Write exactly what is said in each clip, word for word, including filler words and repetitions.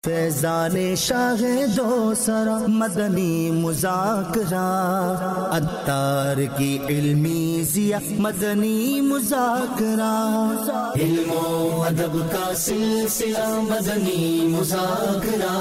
फैज़ाने शाह दो सरा मदनी मुज़ाकरा अत्तार की इल्मी ज़िया मदनी मुज़ाकरा इल्मो अदब का सिलसिला मदनी मुज़ाकरा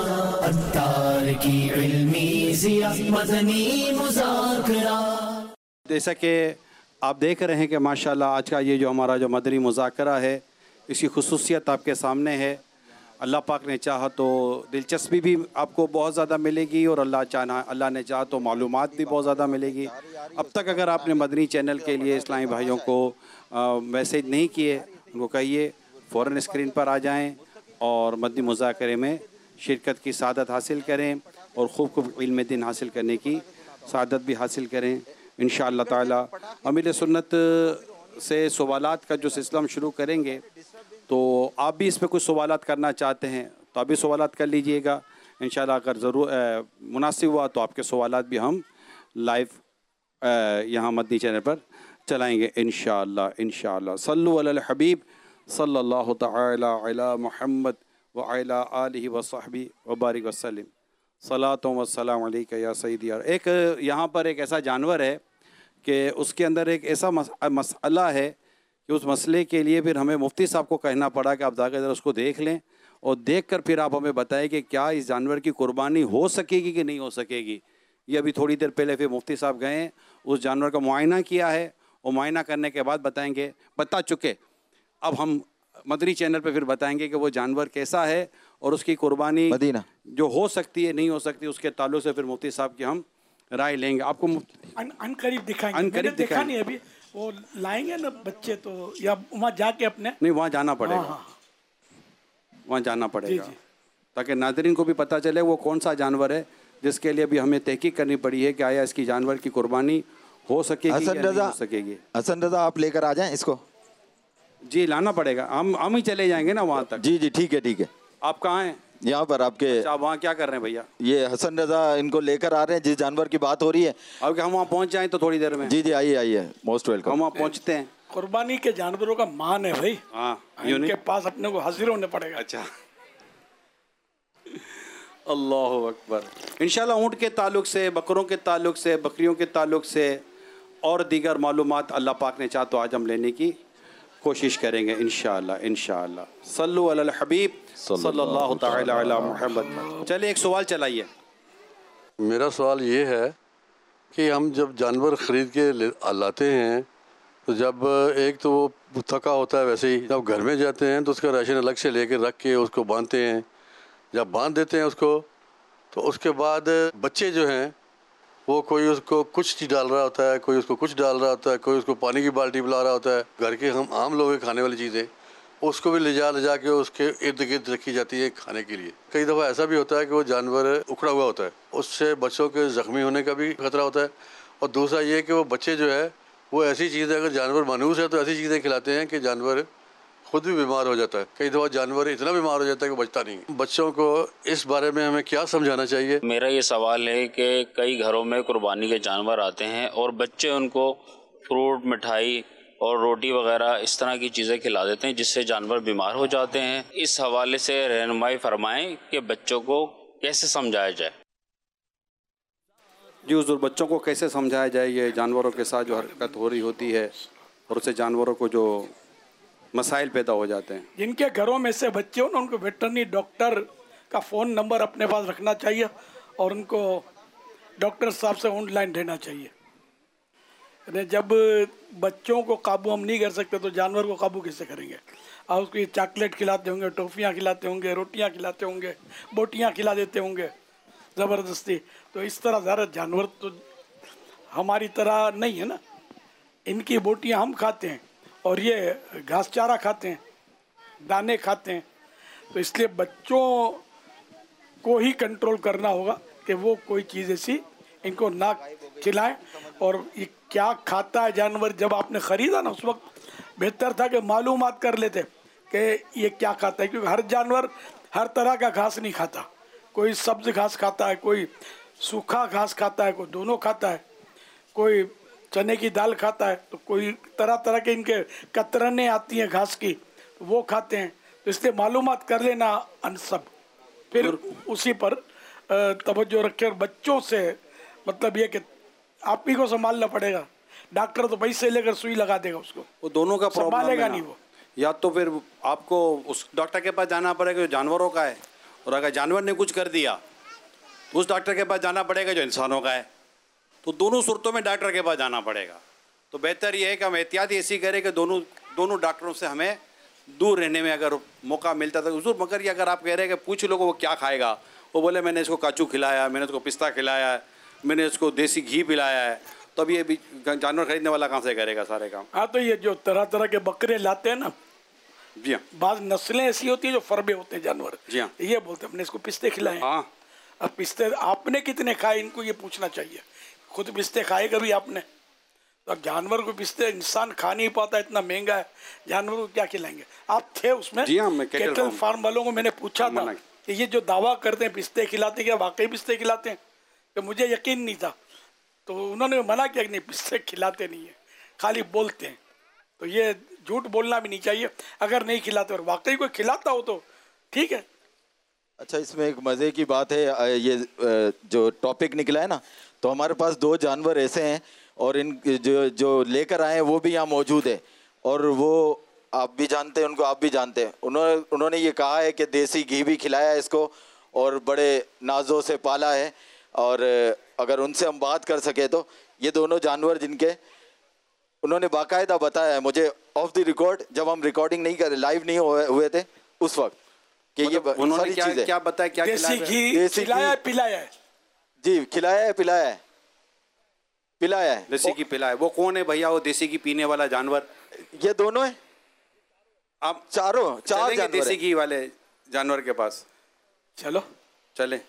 अत्तार की इल्मी ज़िया मदनी मुज़ाकरा। जैसा कि आप देख रहे हैं कि माशाल्लाह आज का ये जो हमारा जो मदनी मुज़ाकरा है इसकी खुसूसियत आपके सामने है। अल्लाह पाक ने चाहा तो दिलचस्पी भी आपको बहुत ज़्यादा मिलेगी और अल्लाह चाहा अल्लाह ने चाहा तो मालूमात भी बहुत ज़्यादा मिलेगी। अब तक अगर आपने मदनी चैनल के लिए इस्लामी भाइयों को मैसेज नहीं किए उनको कहिए फ़ौरन स्क्रीन पर आ जाएं और मदनी मुज़ाकरे में शिरकत की सादत हासिल करें और खूब खूब इल्म दीन हासिल करने की सादत भी हासिल करें इंशाअल्लाह ताला। अमीर सुन्नत से सवालात का जो सिलसिला हम शुरू करेंगे तो आप भी इस पर कुछ सवालात करना चाहते हैं तो आप भी सवालात कर लीजिएगा इंशाअल्लाह। अगर ज़रूर मुनासिब हुआ तो आपके सवालात भी हम लाइव यहाँ मदनी चैनल पर चलाएँगे इंशाअल्लाह इंशाअल्लाह। सल्लु अलल हबीब सल्लल्लाहु तआला अला मुहम्मद व अला आलिहि व सहबी व बारिक वसल्लम सलातो व सलाम अलैका या सय्यदी। एक यहाँ पर एक ऐसा जानवर है कि उसके अंदर एक ऐसा मस, मसला है कि उस मसले के लिए फिर हमें मुफ्ती साहब को कहना पड़ा कि आप जाकर ज़रा उसको देख लें और देख कर फिर आप हमें बताएं कि क्या इस जानवर की कुर्बानी हो सकेगी कि नहीं हो सकेगी। ये अभी थोड़ी देर पहले फिर मुफ्ती साहब गए उस जानवर का मुआयना किया है और मुआयना करने के बाद बताएंगे बता चुके। अब हम मदनी चैनल पर फिर बताएंगे कि वो जानवर कैसा है और उसकी कुर्बानी मदीना जो हो सकती है नहीं हो सकती उसके ताल्लुक से फिर मुफ्ती साहब की हम राय लेंगे। आपको अनकरीब दिखाएंगे अनकरीब देखा नहीं अभी वो लाएंगे ना बच्चे तो या वहाँ जाके अपने नहीं वहाँ जाना पड़ेगा। हाँ, हाँ। वहाँ जाना पड़ेगा जी, जी। ताकि नाज़रीन को भी पता चले वो कौन सा जानवर है जिसके लिए भी हमें तहकीक करनी पड़ी है कि आया इसकी जानवर की कुर्बानी हो सकेगी या नहीं हो सकेगी। हसन रजा आप लेकर आ जाएं इसको। जी लाना पड़ेगा हम हम ही चले जाएंगे ना वहाँ तक। जी जी ठीक है ठीक है। आप कहाँ हैं? यहाँ पर आपके। आप वहाँ क्या कर रहे हैं भैया? ये हसन रजा इनको लेकर आ रहे हैं जिस जानवर की बात हो रही है। अब कि हम वहाँ पहुँच जाएं तो थोड़ी देर में। जी जी आइए आइए मोस्ट वेलकम। हम वहाँ पहुँचते हैं। कुर्बानी के जानवरों का मान है भाई। हाँ इनके पास अपने को हाजिर होने पड़ेगा। अच्छा अल्लाहु अकबर। इंशाल्लाह ऊँट के ताल्लुक से बकरों के ताल्लुक से बकरियों के ताल्लुक से और दीगर मालूमात अल्लाह पाक ने चाहा तो आज हम लेने की कोशिश करेंगे इंशाअल्लाह इंशाअल्लाह। सल्लु अलल हबीब सल्लल्लाहु तआला अला मुहम्मद। चलिए एक सवाल चलाइए। मेरा सवाल ये है कि हम जब जानवर ख़रीद के लाते हैं तो जब एक तो वो थका होता है वैसे ही जब घर में जाते हैं तो उसका राशन अलग से लेके रख के उसको बांधते हैं। जब बांध देते हैं उसको तो उसके बाद बच्चे जो हैं वो कोई उसको कुछ चीज़ डाल रहा होता है कोई उसको कुछ डाल रहा होता है कोई उसको पानी की बाल्टी पिला रहा होता है। घर के हम आम लोग खाने वाली चीज़ें उसको भी ले जा ले जा के उसके इर्द गिर्द रखी जाती है खाने के लिए। कई दफ़ा ऐसा भी होता है कि वो जानवर उखड़ा हुआ होता है उससे बच्चों के ज़ख्मी होने का भी खतरा होता है। और दूसरा ये कि वो बच्चे जो है वो ऐसी चीज़ें अगर जानवर मानूस है तो ऐसी चीज़ें खिलाते हैं कि जानवर खुद भी बीमार हो जाता है। कई दफ़ा जानवर इतना बीमार हो जाता है कि बचता नहीं। बच्चों को इस बारे में हमें क्या समझाना चाहिए? मेरा ये सवाल है कि कई घरों में कुर्बानी के जानवर आते हैं और बच्चे उनको फ्रूट मिठाई और रोटी वगैरह इस तरह की चीज़ें खिला देते हैं जिससे जानवर बीमार हो जाते हैं। इस हवाले से रहनुमाई फरमाएं कि बच्चों को कैसे समझाया जाए। जी हुजूर बच्चों को कैसे समझाया जाए ये जानवरों के साथ जो हरकत हो रही होती है और उससे जानवरों को जो मसाइल पैदा हो जाते हैं। जिनके घरों में से बच्चे हो ना उनको वेटरनरी डॉक्टर का फ़ोन नंबर अपने पास रखना चाहिए और उनको डॉक्टर साहब से ऑनलाइन देना चाहिए। जब बच्चों को काबू हम नहीं कर सकते तो जानवर को काबू कैसे करेंगे? और उसको चॉकलेट खिलाते होंगे टॉफ़ियाँ खिलाते होंगे रोटियाँ खिलाते होंगे बोटियाँ खिला देते होंगे ज़बरदस्ती। तो इस तरह ज़्यादा जानवर तो हमारी तरह नहीं है ना। इनकी बोटियाँ हम खाते हैं और ये घास चारा खाते हैं दाने खाते हैं। तो इसलिए बच्चों को ही कंट्रोल करना होगा कि वो कोई चीज़ ऐसी इनको ना खिलाएं। और ये क्या खाता है जानवर जब आपने ख़रीदा ना उस वक्त बेहतर था कि मालूमात कर लेते कि ये क्या खाता है क्योंकि हर जानवर हर तरह का घास नहीं खाता। कोई सब्ज़ घास खाता है कोई सूखा घास खाता है कोई दोनों खाता है कोई चने की दाल खाता है तो कोई तरह तरह के इनके कतरने आती हैं घास की वो खाते हैं। तो इसलिए मालूमात कर लेना अन सब फिर उसी पर तवज्जो रखें और बच्चों से मतलब ये कि आप ही को संभालना पड़ेगा। डॉक्टर तो पैसे लेकर सुई लगा देगा उसको, वो दोनों का प्रॉब्लम संभालेगा है नहीं वो। या तो फिर आपको उस डॉक्टर के पास जाना पड़ेगा जो जानवरों का है, और अगर जानवर ने कुछ कर दिया तो उस डॉक्टर के पास जाना पड़ेगा जो इंसानों का है। तो दोनों सूरतों में डॉक्टर के पास जाना पड़ेगा। तो बेहतर ये है कि हम एहतियात ऐसी करें कि दोनों दोनों डॉक्टरों से हमें दूर रहने में अगर मौका मिलता था हुजूर। मगर ये अगर आप कह रहे हैं कि पूछ लो वो क्या खाएगा, वो बोले मैंने इसको काजू खिलाया, मैंने इसको पिस्ता खिलाया है, मैंने इसको देसी घी पिलाया है, तो अब ये भी जानवर खरीदने वाला कहाँ से करेगा सारे काम। हाँ, तो ये जो तरह तरह के बकरे लाते हैं ना, जी हाँ, बाद नस्लें ऐसी होती है जो फरबे होते हैं जानवर। जी हाँ, ये बोलते हैं हमने इसको पिस्ते खिलाए। हाँ, अब पिस्ते आपने कितने खाए इनको ये पूछना चाहिए। खुद पिस्ते खाए कभी आपने? तो अब जानवर को पिस्ते इंसान खा नहीं पाता, इतना महंगा है, जानवर को क्या खिलाएंगे। आप थे उसमें? जी हाँ, मैं कैटल कैटल फार्म वालों को मैंने पूछा था कि ये जो दावा करते हैं पिस्ते खिलाते, क्या वाकई पिस्ते खिलाते हैं? तो मुझे यकीन नहीं था, तो उन्होंने मना किया कि नहीं पिस्ते खिलाते नहीं है, खाली बोलते हैं। तो ये झूठ बोलना भी नहीं चाहिए। अगर नहीं खिलाते और वाकई कोई खिलाता हो तो ठीक है। अच्छा, इसमें एक मज़े की बात है, ये जो टॉपिक निकला है ना, तो हमारे पास दो जानवर ऐसे हैं और इन जो जो लेकर आए हैं वो भी यहाँ मौजूद है, और वो आप भी जानते हैं उनको, आप भी जानते हैं। उन्होंने उन्होंने ये कहा है कि देसी घी भी खिलाया है इसको और बड़े नाजों से पाला है। और अगर उनसे हम बात कर सके तो ये दोनों जानवर जिनके उन्होंने बाकायदा बताया है मुझे ऑफ द रिकॉर्ड, जब हम रिकॉर्डिंग नहीं कर लाइव नहीं हुए, हुए थे उस वक्त, कि ये उन्होंने क्या क्या बताया, क्या देसी घी खिलाया पिलाया है? जी, खिलाया है, पिलाया है, पिलाया है। देसी घी पिलाया। वो कौन है भैया वो देसी घी पीने वाला जानवर? ये दोनों है। आप चारों चार जानवर देसी घी वाले जानवर के पास। चलो चले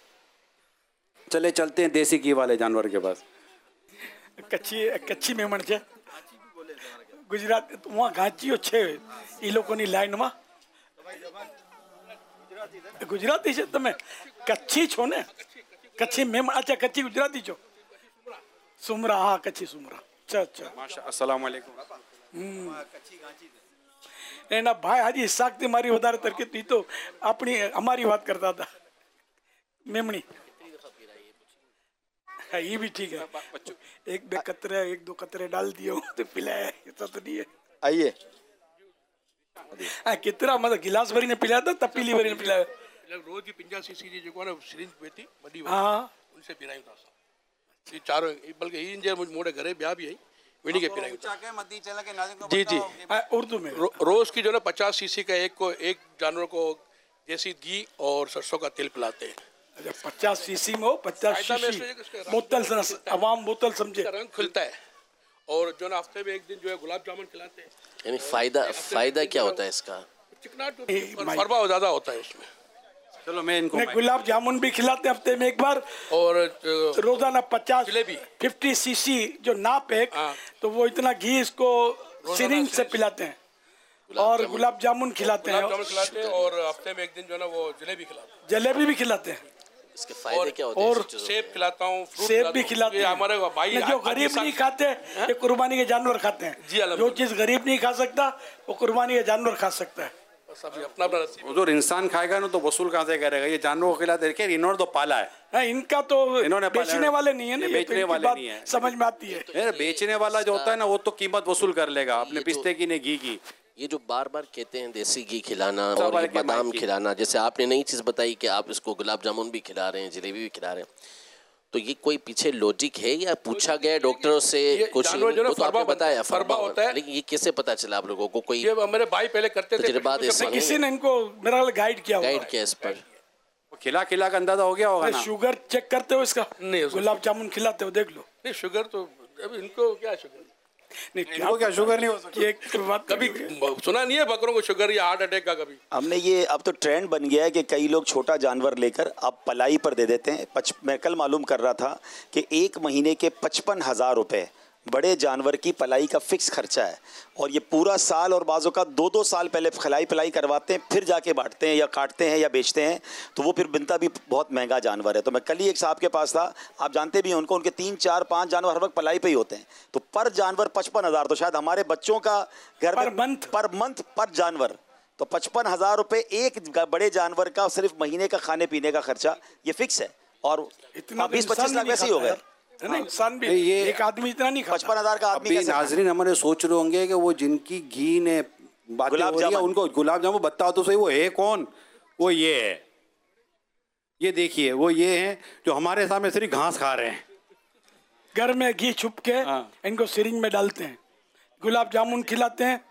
चले चलते हैं देसी घी वाले जानवर के पास। कच्ची कच्ची मेमण છે ગુજરાત वहाँ ગાંચીઓ છે એ લોકોની લાઈનમાં ગુજરાતી છે તમે કચ્છી છો ને કચ્છી મેમણ अच्छा કચ્છી ગુજરાતી છો સુમરા हाँ कच्ची सुमरा अच्छा अच्छा माशा अस्सलाम वालेकुम એના ભાઈ હાજી શાકથી મારી વધારે તરકીબ ની તો આપણી અમારી વાત કરતા હતા મેમણી हाँ ये भी ठीक है एक दो कतरे एक दो कतरे डाल दिए तो पिलाया ऐसा तो नहीं है आइए हाँ कितना मतलब गिलास भरी ने पिलाया था तब पीली भरी ने पिलाया रोज की पंजाह सीसी जी जो है सिरिंज बेटी बड़ी हाँ उनसे पिराई था ये चारों बल्कि इन जे मोड़े घरे ब्याह भी है विनी के पिराई जी जी उर्दू में रो, रोज की जो ना पचास सीसी का एक को एक जानवर को देसी घी और सरसों का तेल पिलाते हैं। अच्छा पचास सीसी में हो पचास सीसी बोतल अवाम बोतल समझे रंग खुलता है और जो ना हफ्ते में एक दिन जो है गुलाब जामुन खिलाते हैं। यानी फायदा फायदा क्या होता है इसका? चिकनाट फरबा ज्यादा होता है उसमें। चलो मैं इनको गुलाब जामुन भी खिलाते हैं हफ्ते में एक बार और रोजाना पचास जलेबी फिफ्टी सीसी जो नाप है तो वो इतना घी इसको सिरिंज से पिलाते हैं और गुलाब जामुन खिलाते हैं खिलाते हैं और हफ्ते में एक दिन जो है ना वो जलेबी खिलाते हैं जलेबी भी खिलाते हैं। इसके फायदे क्या होते हैं? और सेब खिलाता हूँ सेब भी खिलाते हैं हमारे भाई जो गरीब नहीं खाते ये कुर्बानी के जानवर खाते हैं। जो चीज गरीब नहीं खा सकता वो कुर्बानी के जानवर खा सकता है। अपना अपना हुजूर इंसान खाएगा ना तो वसूल कहाँ से करेगा? ये जानवरों को खिलाते देखिए इन्होंने तो पाला है। हाँ, इनका तो इन्होंने बेचने वाले नहीं है ना, बेचने वाले नहीं है, समझ में आती है। बेचने वाला जो होता है ना वो तो कीमत वसूल कर लेगा अपने पिस्ते की ने घी की। ये जो बार बार कहते हैं देसी घी खिलाना और ये बादाम खिलाना, जैसे आपने नई चीज बताई कि आप इसको गुलाब जामुन भी खिला रहे हैं, जलेबी भी खिला रहे हैं, तो ये कोई पीछे लॉजिक है या पूछा गया डॉक्टरों से कुछ? वो तो आपने बताया फरबा होता है, लेकिन ये कैसे पता चला आप लोगों को? कोई ये मेरे भाई पहले करते थे, तजुर्बात किसी ने इनको मेरा गाइड किया गाइड किया इस पर? खिला खिला का अंदाजा हो गया होगा ना? शुगर चेक करते हो इसका? नहीं, गुलाब जामुन खिलाते हो देख लो। नहीं शुगर तो अभी इनको क्या शुगर नहीं क्या क्या शुगर नहीं हो सकता? कभी सुना नहीं है बकरों को शुगर या हार्ट अटैक का? कभी हमने ये अब तो ट्रेंड बन गया है कि कई लोग छोटा जानवर लेकर अब पलाई पर दे देते हैं। पच मैं कल मालूम कर रहा था कि एक महीने के पचपन हज़ार रुपये बड़े जानवर की पलाई का फिक्स खर्चा है और ये पूरा साल और बाज़ों का दो दो साल पहले खिलाई पिलाई करवाते हैं, फिर जाके बांटते हैं या काटते हैं या बेचते हैं, तो वो फिर बनता भी बहुत महंगा जानवर है। तो मैं कल ही एक साहब के पास था, आप जानते भी हैं उनको, उनके तीन चार पाँच जानवर हर वक्त पलाई पे ही होते हैं, तो पर जानवर पचपन हज़ार तो शायद हमारे बच्चों का घर पर मंथ पर मंथ पर जानवर तो पचपन हजार रुपए एक बड़े जानवर का सिर्फ महीने का खाने पीने का खर्चा ये फिक्स है, और बीस पच्चीस लाख वैसे ही हो गए। इंसान भी ये एक आदमी इतना नहीं खाता। पचपन हजार का आदमी कैसे नाजरीन हमारे सोच रहे होंगे कि वो जिनकी घी ने बातें गुलाब हो रही है, जामुन। उनको गुलाब जामुन बताओ तो सही, वो है कौन? वो ये है, ये देखिए वो ये है जो हमारे सामने सिर्फ घास खा रहे हैं। घर में घी छुप के इनको सिरिंज में डालते हैं, गुलाब जामुन खिलाते हैं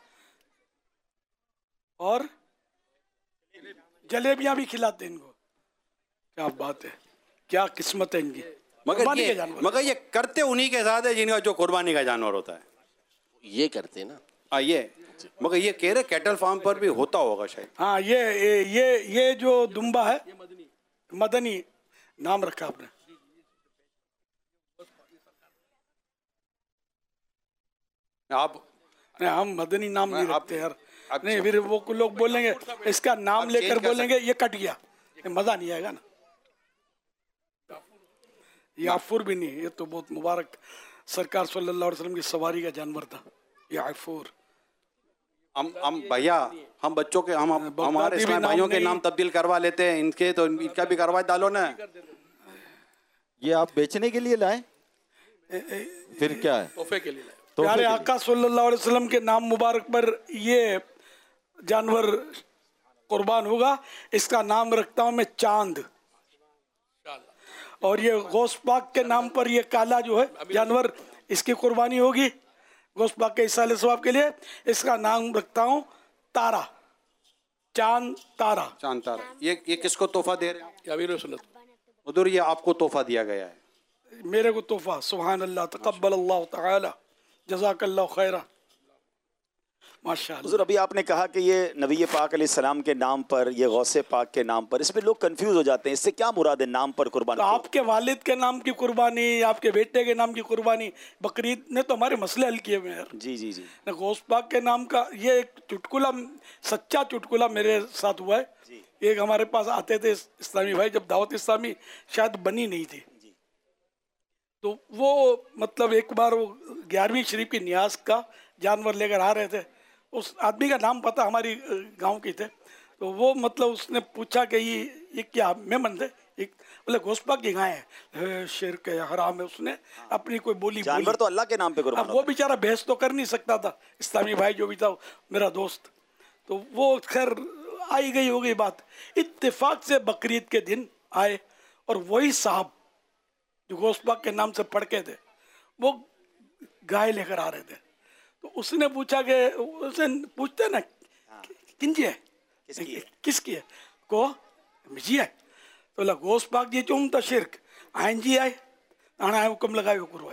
और जलेबियां भी खिलाते हैं इनको। क्या बात है, क्या किस्मत है इनकी। मगर ये मगर ये करते उन्हीं के साथ है जिनका जो कुर्बानी का जानवर होता है, ये करते ना। हाँ ये, मगर ये कह रहे कैटल फार्म पर भी होता होगा शायद। हाँ ये ये ये, ये जो दुम्बा है मदनी नाम रखा आपने। आप नहीं, हम मदनी नाम नहीं रखते यार। नहीं फिर वो लोग बोलेंगे इसका नाम लेकर बोलेंगे ये कट गया, ये मजा नहीं आएगा ना। ये आफूर भी नहीं, ये तो बहुत मुबारक सरकार सल्लल्लाहु अलैहि वसल्लम की सवारी का जानवर था ये आफूर। हम हम भैया हम बच्चों के हम हमारे इस्लामी भाइयों के नाम तब्दील करवा लेते हैं, इनके तो इनका भी करवा डालो ना। ये आप बेचने के लिए लाए फिर क्या है? तोहफे के लिए लाए। प्यारे आका सल्लल्लाहु अलैहि वसल्लम के नाम मुबारक पर ये जानवर कुर्बान होगा। इसका नाम रखता हूँ मैं चांद, और ये गौस पाक के नाम पर ये काला जो है जानवर इसकी कुर्बानी होगी गौस पाक के इसाले सवाब के लिए। इसका नाम रखता हूँ तारा, चांद तारा। चांद तारा। ये ये किसको तोहफा दे रहे हैं? क्या अमीर सुन्नत उधर ये आपको तोहफा दिया गया है। मेरे को तोहफा। सुभान अल्लाह, तकब्बल अल्लाह तआला, जज़ाकल्लाहु खैरा, माशाअल्लाह। हुज़ूर अभी आपने कहा कि ये नबी पाक अलैहिस्सलाम के नाम पर, ये गौसे पाक के नाम पर, इसमें लोग कंफ्यूज हो जाते हैं, इससे क्या मुराद है नाम पर कुर्बानी? तो आपके वालिद के नाम की कुर्बानी, आपके बेटे के नाम की कुर्बानी, बकरीद ने तो हमारे मसले हल किए हुए हैं यार। जी जी जी। गौस पाक के नाम का ये एक चुटकुला, सच्चा चुटकुला मेरे साथ हुआ है। एक हमारे पास आते थे इस्लामी भाई, जब दावत इस्लामी शायद बनी नहीं थी, तो वो मतलब एक बार वो ग्यारहवीं शरीफ की नियाज का जानवर लेकर आ रहे थे। उस आदमी का नाम पता हमारी गांव की थे, तो वो मतलब उसने पूछा कि ये ये क्या मेमन थे? एक बोले गोस्पाक की गाय है, शेर के हराम है। उसने अपनी कोई बोली जानवर तो अल्लाह के नाम पे कुर्बान। अब वो बेचारा बहस तो कर नहीं सकता था, इस्लामी भाई जो भी था मेरा दोस्त, तो वो खैर आई गई हो गई बात। इत्तेफाक से बकरीद के दिन आए और वही साहब जो गोस्पाक के नाम से पढ़के थे वो गाय लेकर आ रहे थे। तो उसने पूछा कि उसे पूछते ना किंजी है, किसकी है, किसकी है? को मिजी है। तो बोला गोस्पाक जी चुम तो शिरक आइन जी आए आना हुक्म लगाए करवाए,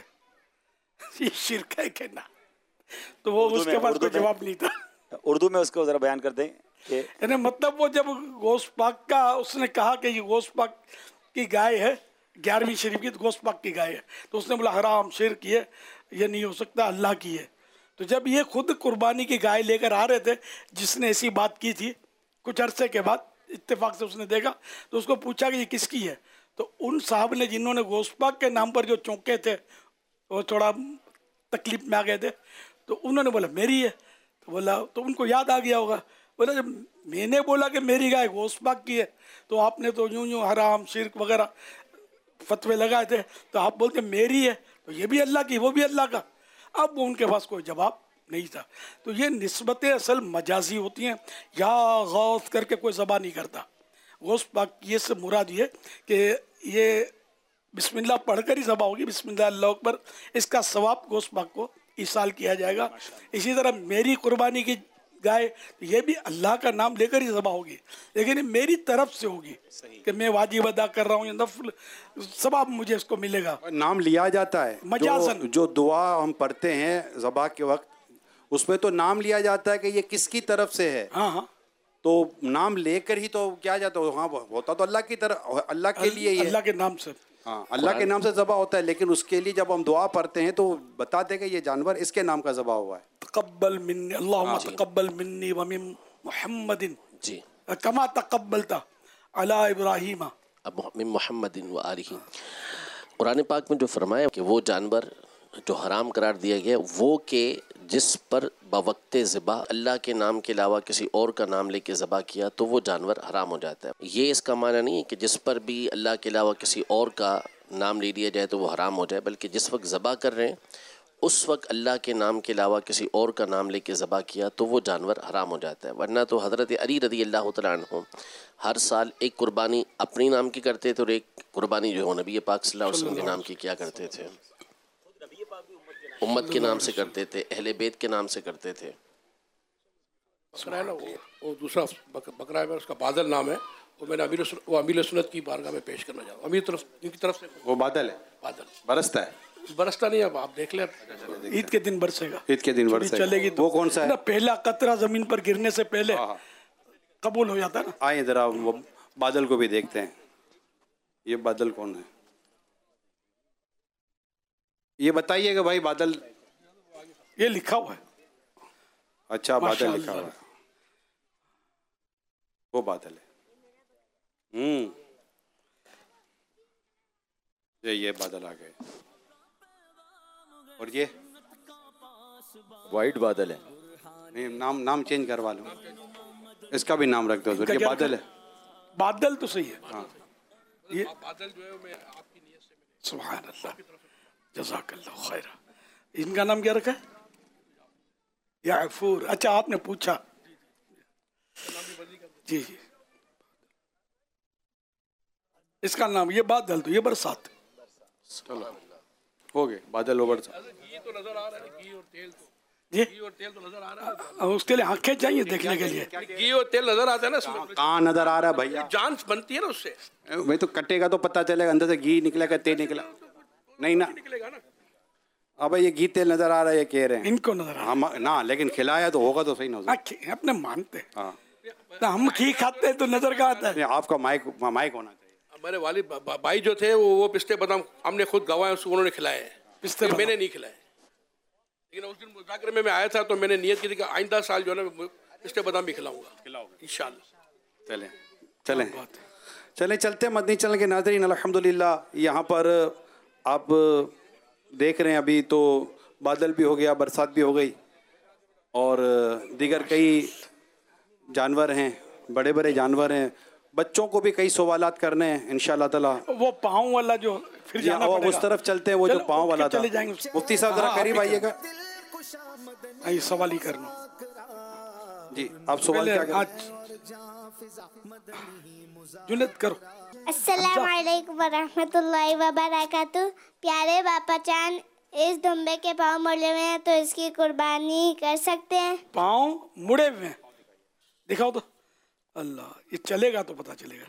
ये शिरक है क्या ना? तो वो उसके पास कोई जवाब नहीं था। उर्दू में उसको जरा बयान कर दें। यानी मतलब वो जब गोस्पाक का उसने कहा कि ये गोस्पाक की गाय है, ग्यारहवीं शरीफ की, तो गोस्पाक की गाय है, तो उसने बोला हराम शिरक ये ये नहीं हो सकता, अल्लाह की है। तो जब ये खुद कुर्बानी की गाय लेकर आ रहे थे, जिसने ऐसी बात की थी, कुछ अरसे के बाद इत्तेफाक से उसने देखा, तो उसको पूछा कि ये किसकी है? तो उन साहब ने जिन्होंने गोस्पाक के नाम पर जो चौंके थे वो थोड़ा तकलीफ में आ गए थे, तो उन्होंने बोला मेरी है। तो बोला तो उनको याद आ गया होगा, बोला जब मैंने बोला कि मेरी गाय गोस्पाक की है तो आपने तो यूं यूं हराम शिरक वगैरह फतवे लगाए थे, तो आप बोलते मेरी है, तो ये भी अल्लाह की वो भी अल्लाह का। अब वो उनके पास कोई जवाब नहीं था। तो ये निस्बतें असल मजाजी होती हैं, या गौस करके कोई ज़बा नहीं करता। गौस पाक ये से मुराद ये कि ये बिस्मिल्लाह पढ़कर ही ज़बा होगी, बिस्मिल्लाह अल्लाह अकबर, इसका सवाब गौस पाक को इस साल किया जाएगा। इसी तरह मेरी कुर्बानी की गाय ये भी अल्लाह का नाम लेकर ही ज़बा होगी, लेकिन मेरी तरफ से होगी कि मैं वाजिब अदा कर रहा हूँ, नफल सवाब मुझे इसको मिलेगा। नाम लिया जाता है मजाजन। जो, जो दुआ हम पढ़ते हैं ज़बा के वक्त, उसमें तो नाम लिया जाता है कि ये किसकी तरफ से है। हाँ हाँ, तो नाम लेकर ही तो क्या जाता है, हाँ होता तो अल्लाह की तरफ, अल्लाह के लिए ही है, अल्लाह के नाम से। हाँ अल्लाह के नाम से ज़बा होता है, लेकिन उसके लिए जब हम दुआ पढ़ते हैं तो बताते हैं कि ये जानवर इसके नाम का ज़बा हुआ है। तक़ब्बल मिन्नी अल्लाहुम्मा तक़ब्बल मिन्नी व मिन मुहम्मदिन जी कमा तक़ब्बलता अला इब्राहीम मिन मुहम्मदिन व आलिही। कुरान पाक में जो फरमाया कि वो जानवर जो हराम करार दिया गया वो के जिस पर बवक्ते ज़िबा अल्लाह के नाम के अलावा किसी और का नाम लेके ज़बा किया तो वो जानवर हराम हो जाता है। ये इसका माना नहीं है कि जिस पर भी अल्लाह के अलावा किसी और का नाम ले लिया जाए तो वो हराम हो जाए, बल्कि जिस वक्त ज़बा कर रहे हैं उस वक्त अल्लाह के नाम के अलावा किसी और का नाम लेके ज़बा किया तो वो जानवर हराम हो जाता है। वरना तो हज़रत अली रज़ी अल्लाह तआला अन्हु हर साल एक कुर्बानी अपनी नाम की करते थे और एक कुर्बानी जो है नबी पाक सल्लल्लाहु अलैहि वसल्लम के नाम की किया करते थे, उम्मत के नाम से करते थे, अहले बैत के नाम से करते थे। बकरा है ना वो वो दूसरा बक, बकरा है, उसका बादल नाम है, वो मैंने अमीर वो अमीर सुन्नत की बारगाह में पेश करना चाहूँ। अमीर तरफ इनकी तरफ से वो बादल है, बादल बरसता है, बरसता नहीं है, आप देख ले, ईद के दिन बरसेगा, ईद के दिन बरसेगा चलेगी तो वो कौन सा है ना, पहला कतरा जमीन पर गिरने से पहले कबूल हो जाता है ना। आइए जरा वो बादल को भी देखते हैं। ये बादल कौन है, ये बताइएगा भाई। बादल ये लिखा हुआ है, अच्छा बादल लिखा हुआ है, वो बादल है। हम्म ये ये बादल आ गए, और ये वाइट बादल है। नहीं, नाम नाम चेंज करवा लो, इसका भी नाम रख दो। ये बादल है, बादल तो सही है। हाँ ये बादल जो है मैं आपकी नियत से सुभान अल्लाह, जज़ाकल्लाह खैर। इनका नाम क्या रखा है? याफूर। अच्छा आपने पूछा जी जी, इसका नाम ये बादल तो ये बरसात। चलो हो गए बादल और बरसात। घी तो नजर आ रहा है, घी और तेल तो जी घी और तेल तो नजर आ रहा है, उसके लिए आंखें चाहिए देखने के लिए। घी और तेल नजर आता है ना, कहाँ नजर आ रहा है भैया? जान बनती है ना उससे, भाई तो कटेगा तो पता चलेगा, अंदर से घी निकलेगा तेल निकला नहीं ना। निकलेगा ना। अब ये घी तेल नजर आ रहा है, ये कह रहे हैं इनको नजर आ हम ना, लेकिन खिलाया तो होगा तो सही ना। रहा, अपने मानते हैं। हाँ तो हम घी खाते हैं तो नजर का आता है। आपका माइक माइक होना चाहिए। हमारे वालिद भाई जो थे वो वो पिस्ते बादाम हमने खुद गवाए, उसको उन्होंने खिलाए हैं, पिस्ते मैंने नहीं खिलाए। लेकिन उस दिन मुज़ाकरे में मैं आया था तो मैंने नियत की थी कि आइंदा साल जो है ना पिस्ते बादाम भी खिलाऊंगा, खिलाऊंगा इंशाल्लाह। चलें चलें चलें चलते मदनी चैनल के नाज़रीन, अल्हम्दुलिल्लाह यहाँ पर आप देख रहे हैं अभी तो बादल भी हो गया, बरसात भी हो गई, और दीगर कई जानवर हैं, बड़े बड़े जानवर हैं। बच्चों को भी कई सवालात करने हैं इंशाअल्लाह ताला। वो पाँव वाला जो फिर जाना पड़ेगा, उस तरफ चलते हैं, वो जो पाँव वाला था। चले जाएंगे। मुफ्ती साहब जरा करीब आइएगा। ये सवाल ही करना जी, आप सवाल क्या करें? जुनैद करो। अस्सलाम वालेकुम वरहमतुल्लाहि वबरकातुहू। प्यारे बापा चांद, इस दुम्बे के पाँव मुड़े हुए हैं तो इसकी कुर्बानी कर सकते हैं? पाँव मुड़े हुए हैं, दिखाओ तो। अल्लाह, ये चलेगा तो पता चलेगा।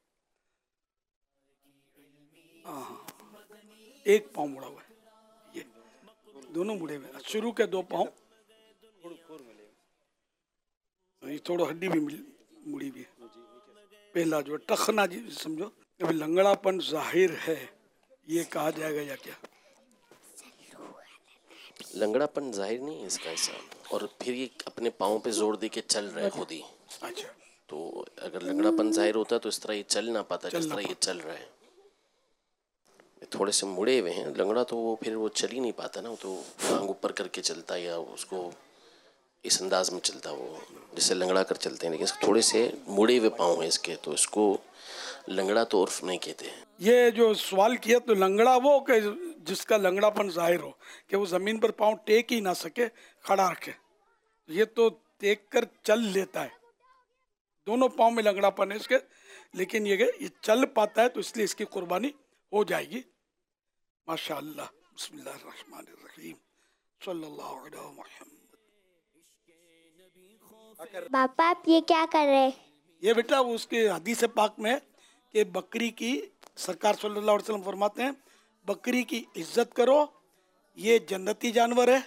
हाँ, एक पाँव मुड़ा हुआ है, ये दोनों मुड़े हुए हैं। शुरू के दो पाँव, ये थोड़ा हड्डी भी मुड़ी भी है। पहला जो टखना जी समझो, अभी लंगड़ापन जाहिर है, ये कहा जाएगा या क्या? लंगड़ापन जाहिर नहीं है इसका ऐसा, और फिर ये अपने पाँव पे जोर दे के चल रहा है खुद ही। अच्छा, तो अगर लंगड़ापन जाहिर होता तो इस तरह ये चल ना पाता जिस तरह ये चल रहा है। थोड़े से मुड़े हुए हैं, लंगड़ा तो वो फिर वो चल ही नहीं पाता ना, तो टांग ऊपर करके चलता या उसको इस अंदाज में चलता, वो जिससे लंगड़ा कर चलते हैं। लेकिन थोड़े से मुड़े हुए पाँव हैं इसके, तो इसको लंगड़ा तो उर्फ नहीं कहते हैं। ये जो सवाल किया तो लंगड़ा वो कि जिसका लंगड़ापन जाहिर हो, कि वो ज़मीन पर पाँव टेक ही ना सके, खड़ा रखे। ये तो टेक कर चल लेता है, दोनों पाँव में लंगड़ापन है इसके, लेकिन ये ये चल पाता है तो इसलिए इसकी कुर्बानी हो जाएगी। माशाअल्लाह। बिस्मिल्लाहिर्रहमानिर्रहीम, सल्लल्लाहु अलैहि वसल्लम। पापा आप ये क्या कर रहे हैं? ये बेटा उसके हदीस पाक में कि बकरी की, सरकार सल्लल्लाहु अलैहि वसल्लम फरमाते हैं, बकरी की इज्जत करो, ये जन्नती जानवर है,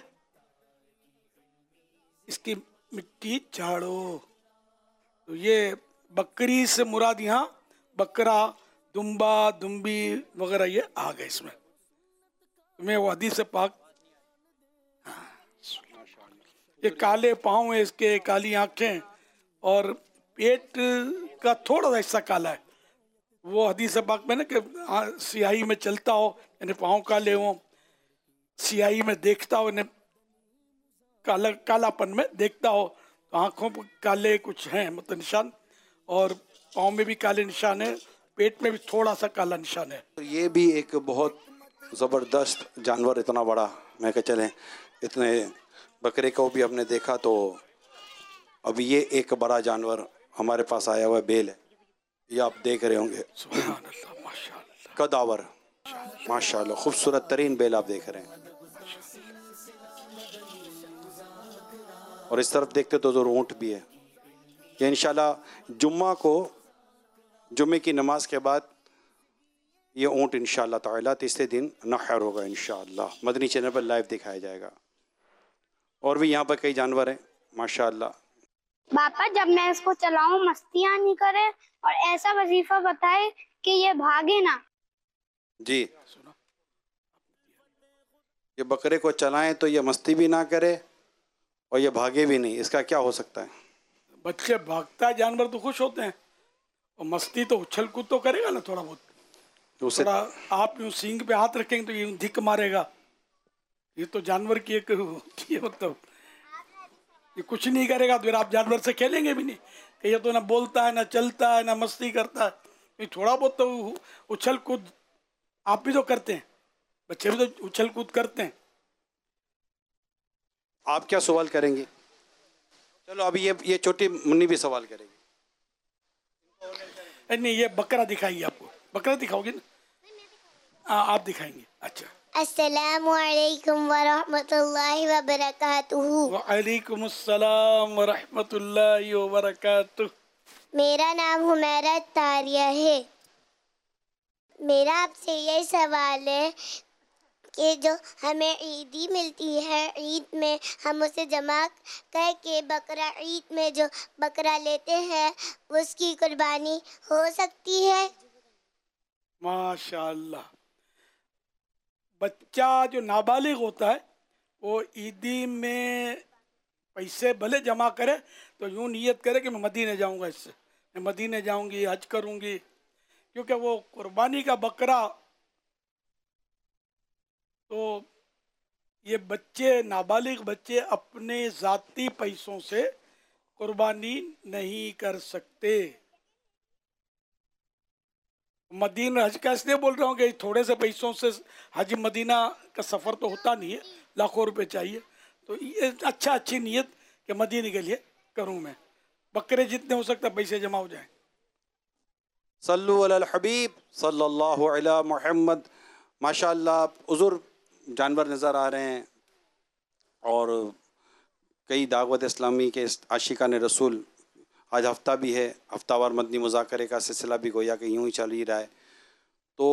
इसकी मिट्टी झाड़ो। तो ये बकरी से मुराद यहाँ बकरा, दुम्बा, दुम्बी वगैरह ये आ गए इसमें। मैं वो हदीस पाक, ये काले पाँव है इसके, काली आंखें, और पेट का थोड़ा सा हिस्सा काला है। वो हदीस पाक में ना कि सियाही में चलता हो, यानी पाँव काले हो, सियाही में देखता हो, यानी काला कालापन में देखता हो तो आँखों पर काले कुछ हैं मतलब निशान, और पाँव में भी काले निशान है, पेट में भी थोड़ा सा काला निशान है। तो ये भी एक बहुत ज़बरदस्त जानवर, इतना बड़ा, मैं कह चलें इतने बकरे को भी हमने देखा। तो अब ये एक बड़ा जानवर हमारे पास आया हुआ बेल है, ये आप देख रहे होंगे, कदावर, माशाल्लाह खूबसूरत तरीन बेल आप देख रहे हैं। और इस तरफ देखते तो ज़रूर ऊँट भी है। ये इंशाल्लाह जुम्मा को, जुम्मे की नमाज के बाद ये ऊँट इंशाल्लाह ताला तीसरे दिन नहर होगा इंशाल्लाह, मदनी चैनल पर लाइव दिखाया जाएगा। और भी यहाँ पर कई जानवर हैं माशाल्लाह। पापा जब मैं इसको चलाऊं मस्तियाँ नहीं करे और ऐसा वजीफा बताए कि ये भागे ना। जी, ये बकरे को चलाएं तो ये मस्ती भी ना करे और ये भागे भी नहीं, इसका क्या हो सकता है? बच्चे भागता है जानवर तो खुश होते हैं, और मस्ती तो उछल कूद तो करेगा ना थोड़ा बहुत। तो थोड़ा आप यूँ सींग पे हाथ रखेंगे तो ये धिक मारेगा। ये तो जानवर की एक ये मतलब ये कुछ नहीं करेगा तो फिर आप जानवर से खेलेंगे भी नहीं कि ये तो ना बोलता है ना चलता है ना मस्ती करता है। ये थोड़ा बहुत तो उछल कूद आप भी तो करते हैं, बच्चे भी तो उछल कूद करते हैं। आप क्या सवाल करेंगे? चलो अभी ये ये छोटी मुन्नी भी सवाल करेगी। नहीं, ये बकरा दिखाइए, आपको बकरा दिखाओगे ना? आ, आप दिखाएंगे। अच्छा, अस्सलामु अलैकुम वरहमतुल्लाहि वबरकातुहू। वालेकुम अस्सलाम वरहमतुल्लाहि वबरकातुहू। मेरा नाम हुमैरा तारिया है। मेरा आपसे ये सवाल है कि जो हमें ईदी मिलती है, ईद में हम उसे जमा करके बकरा ईद में जो बकरा लेते हैं उसकी कुर्बानी हो सकती है? माशाअल्लाह। बच्चा जो नाबालिग होता है वो ईदी में पैसे भले जमा करे तो यूँ नियत करे कि मैं मदीने जाऊंगा, इससे मैं मदीने जाऊंगी, हज करूंगी, क्योंकि वो कुर्बानी का बकरा तो ये बच्चे नाबालिग बच्चे अपने ज़ाती पैसों से कुर्बानी नहीं कर सकते। मदीना हज का इसलिए बोल रहा हूँ कि थोड़े से पैसों से हज मदीना का सफ़र तो होता नहीं है, लाखों रुपए चाहिए। तो ये अच्छा अच्छी नियत कि मदीने के लिए करूँ मैं, बकरे जितने हो सकता पैसे जमा हो जाएं। सल्लु अलल हबीब सल्लल्लाहु अलैहि मुहम्मद। माशाअल्लाह हुज़ूर जानवर नज़र आ रहे हैं और कई दावत इस्लामी के आशिकान रसूल, आज हफ्ता भी है, हफ्तावार मदनी मुज़ाकरे का सिलसिला भी गोया कि यूँ ही चल ही रहा है। तो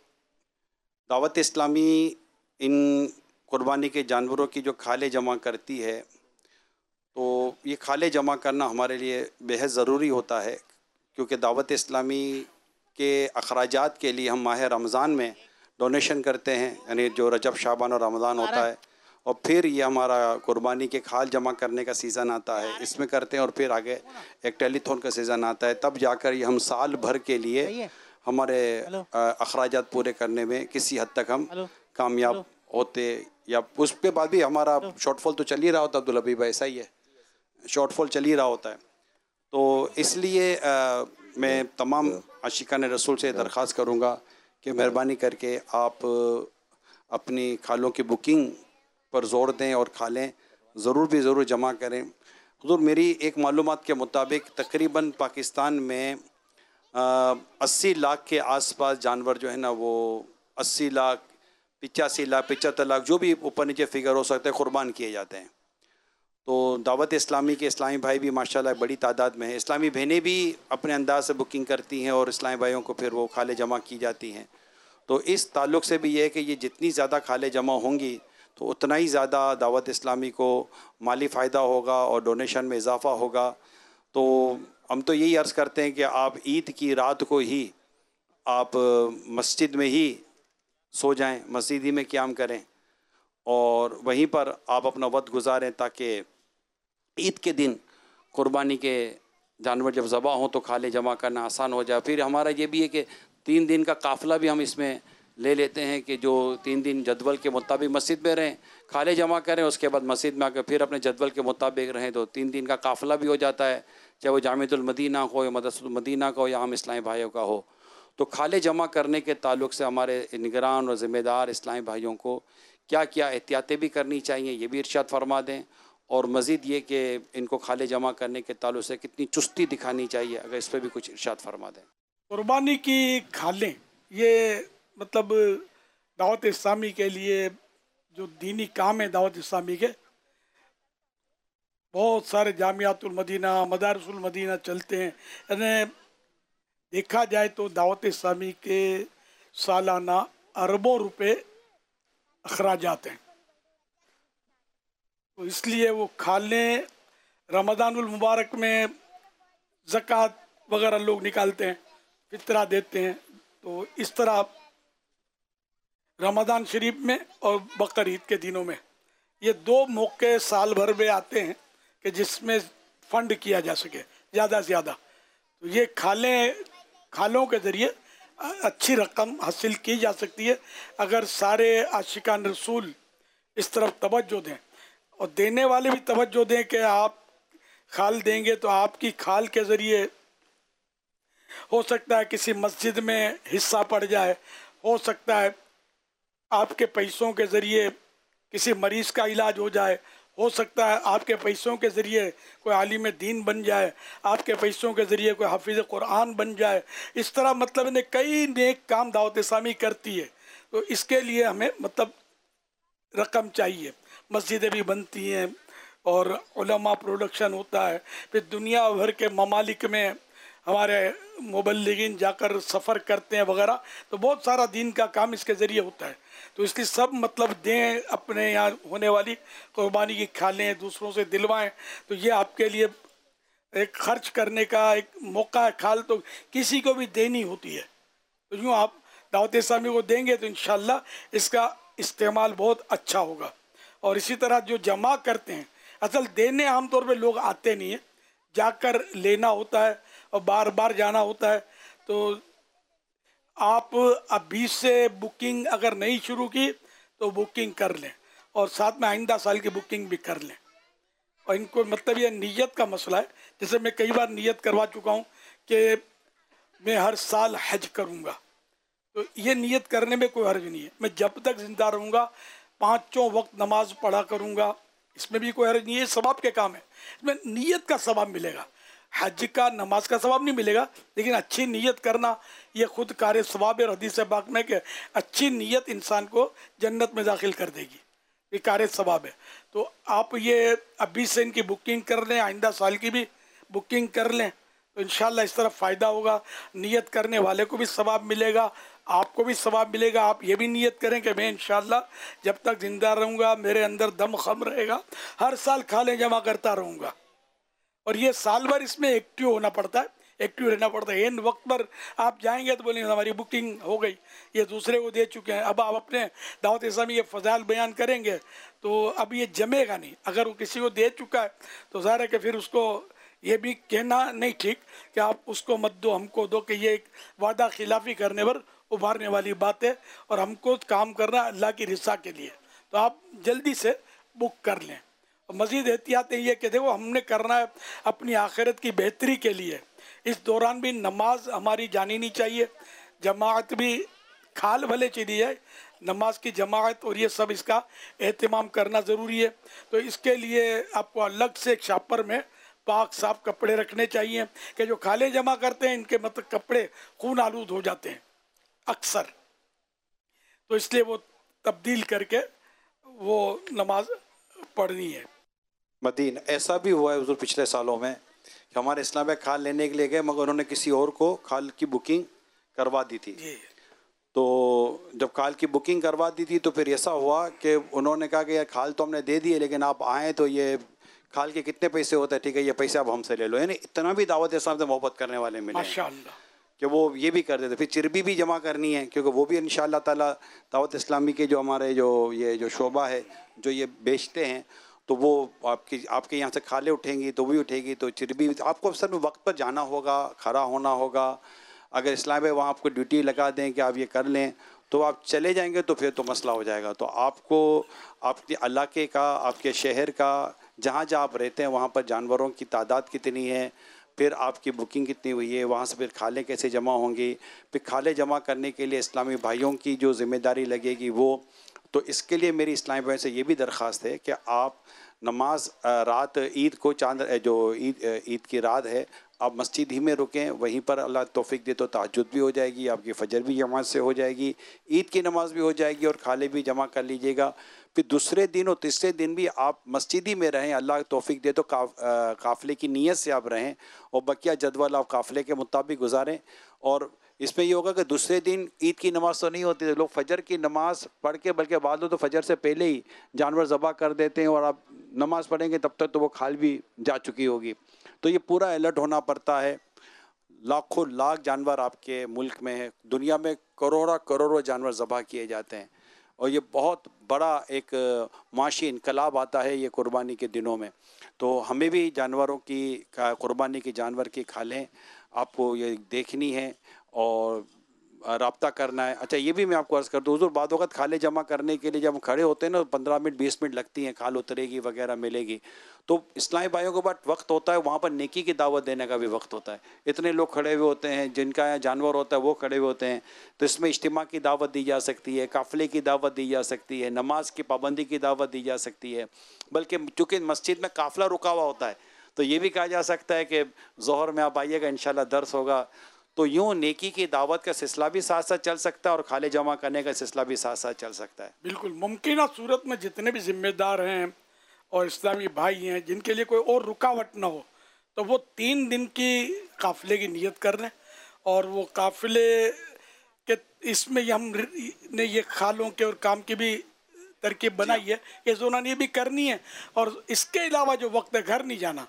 दावत इस्लामी इन कुर्बानी के जानवरों की जो खाले जमा करती है, तो ये खाले जमा करना हमारे लिए बेहद ज़रूरी होता है, क्योंकि दावत इस्लामी के अखराजात के लिए हम माह रमज़ान में डोनेशन करते हैं, यानी जो रजब शाबान और रमज़ान होता है, और फिर ये हमारा कुर्बानी के खाल जमा करने का सीज़न आता है, इसमें करते हैं, और फिर आगे एक टेलीथॉन का सीज़न आता है, तब जाकर ये हम साल भर के लिए हमारे अखराजात पूरे करने में किसी हद तक हम कामयाब होते। या उस के बाद भी हमारा शॉर्टफॉल तो चल ही रहा होता है अब्दुल हबीब, ऐसा ही है, शॉर्टफॉल चल ही रहा होता है। तो इसलिए आ, मैं तमाम आशिकान रसूल से दरख्वास्त करूँगा कि मेहरबानी करके आप अपनी खालों की बुकिंग पर ज़ोर दें और खालें ज़रूर भी ज़रूर जमा करें। हुज़ूर मेरी एक मालूमात के मुताबिक तकरीबन पाकिस्तान में अस्सी लाख के आसपास जानवर जो है ना, वो अस्सी लाख पिचासी लाख पचहत्तर लाख जो भी ऊपर नीचे फिगर हो सकते हैं कुर्बान किए जाते हैं। तो दावत इस्लामी के इस्लामी भाई भी माशाल्लाह बड़ी तादाद में है, इस्लामी बहनें भी अपने अंदाज से बुकिंग करती हैं और इस्लामी भाइयों को फिर वो खाले जमा की जाती हैं। तो इस ताल्लुक़ से भी ये है कि ये जितनी ज़्यादा खाले जमा होंगी तो उतना ही ज़्यादा दावत इस्लामी को माली फ़ायदा होगा और डोनेशन में इजाफ़ा होगा। तो हम तो यही अर्ज़ करते हैं कि आप ईद की रात को ही आप मस्जिद में ही सो जाएं, मस्जिद ही में क़याम करें और वहीं पर आप अपना वक्त गुजारें, ताकि ईद के दिन कुर्बानी के जानवर जब ज़बा हों तो खाले जमा करना आसान हो जाए। फिर हमारा ये भी है कि तीन दिन का काफ़िला भी हम इसमें ले लेते हैं कि जो तीन दिन जदवल के मुताबिक मस्जिद में रहें, खाले जमा करें, उसके बाद मस्जिद में आकर फिर अपने जदवल के मुताबिक रहें, तो तीन दिन का काफ़िला भी हो जाता है, चाहे वो जामिअतुल मदीना हो या मदरसतुल मदीना का हो या आम इस्लामी भाइयों का हो। तो खाले जमा करने के ताल्लुक से हमारे निगरान और ज़िम्मेदार इस्लामी भाइयों को क्या क्या एहतियातें भी करनी चाहिए, ये भी इरशाद फरमा दें। और मज़ीद ये कि इनको खाले जमा करने के ताल्लुक से कितनी चुस्ती दिखानी चाहिए, अगर इस पर भी कुछ इरशाद फरमा दें। कुर्बानी की खालें, ये मतलब दावत इस्लामी के लिए जो दीनी काम है दावत इस्लामी के, बहुत सारे जामियातुल मदीना, मदारिसुल मदीना चलते हैं। यानी देखा जाए तो दावत इस्लामी के सालाना अरबों रुपए अखराजात हैं। तो इसलिए वो खालें, रमज़ानुल मुबारक में ज़कात वगैरह लोग निकालते हैं, फितरा देते हैं। तो इस तरह रमज़ान शरीफ में और बकर ईद के दिनों में ये दो मौके साल भर में आते हैं कि जिसमें फ़ंड किया जा सके ज़्यादा से ज़्यादा। तो ये खालें खालों के ज़रिए अच्छी रकम हासिल की जा सकती है अगर सारे आशिकान रसूल इस तरफ तवज्जो दें, और देने वाले भी तवज्जो दें कि आप खाल देंगे तो आपकी खाल के ज़रिए हो सकता है किसी मस्जिद में हिस्सा पड़ जाए, हो सकता है आपके पैसों के ज़रिए किसी मरीज़ का इलाज हो जाए, हो सकता है आपके पैसों के ज़रिए कोई आलिम दीन बन जाए, आपके पैसों के ज़रिए कोई हाफिज़ कुरान बन जाए। इस तरह मतलब ने कई नेक काम दावत इस्लामी करती है। तो इसके लिए हमें मतलब रकम चाहिए, मस्जिदें भी बनती हैं और उलमा प्रोडक्शन होता है, फिर दुनिया भर के ममालिक में हमारे मुबल्लिगीन जाकर सफ़र करते हैं वगैरह। तो बहुत सारा दीन का काम इसके ज़रिए होता है। तो इसकी सब मतलब दें, अपने यहाँ होने वाली कुर्बानी की खालें दूसरों से दिलवाएं, तो ये आपके लिए एक खर्च करने का एक मौका है। खाल तो किसी को भी देनी होती है, तो यूँ आप दावत इस्लामी को देंगे तो इंशाल्लाह इसका इस्तेमाल बहुत अच्छा होगा। और इसी तरह जो जमा करते हैं, असल देने आमतौर पे लोग आते नहीं हैं, जाकर लेना होता है और बार बार जाना होता है। तो आप अभी से बुकिंग अगर नहीं शुरू की तो बुकिंग कर लें, और साथ में आइंदा साल की बुकिंग भी कर लें। और इनको मतलब ये नीयत का मसला है। जैसे मैं कई बार नीयत करवा चुका हूँ कि मैं हर साल हज करूँगा, तो ये नीयत करने में कोई हर्ज नहीं है। मैं जब तक जिंदा रहूँगा पाँचों वक्त नमाज पढ़ा करूँगा, इसमें भी कोई हर्ज नहीं है। सवाब के काम है, इसमें नीयत का सवाब मिलेगा। हज का नमाज का सवाब नहीं मिलेगा, लेकिन अच्छी नीयत करना ये खुद कार्य सवाब है। हदीस पाक में कि अच्छी नीयत इंसान को जन्नत में दाखिल कर देगी, ये कार्य सवाब है। तो आप ये अभी से इनकी बुकिंग कर लें, आइंदा साल की भी बुकिंग कर लें, तो इंशाल्लाह इस तरफ फ़ायदा होगा। नियत करने वाले को भी सवाब मिलेगा, आपको भी सवाब मिलेगा। आप ये भी नियत करें कि मैं इंशाल्लाह जब तक ज़िंदा रहूँगा, मेरे अंदर दम खम रहेगा, हर साल खालें जमा करता रहूँगा। और ये साल भर इसमें एक्टिव होना पड़ता है, एक्टिव रहना पड़ता है। इन वक्त पर आप जाएंगे तो बोलेंगे हमारी बुकिंग हो गई, ये दूसरे को दे चुके हैं, अब आप अपने दावत इस्लामी ये फ़ज़ाइल बयान करेंगे तो अब ये जमेगा नहीं। अगर वो किसी को दे चुका है तो ज़ाहिर है कि फिर उसको ये भी कहना नहीं ठीक कि आप उसको मत दो, हमको दो, कि ये एक वादा खिलाफ़ी करने पर उभारने वाली बात है। और हमको काम करना अल्लाह की रिज़ा के लिए, तो आप जल्दी से बुक कर लें। और मज़ीद एहतियातें ये कि देखो हमने करना है अपनी आखिरत की बेहतरी के लिए। इस दौरान भी नमाज हमारी जानी नहीं चाहिए, जमात भी खाल भले चली जाए, नमाज की जमात और ये सब इसका एहतमाम करना ज़रूरी है। तो इसके लिए आपको अलग से एक शापर में पाक साफ कपड़े रखने चाहिए कि जो खाले जमा करते हैं इनके मतलब कपड़े खून आलूद हो जाते हैं अक्सर, तो इसलिए वो तब्दील करके वो नमाज पढ़नी है। मदीन ऐसा भी हुआ है हुज़ूर पिछले सालों में कि हमारे इस्लाम में खाल लेने के लिए गए, मगर उन्होंने किसी और को खाल की बुकिंग करवा दी थी। तो जब खाल की बुकिंग करवा दी थी तो फिर ऐसा हुआ कि उन्होंने कहा कि यार खाल तो हमने दे दिए, लेकिन आप आएँ तो ये खाल के कितने पैसे होते हैं, ठीक है ये पैसे आप हमसे ले लो। यानी इतना भी दावत इस्लाम से मोहब्बत करने वाले मिले माशाअल्लाह कि वो ये भी कर देते। फिर चिरबी भी जमा करनी है, क्योंकि वो भी इंशाअल्लाह ताला दावत इस्लामी के जो हमारे जो ये जो शोबा है जो ये बेचते हैं, तो वो आपकी आपके यहाँ से खाले उठेंगी तो भी उठेगी। तो चिरबी आपको सर में वक्त पर जाना होगा, खड़ा होना होगा। अगर इस्लाम है वहाँ आपको ड्यूटी लगा दें कि आप ये कर लें, तो आप चले जाएंगे तो फिर तो मसला हो जाएगा। तो आपको आपके इलाके का, आपके शहर का, जहाँ जहाँ आप रहते हैं वहाँ पर जानवरों की तादाद कितनी है, फिर आपकी बुकिंग कितनी हुई है, वहाँ से फिर खाले कैसे जमा होंगी, फिर खाले जमा करने के लिए इस्लामी भाइयों की जो ज़िम्मेदारी लगेगी वो। तो इसके लिए मेरी इस्लामी भाइयों से ये भी दरख्वास्त है कि आप नमाज रात ईद को चांद जो ईद ईद की रात है आप मस्जिद ही में रुकें, वहीं पर अल्लाह तौफीक दे तो तहज्जुद भी हो जाएगी, आपकी फजर भी जमात से हो जाएगी, ईद की नमाज भी हो जाएगी और खाले भी जमा कर लीजिएगा। फिर दूसरे दिन और तीसरे दिन भी आप मस्जिद ही में रहें, अल्लाह तौफीक दे तो का, काफ़िले की नीयत से आप रहें और बकिया जदवल आप काफ़िले के मुताबिक गुजारें। और इसमें ये होगा कि दूसरे दिन ईद की नमाज़ तो नहीं होती, लोग फजर की नमाज़ पढ़ के, बल्कि बाद लो तो फजर से पहले ही जानवर ज़बह कर देते हैं और आप नमाज़ पढ़ेंगे तब तक तो वो खाल भी जा चुकी होगी। तो ये पूरा अलर्ट होना पड़ता है। लाखों लाख जानवर आपके मुल्क में है, दुनिया में करोड़ों करोड़ों जानवर ज़बह किए जाते हैं और ये बहुत बड़ा एक माशी इनकलाब आता है ये कुर्बानी के दिनों में। तो हमें भी जानवरों की कुर्बानी की जानवर की खालें आपको ये देखनी है और राब्ता करना है। अच्छा ये भी मैं आपको अर्ज़ कर दूँ हुज़ूर, बाद वक़्त खाले जमा करने के लिए जब हम खड़े होते हैं ना पंद्रह मिनट बीस मिनट लगती हैं, खाल उतरेगी वगैरह मिलेगी, तो इस्लामी भाइयों के पास वक्त होता है, वहाँ पर नेकी की दावत देने का भी वक्त होता है। इतने लोग खड़े हुए होते हैं, जिनका यहाँ जानवर होता है वो खड़े हुए होते हैं, तो इसमें इज्तिमा की दावत दी जा सकती है, काफ़िले की दावत दी जा सकती है, नमाज की पाबंदी की दावत दी जा सकती है। बल्कि चूँकि मस्जिद में काफ़िला रुका हुआ होता है तो ये भी कहा जा सकता है कि ज़ोहर में आप आइएगा, इंशाल्लाह दर्स होगा। तो यूँ नेकी की दावत का सिलसिला भी साथ साथ चल सकता है और खाले जमा करने का सिलसिला भी साथ साथ चल सकता है। बिल्कुल मुमकिन सूरत में जितने भी जिम्मेदार हैं और इस्लामी भाई हैं जिनके लिए कोई और रुकावट ना हो, तो वो तीन दिन की काफ़िले की नियत कर लें और वो काफ़िले के इसमें हम ने ये खालों के और काम की भी तरकीब बनाई है, ये जोनान ये भी करनी है। और इसके अलावा जो वक्त है घर नहीं जाना,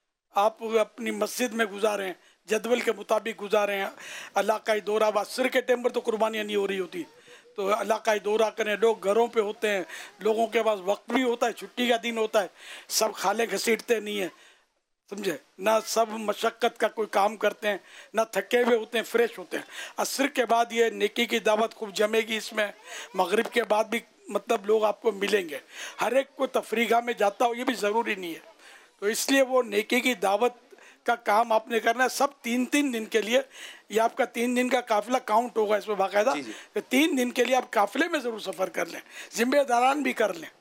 आप अपनी मस्जिद में गुजारें, जदवल के मुताबिक गुजारें, इलाकाई दौरा, असर के टाइम पर तो कुर्बानियाँ नहीं हो रही होती, तो इलाकाई दौरा करें। लोग घरों पे होते हैं, लोगों के पास वक्त भी होता है, छुट्टी का दिन होता है, सब खाले घसीटते नहीं है, समझे ना, सब मशक्क़त का कोई काम करते हैं, ना थके हुए होते हैं, फ्रेश होते हैं। असर के बाद ये नेकी की दावत खूब जमेगी इसमें, मगरिब के बाद भी मतलब लोग आपको मिलेंगे। हर एक को तफरीगा में जाता हो ये भी ज़रूरी नहीं है, तो इसलिए वो नेकी की दावत का काम आपने करना है। सब तीन तीन दिन के लिए, ये आपका तीन दिन का काफिला काउंट होगा इसमें बाकायदा, तो तीन दिन के लिए आप काफिले में ज़रूर सफ़र कर लें, जिम्मेदारान भी कर लें।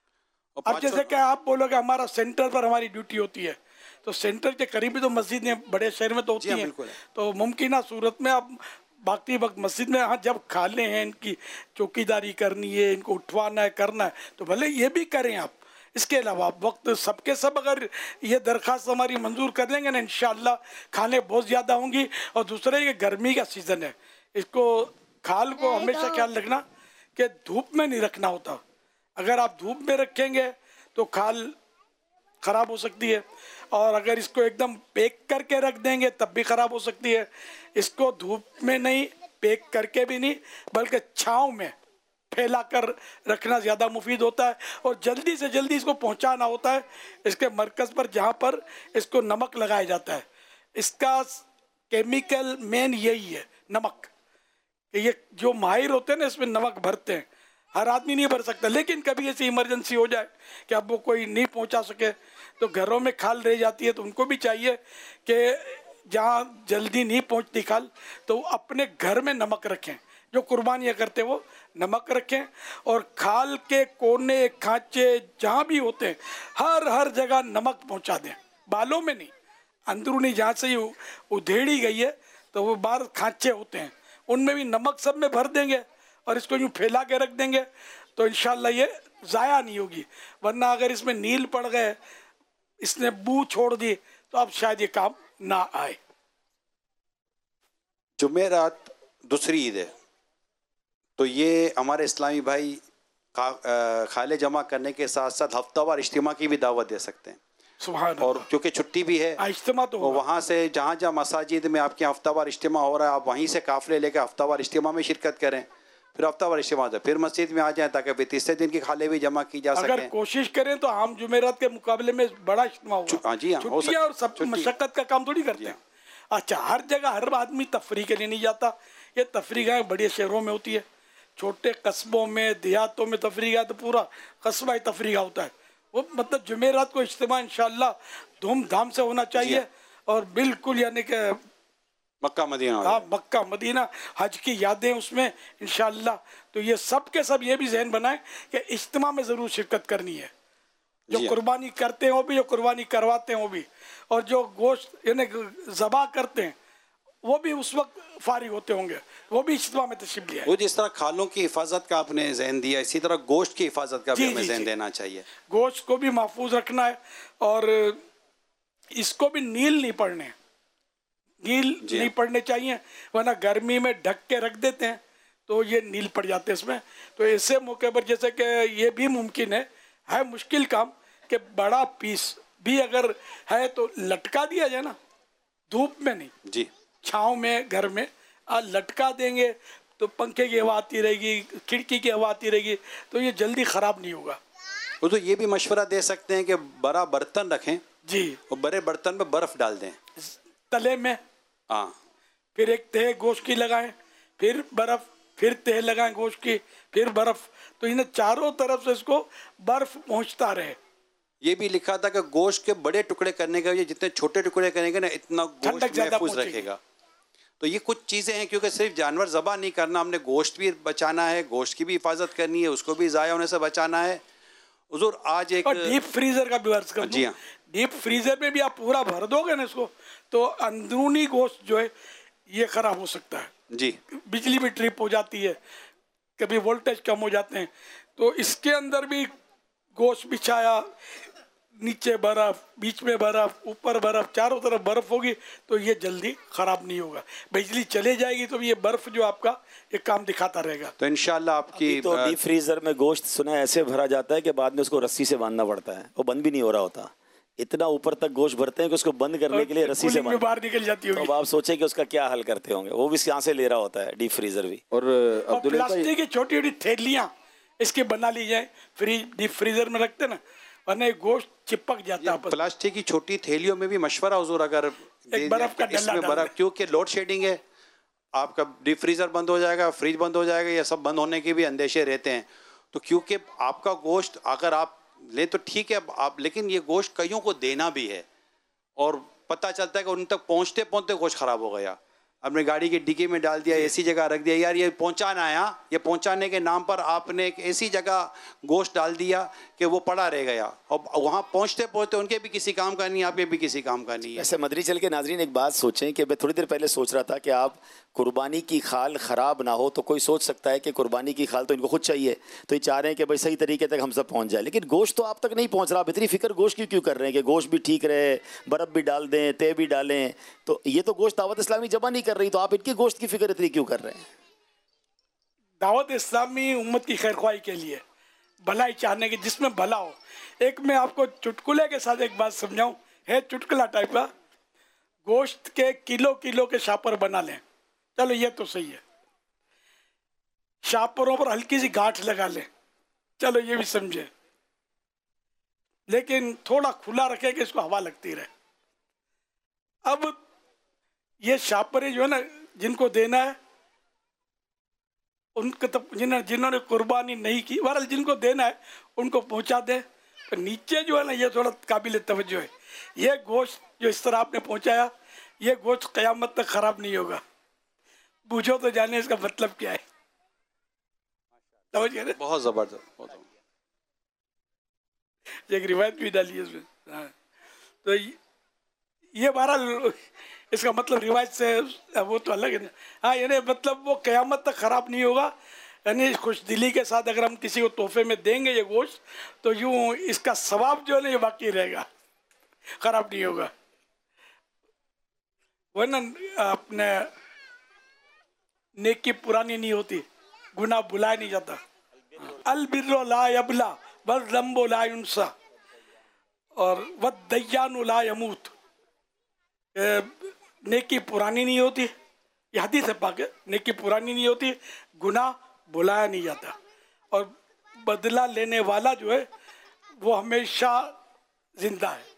अब जैसे क्या आप बोलोगे हमारा सेंटर पर हमारी ड्यूटी होती है, तो सेंटर के करीबी तो मस्जिदें बड़े शहर में तो होती हैं, तो मुमकिन सूरत में आप बाकी वक्त मस्जिद में, हाँ जब खाले हैं इनकी चौकीदारी करनी है, इनको उठवाना है, करना है, तो भले ये भी करें आप। इसके अलावा वक्त सबके सब अगर ये दरख्वास्त हमारी मंजूर कर लेंगे ना, इंशाअल्लाह खाने बहुत ज़्यादा होंगी। और दूसरा ये गर्मी का सीज़न है, इसको खाल को हमेशा ख्याल रखना कि धूप में नहीं रखना होता। अगर आप धूप में रखेंगे तो खाल ख़राब हो सकती है, और अगर इसको एकदम पैक करके रख देंगे तब भी ख़राब हो सकती है। इसको धूप में नहीं, पैक करके भी नहीं, बल्कि छाँव में फैला कर रखना ज़्यादा मुफीद होता है। और जल्दी से जल्दी इसको पहुंचाना होता है इसके मरकज़ पर, जहां पर इसको नमक लगाया जाता है। इसका केमिकल मेन यही है, नमक। ये जो माहिर होते हैं ना इसमें नमक भरते हैं, हर आदमी नहीं भर सकता, लेकिन कभी ऐसी इमरजेंसी हो जाए कि अब वो कोई नहीं पहुंचा सके तो घरों में खाल रह जाती है, तो उनको भी चाहिए कि जहाँ जल्दी नहीं पहुंचती खाल तो अपने घर में नमक रखें, जो कुर्बानियाँ करते वो नमक रखें। और खाल के कोने खांचे जहाँ भी होते हैं हर हर जगह नमक पहुँचा दें, बालों में नहीं, अंदरूनी जहाँ से ही उधेड़ी गई है तो वो बाहर खांचे होते हैं उनमें भी नमक सब में भर देंगे और इसको यूँ फैला के रख देंगे, तो इंशाल्लाह ये ज़ाया नहीं होगी। वरना अगर इसमें नील पड़ गए, इसने बू छोड़ दी, तो अब शायद ये काम ना आए। जुमेरात दूसरी ईद है, तो ये हमारे इस्लामी भाई खा, खाले जमा करने के साथ साथ हफ्तावार इज्तिमा की भी दावत दे सकते हैं। सुभान और क्योंकि छुट्टी भी है, इज्तिमा तो वहाँ से जहाँ जहाँ मसाजिद में आपके हफ्तावार इज्तिमा हो रहा है, आप वहीं से काफ़िले लेकर हफ्तावार इज्तिमा में शिरकत करें, फिर हफ्तावार इज्तिमा से फिर मस्जिद में आ जाएं, ताकि फिर तीसरे दिन की खाले भी जमा की जा सके। अगर कोशिश करें तो आम जुमेरात के मुकाबले में बड़ा इज्तिमा होगा। हाँ जी, हाँ, छुट्टियाँ और सब मशक्कत का काम थोड़ी करते हैं। अच्छा, हर जगह हर आदमी तफरी के लिए नहीं जाता, ये तफरी गाहें बड़े शहरों में होती है, छोटे कस्बों में देहातों में तफरीक़ा तो पूरा कस्बा ही तफरीक़ा होता है। वो मतलब जुमेरात को इज्तिमा इंशाअल्लाह धूमधाम से होना चाहिए और बिल्कुल यानी कि मक्का मदीना, हाँ मक्का मदीना, हज की यादें उसमें इंशाअल्लाह। तो ये सब के सब ये भी जहन बनाए कि इज्तिमा में ज़रूर शिरकत करनी है। जो कुर्बानी करते हैं वो भी, जो कुर्बानी करवाते हैं वो भी, और जो गोश्त यानी ज़बा करते हैं वो भी उस वक्त फारिग होते होंगे, वो भी इज्तिमा में तशरीफ लिया है। वो जिस तरह खालों की हिफाजत का आपने जहन दिया, इसी तरह गोश्त की हिफाजत का भी हमें जहन देना चाहिए। गोश्त को भी महफूज रखना है और इसको भी नील नहीं पड़ने, नील नहीं पड़ने चाहिए, वरना गर्मी में ढक के रख देते हैं तो ये नील पड़ जाते हैं इसमें। तो ऐसे मौके पर जैसे कि ये भी मुमकिन है है मुश्किल काम कि बड़ा पीस भी अगर है तो लटका दिया जाए ना, धूप में नहीं जी, छाँव में घर में आ लटका देंगे तो पंखे की हवा आती रहेगी, खिड़की की हवा आती रहेगी, तो ये जल्दी ख़राब नहीं होगा। वो तो ये भी मशवरा दे सकते हैं कि बड़ा बर्तन रखें जी, और बड़े बर्तन में बर्फ़ डाल दें तले में, हाँ, फिर एक तह गोश्त की लगाएं, फिर बर्फ़, फिर तह लगाएं गोश्त की, फिर बर्फ़, तो इन्हें चारों तरफ से इसको बर्फ़ पहुंचता रहे। ये भी लिखा था कि गोश्त के बड़े टुकड़े करने का, ये जितने छोटे टुकड़े करेंगे ना इतना गोश्त महफूज रखेगा। तो ये कुछ चीज़ें हैं, क्योंकि सिर्फ जानवर ज़बा नहीं करना, हमने गोश्त भी बचाना है, गोश्त की भी हिफाजत करनी है, उसको भी ज़ाया होने से बचाना है। हुजूर आज एक डीप फ्रीजर का भी वर्ष कर, जी हाँ, डीप फ्रीजर में भी आप पूरा भर दोगे ना इसको तो अंदरूनी गोश्त जो है ये खराब हो सकता है जी, बिजली भी ट्रिप हो जाती है, कभी वोल्टेज कम हो जाते हैं, तो इसके अंदर भी गोश्त बिछाया, नीचे बर्फ, बीच में बर्फ, ऊपर बर्फ, चारों तरफ बर्फ होगी तो ये जल्दी खराब नहीं होगा। बिजली चले जाएगी तो ये बर्फ जो आपका ये काम दिखाता रहेगा। तो इंशाल्लाह आपकी तो डीप फ्रीजर में गोश्त सुना है ऐसे भरा जाता है कि बाद में उसको रस्सी से बांधना पड़ता है, वो बंद भी नहीं हो रहा होता, इतना ऊपर तक गोश्त भरते हैं कि उसको बंद करने के लिए रस्सी से बाहर निकल जाती होगी। तो अब आप सोचे कि उसका क्या हल करते होंगे, वो भी यहाँ से ले रहा होता है डीप फ्रीजर भी। और प्लास्टिक की छोटी छोटी थैलियाँ इसकी बना ली जाए, फ्रीज डीप फ्रीजर में रखते ना, वरना गोश्त चिपक जाता है। प्लास्टिक की छोटी थैलियों में भी मशवरा हुजूर अगर एक बर्फ का इसमें बर्फ, क्योंकि लोड शेडिंग है, आपका डीप फ्रीजर बंद हो जाएगा, फ्रिज बंद हो जाएगा, ये सब बंद होने के भी अंदेशे रहते हैं। तो क्योंकि आपका गोश्त अगर आप ले तो ठीक है आप, लेकिन ये गोश्त कईयों को देना भी है और पता चलता है कि उन तक पहुंचते पहुंचते गोश्त खराब हो गया, अपने गाड़ी की डिग्गी में डाल दिया, ऐसी जगह रख दिया, यार ये पहुंचाना है, यहाँ ये पहुंचाने के नाम पर आपने एक ऐसी जगह गोश्त डाल दिया कि वो पड़ा रह गया और वहाँ पहुंचते पहुंचते उनके भी किसी काम का नहीं, आप ये भी किसी काम का नहीं है। ऐसे मदरी चल के नाजरीन एक बात सोचें कि मैं थोड़ी देर पहले सोच रहा था कि आप कुर्बानी की खाल ख़राब ना हो, तो कोई सोच सकता है कि कुर्बानी की खाल तो इनको खुद चाहिए, तो ये चाह रहे हैं कि भाई सही तरीके तक हम सब पहुंच जाए, लेकिन गोश्त तो आप तक नहीं पहुंच रहा। आप इतनी फिक्र गोश्त की क्यों कर रहे हैं कि गोश्त भी ठीक रहे, बर्फ़ भी डाल दें, तय भी डालें, तो ये तो गोश्त दावत इस्लामी जमा नहीं कर रही, तो आप इनकी गोश्त की फिक्र इतनी क्यों कर रहे हैं? दावत इस्लामी उम्मत की खैरख्वाही के लिए, भलाई चाहने की, जिसमें भला हो। एक मैं आपको चुटकुले के साथ एक बात समझाऊं, है चुटकुला टाइप का, गोश्त के किलो किलो के शापर बना लें, चलो ये तो सही है, शापरों पर हल्की सी गांठ लगा लें, चलो ये भी समझे, लेकिन थोड़ा खुला रखें कि इसको हवा लगती रहे। अब ये शापरे जो है ना, जिनको देना है उनको तो, जिन्होंने जिन्होंने कुर्बानी नहीं की, बहरहाल जिनको देना है उनको पहुंचा दे। तो नीचे जो है ना ये थोड़ा काबिल तवज्जो है, ये गोश्त जो इस तरह आपने पहुंचाया, ये गोश्त क़यामत तक खराब नहीं होगा, पूछो तो जाने इसका मतलब क्या है। बहुत जबरदस्त, एक रिवायत भी डाली है इसमें। हाँ, तो ये बहरहाल इसका मतलब रिवायत से वो तो अलग है। हाँ, यानी मतलब वो क़यामत तक ख़राब नहीं होगा, यानी खुश दिली के साथ अगर हम किसी को तोहफे में देंगे ये गोश्त, तो यूँ इसका सवाब जो है ना ये बाकी रहेगा, ख़राब नहीं होगा। वरना अपने नेकी पुरानी नहीं होती, गुनाह भुलाया नहीं जाता। अल बिर्रो ला यबला बल ज़म्बो ला युनसा और वद दय्यानु ला यमूत, नेकी पुरानी नहीं होती, ये हदीस है पाक है, नेकी पुरानी नहीं होती, गुनाह भुलाया नहीं जाता, और बदला लेने वाला जो है वो हमेशा जिंदा है,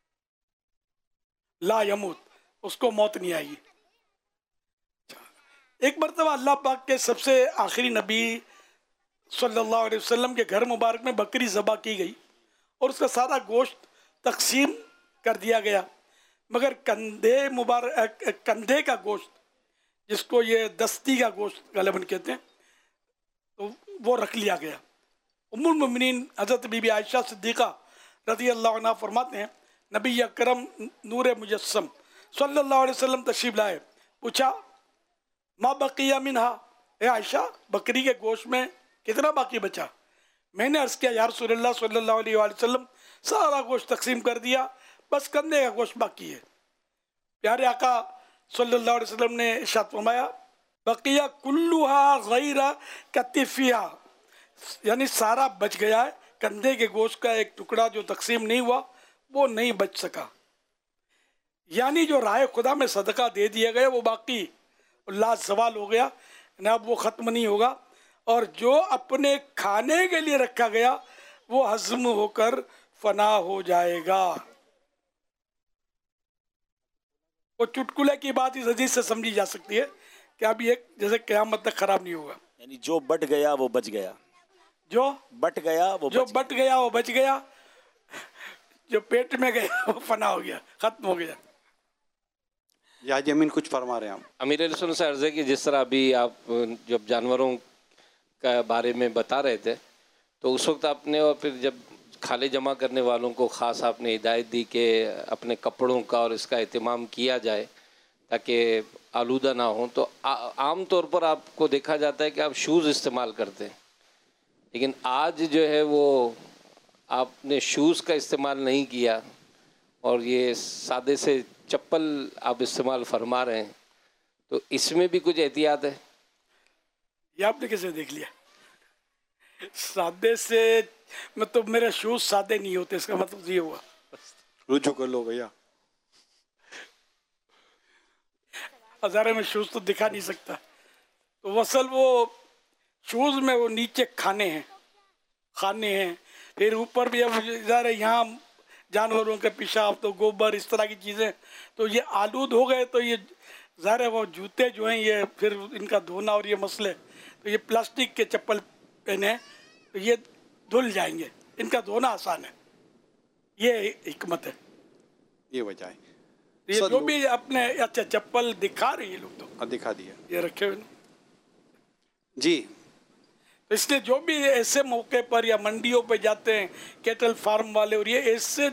ला यमूत, उसको मौत नहीं आएगी। एक मरतबा अल्लाह पाक के सबसे आखिरी नबी सल्लल्लाहु अलैहि वसल्लम के घर मुबारक में बकरी ज़बा की गई और उसका सारा गोश्त तकसीम कर दिया गया, मगर कंधे मुबारक कंधे का गोश्त, जिसको ये दस्ती का गोश्त गलबन कहते हैं, तो वो रख लिया गया। उम्मुल मोमिनीन हज़रत बीबी आयशा सिद्दीक़ा रज़ी अल्लाह अन्हा फरमाते हैं, नबी अकरम नूर मुजस्सम सल्लल्लाहु अलैहि वसल्लम तशरीफ़ लाए, पूछा मा बकिया मिनहा, ए आयशा बकरी के गोश्त में कितना बाकी बचा? मैंने अर्ज़ किया या रसूलल्लाह सल्लल्लाहु अलैहि वसल्लम सारा गोश्त तकसीम कर दिया, बस कंधे का गोश्त बाकी है। प्यारे आका सल्लल्लाहु अलैहि वसल्लम ने इरशाद फरमाया बकिया कुल्लुहा गैरा कतिफिया, यानी सारा बच गया है, कंधे के गोश्त का एक टुकड़ा जो तकसीम नहीं हुआ वो नहीं बच सका। यानी जो राह खुदा में सदका दे दिया गया वो बाकी लाजवाल हो गया न, अब वो ख़त्म नहीं होगा, और जो अपने खाने के लिए रखा गया वो हज़म होकर फना हो जाएगा। वो चुटकुले की बात इस हदीस से समझी जा सकती है कि अब ये जैसे क़यामत तक खराब नहीं होगा। यानी जो बट गया वो बच गया, जो बट गया वो जो बच बट गया वो बच गया, जो पेट में गया वो फना हो गया, ख़त्म हो गया। या जमीन कुछ फरमा रहे हैं हम। अमीर सुन से अर्ज़ है कि जिस तरह अभी आप जब जानवरों का बारे में बता रहे थे तो उस वक्त आपने, और फिर जब खाले जमा करने वालों को ख़ास आपने हिदायत दी कि अपने कपड़ों का और इसका एहतमाम किया जाए ताकि आलूदा ना हो, तो आम तौर पर आपको देखा जाता है कि आप शूज़ इस्तेमाल करते हैं, लेकिन आज जो है वो आपने शूज़ का इस्तेमाल नहीं किया और ये सादे से चप्पल आप इस्तेमाल फरमा रहे हैं, तो इसमें भी कुछ एहतियात है? ये आपने कैसे देख लिया? सादे से मतलब मेरे शूज सादे नहीं होते, इसका मतलब ये हुआ। रुजू कर लो भैया। हजारे में शूज तो दिखा नहीं सकता, तो असल वो शूज में वो नीचे खाने हैं खाने हैं फिर ऊपर भी अब ज़ाहिर यहाँ जानवरों के पेशाब तो गोबर इस तरह की चीज़ें, तो ये आलूद हो गए, तो ये ज़ाहिर है वो जूते जो हैं ये फिर इनका धोना और ये मसले, तो ये प्लास्टिक के चप्पल पहने तो ये धुल जाएंगे, इनका धोना आसान है, ये हिकमत है, ये वजह है। ये जो भी अपने अच्छा चप्पल दिखा रहे हैं लोग, तो दिखा दिया ये रखे हुए जी। तो इसलिए जो भी ऐसे मौके पर या मंडियों पे जाते हैं कैटल फार्म वाले, और ये ऐसे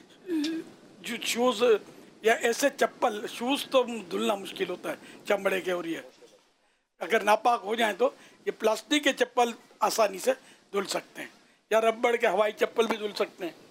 जो शूज़ या ऐसे चप्पल, शूज़ तो धुलना मुश्किल होता है चमड़े के, और ये अगर नापाक हो जाए तो ये प्लास्टिक के चप्पल आसानी से धुल सकते हैं, या रबड़ के हवाई चप्पल भी धुल सकते हैं।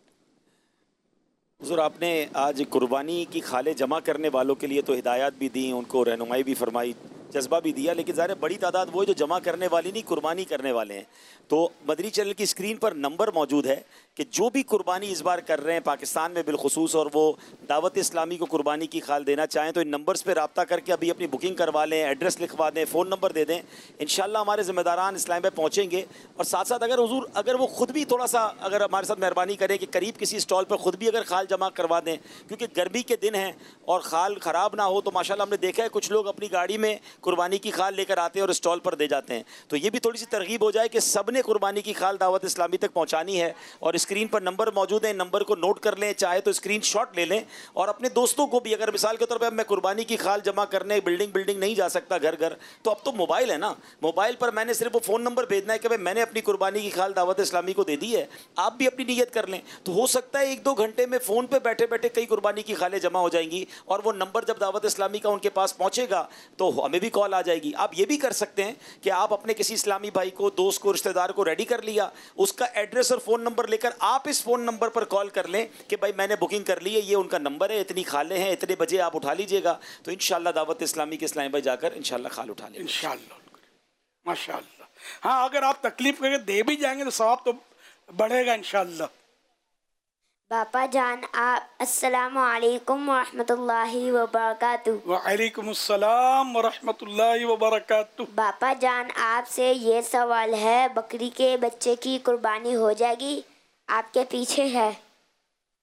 हुज़ूर, आपने आज कुर्बानी की खाले जमा करने वालों के लिए तो हिदायत भी दी, उनको रहनुमाई भी फरमाई, जज्बा भी दिया, लेकिन ज़ाहिर बड़ी तादाद वो है जो जमा करने वाली नहीं, कुर्बानी करने वाले हैं। तो मदनी चैनल की स्क्रीन पर नंबर मौजूद है कि जो भी कुर्बानी इस बार कर रहे हैं पाकिस्तान में बिलखुसूस, और वो दावत इस्लामी को कुर्बानी की खाल देना चाहें, तो इन नंबर्स पर रब्ता करके अभी अपनी बुकिंग करवा लें, एड्रेस लिखवा दें, फ़ोन नंबर दे दें। इंशाल्लाह हमारे ज़िम्मेदारान इस्लाम में पहुँचेंगे, और साथ साथ अगर हुज़ूर अगर वो ख़ुद भी थोड़ा सा अगर हमारे साथ मेहरबानी करें कि करीब किसी स्टॉल पर ख़ुद भी अगर खाल जमा करवा दें, क्योंकि गर्मी के दिन हैं और खाल ख़राब ना हो, तो माशाल्लाह हमने देखा है कुछ लोग अपनी गाड़ी में कुर्बानी की खाल लेकर आते हैं और स्टॉल पर दे जाते हैं, तो ये भी थोड़ी सी तरगीब हो जाए कि सब ने कुर्बानी की खाल दावत इस्लामी तक पहुंचानी है। और स्क्रीन पर नंबर मौजूद है, नंबर को नोट कर लें, चाहे तो स्क्रीनशॉट ले लें, और अपने दोस्तों को भी, अगर मिसाल के तौर पर मैं कुर्बानी की खाल जमा करने बिल्डिंग बिल्डिंग नहीं जा सकता घर घर, तो अब तो मोबाइल है ना, मोबाइल पर मैंने सिर्फ वो फ़ोन नंबर भेजना है कि भाई मैंने अपनी कुर्बानी की खाल दावत इस्लामी को दे दी है, आप भी अपनी नीयत कर लें, तो हो सकता है एक दो घंटे में फ़ोन पर बैठे बैठे कई कुर्बानी की खालें जमा हो जाएंगी, और वो नंबर जब दावत इस्लामी का उनके पास पहुँचेगा तो हमें भी कॉल आ जाएगी। आप ये भी कर सकते हैं कि आप अपने किसी इस्लामी भाई को, दोस्त को, रिश्तेदार को रेडी कर लिया, उसका एड्रेस और फ़ोन नंबर लेकर आप इस फ़ोन नंबर पर कॉल कर लें कि भाई मैंने बुकिंग कर ली है, ये उनका नंबर है, इतनी खालें हैं, इतने बजे आप उठा लीजिएगा, तो इंशाल्लाह दावत इस्लामी के इस्लामी भाई जाकर इंशाल्लाह खाल उठा लेंगे इंशाल्लाह। माशाल्लाह। हाँ, अगर आप तकलीफ करके दे भी जाएंगे तो सवाब तो बढ़ेगा इंशाल्लाह। बापा जान आप अस्सलामु अलैकुम व रहमतुल्लाहि व बरकातुहू। वालेकुम अस्सलाम व रहमतुल्लाहि व बरकातुहू। बापा जान आपसे ये सवाल है, बकरी के बच्चे की कुर्बानी हो जाएगी? आपके पीछे है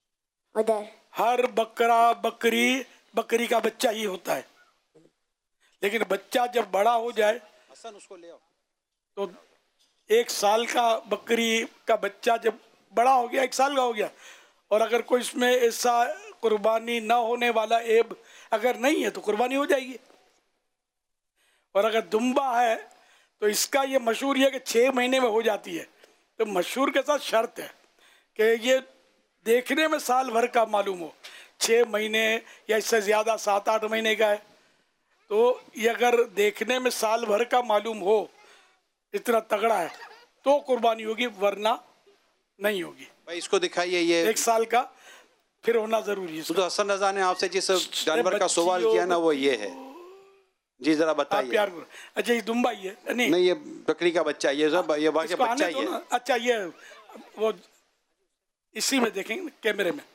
उधर। हर बकरा बकरी बकरी का बच्चा ही होता है, लेकिन बच्चा जब बड़ा हो जाए उसको ले आओ तो एक साल का बकरी का बच्चा जब बड़ा हो गया, एक साल का हो गया, और अगर कोई इसमें ऐसा कुर्बानी ना होने वाला ऐब अगर नहीं है तो कुर्बानी हो जाएगी। और अगर दुम्बा है तो इसका ये मशहूर है कि छः महीने में हो जाती है। तो मशहूर के साथ शर्त है कि ये देखने में साल भर का मालूम हो, छः महीने या इससे ज़्यादा सात आठ महीने का है तो ये अगर देखने में साल भर का मालूम हो, इतना तगड़ा है, तो कुर्बानी होगी, वरना नहीं होगी। भाई इसको दिखाइए, ये एक साल का फिर होना ज़रूरी है। तो हसन रजा ने आपसे जिस जानवर का सवाल किया ना वो ये है जी, जरा बताइए। प्यार करो। अच्छा ये दुम्बा ही है? नहीं नहीं, ये बकरी का बच्चा, ये सब ये बाकी बच्चा ही है। अच्छा ये वो इसी में देखेंगे कैमरे में।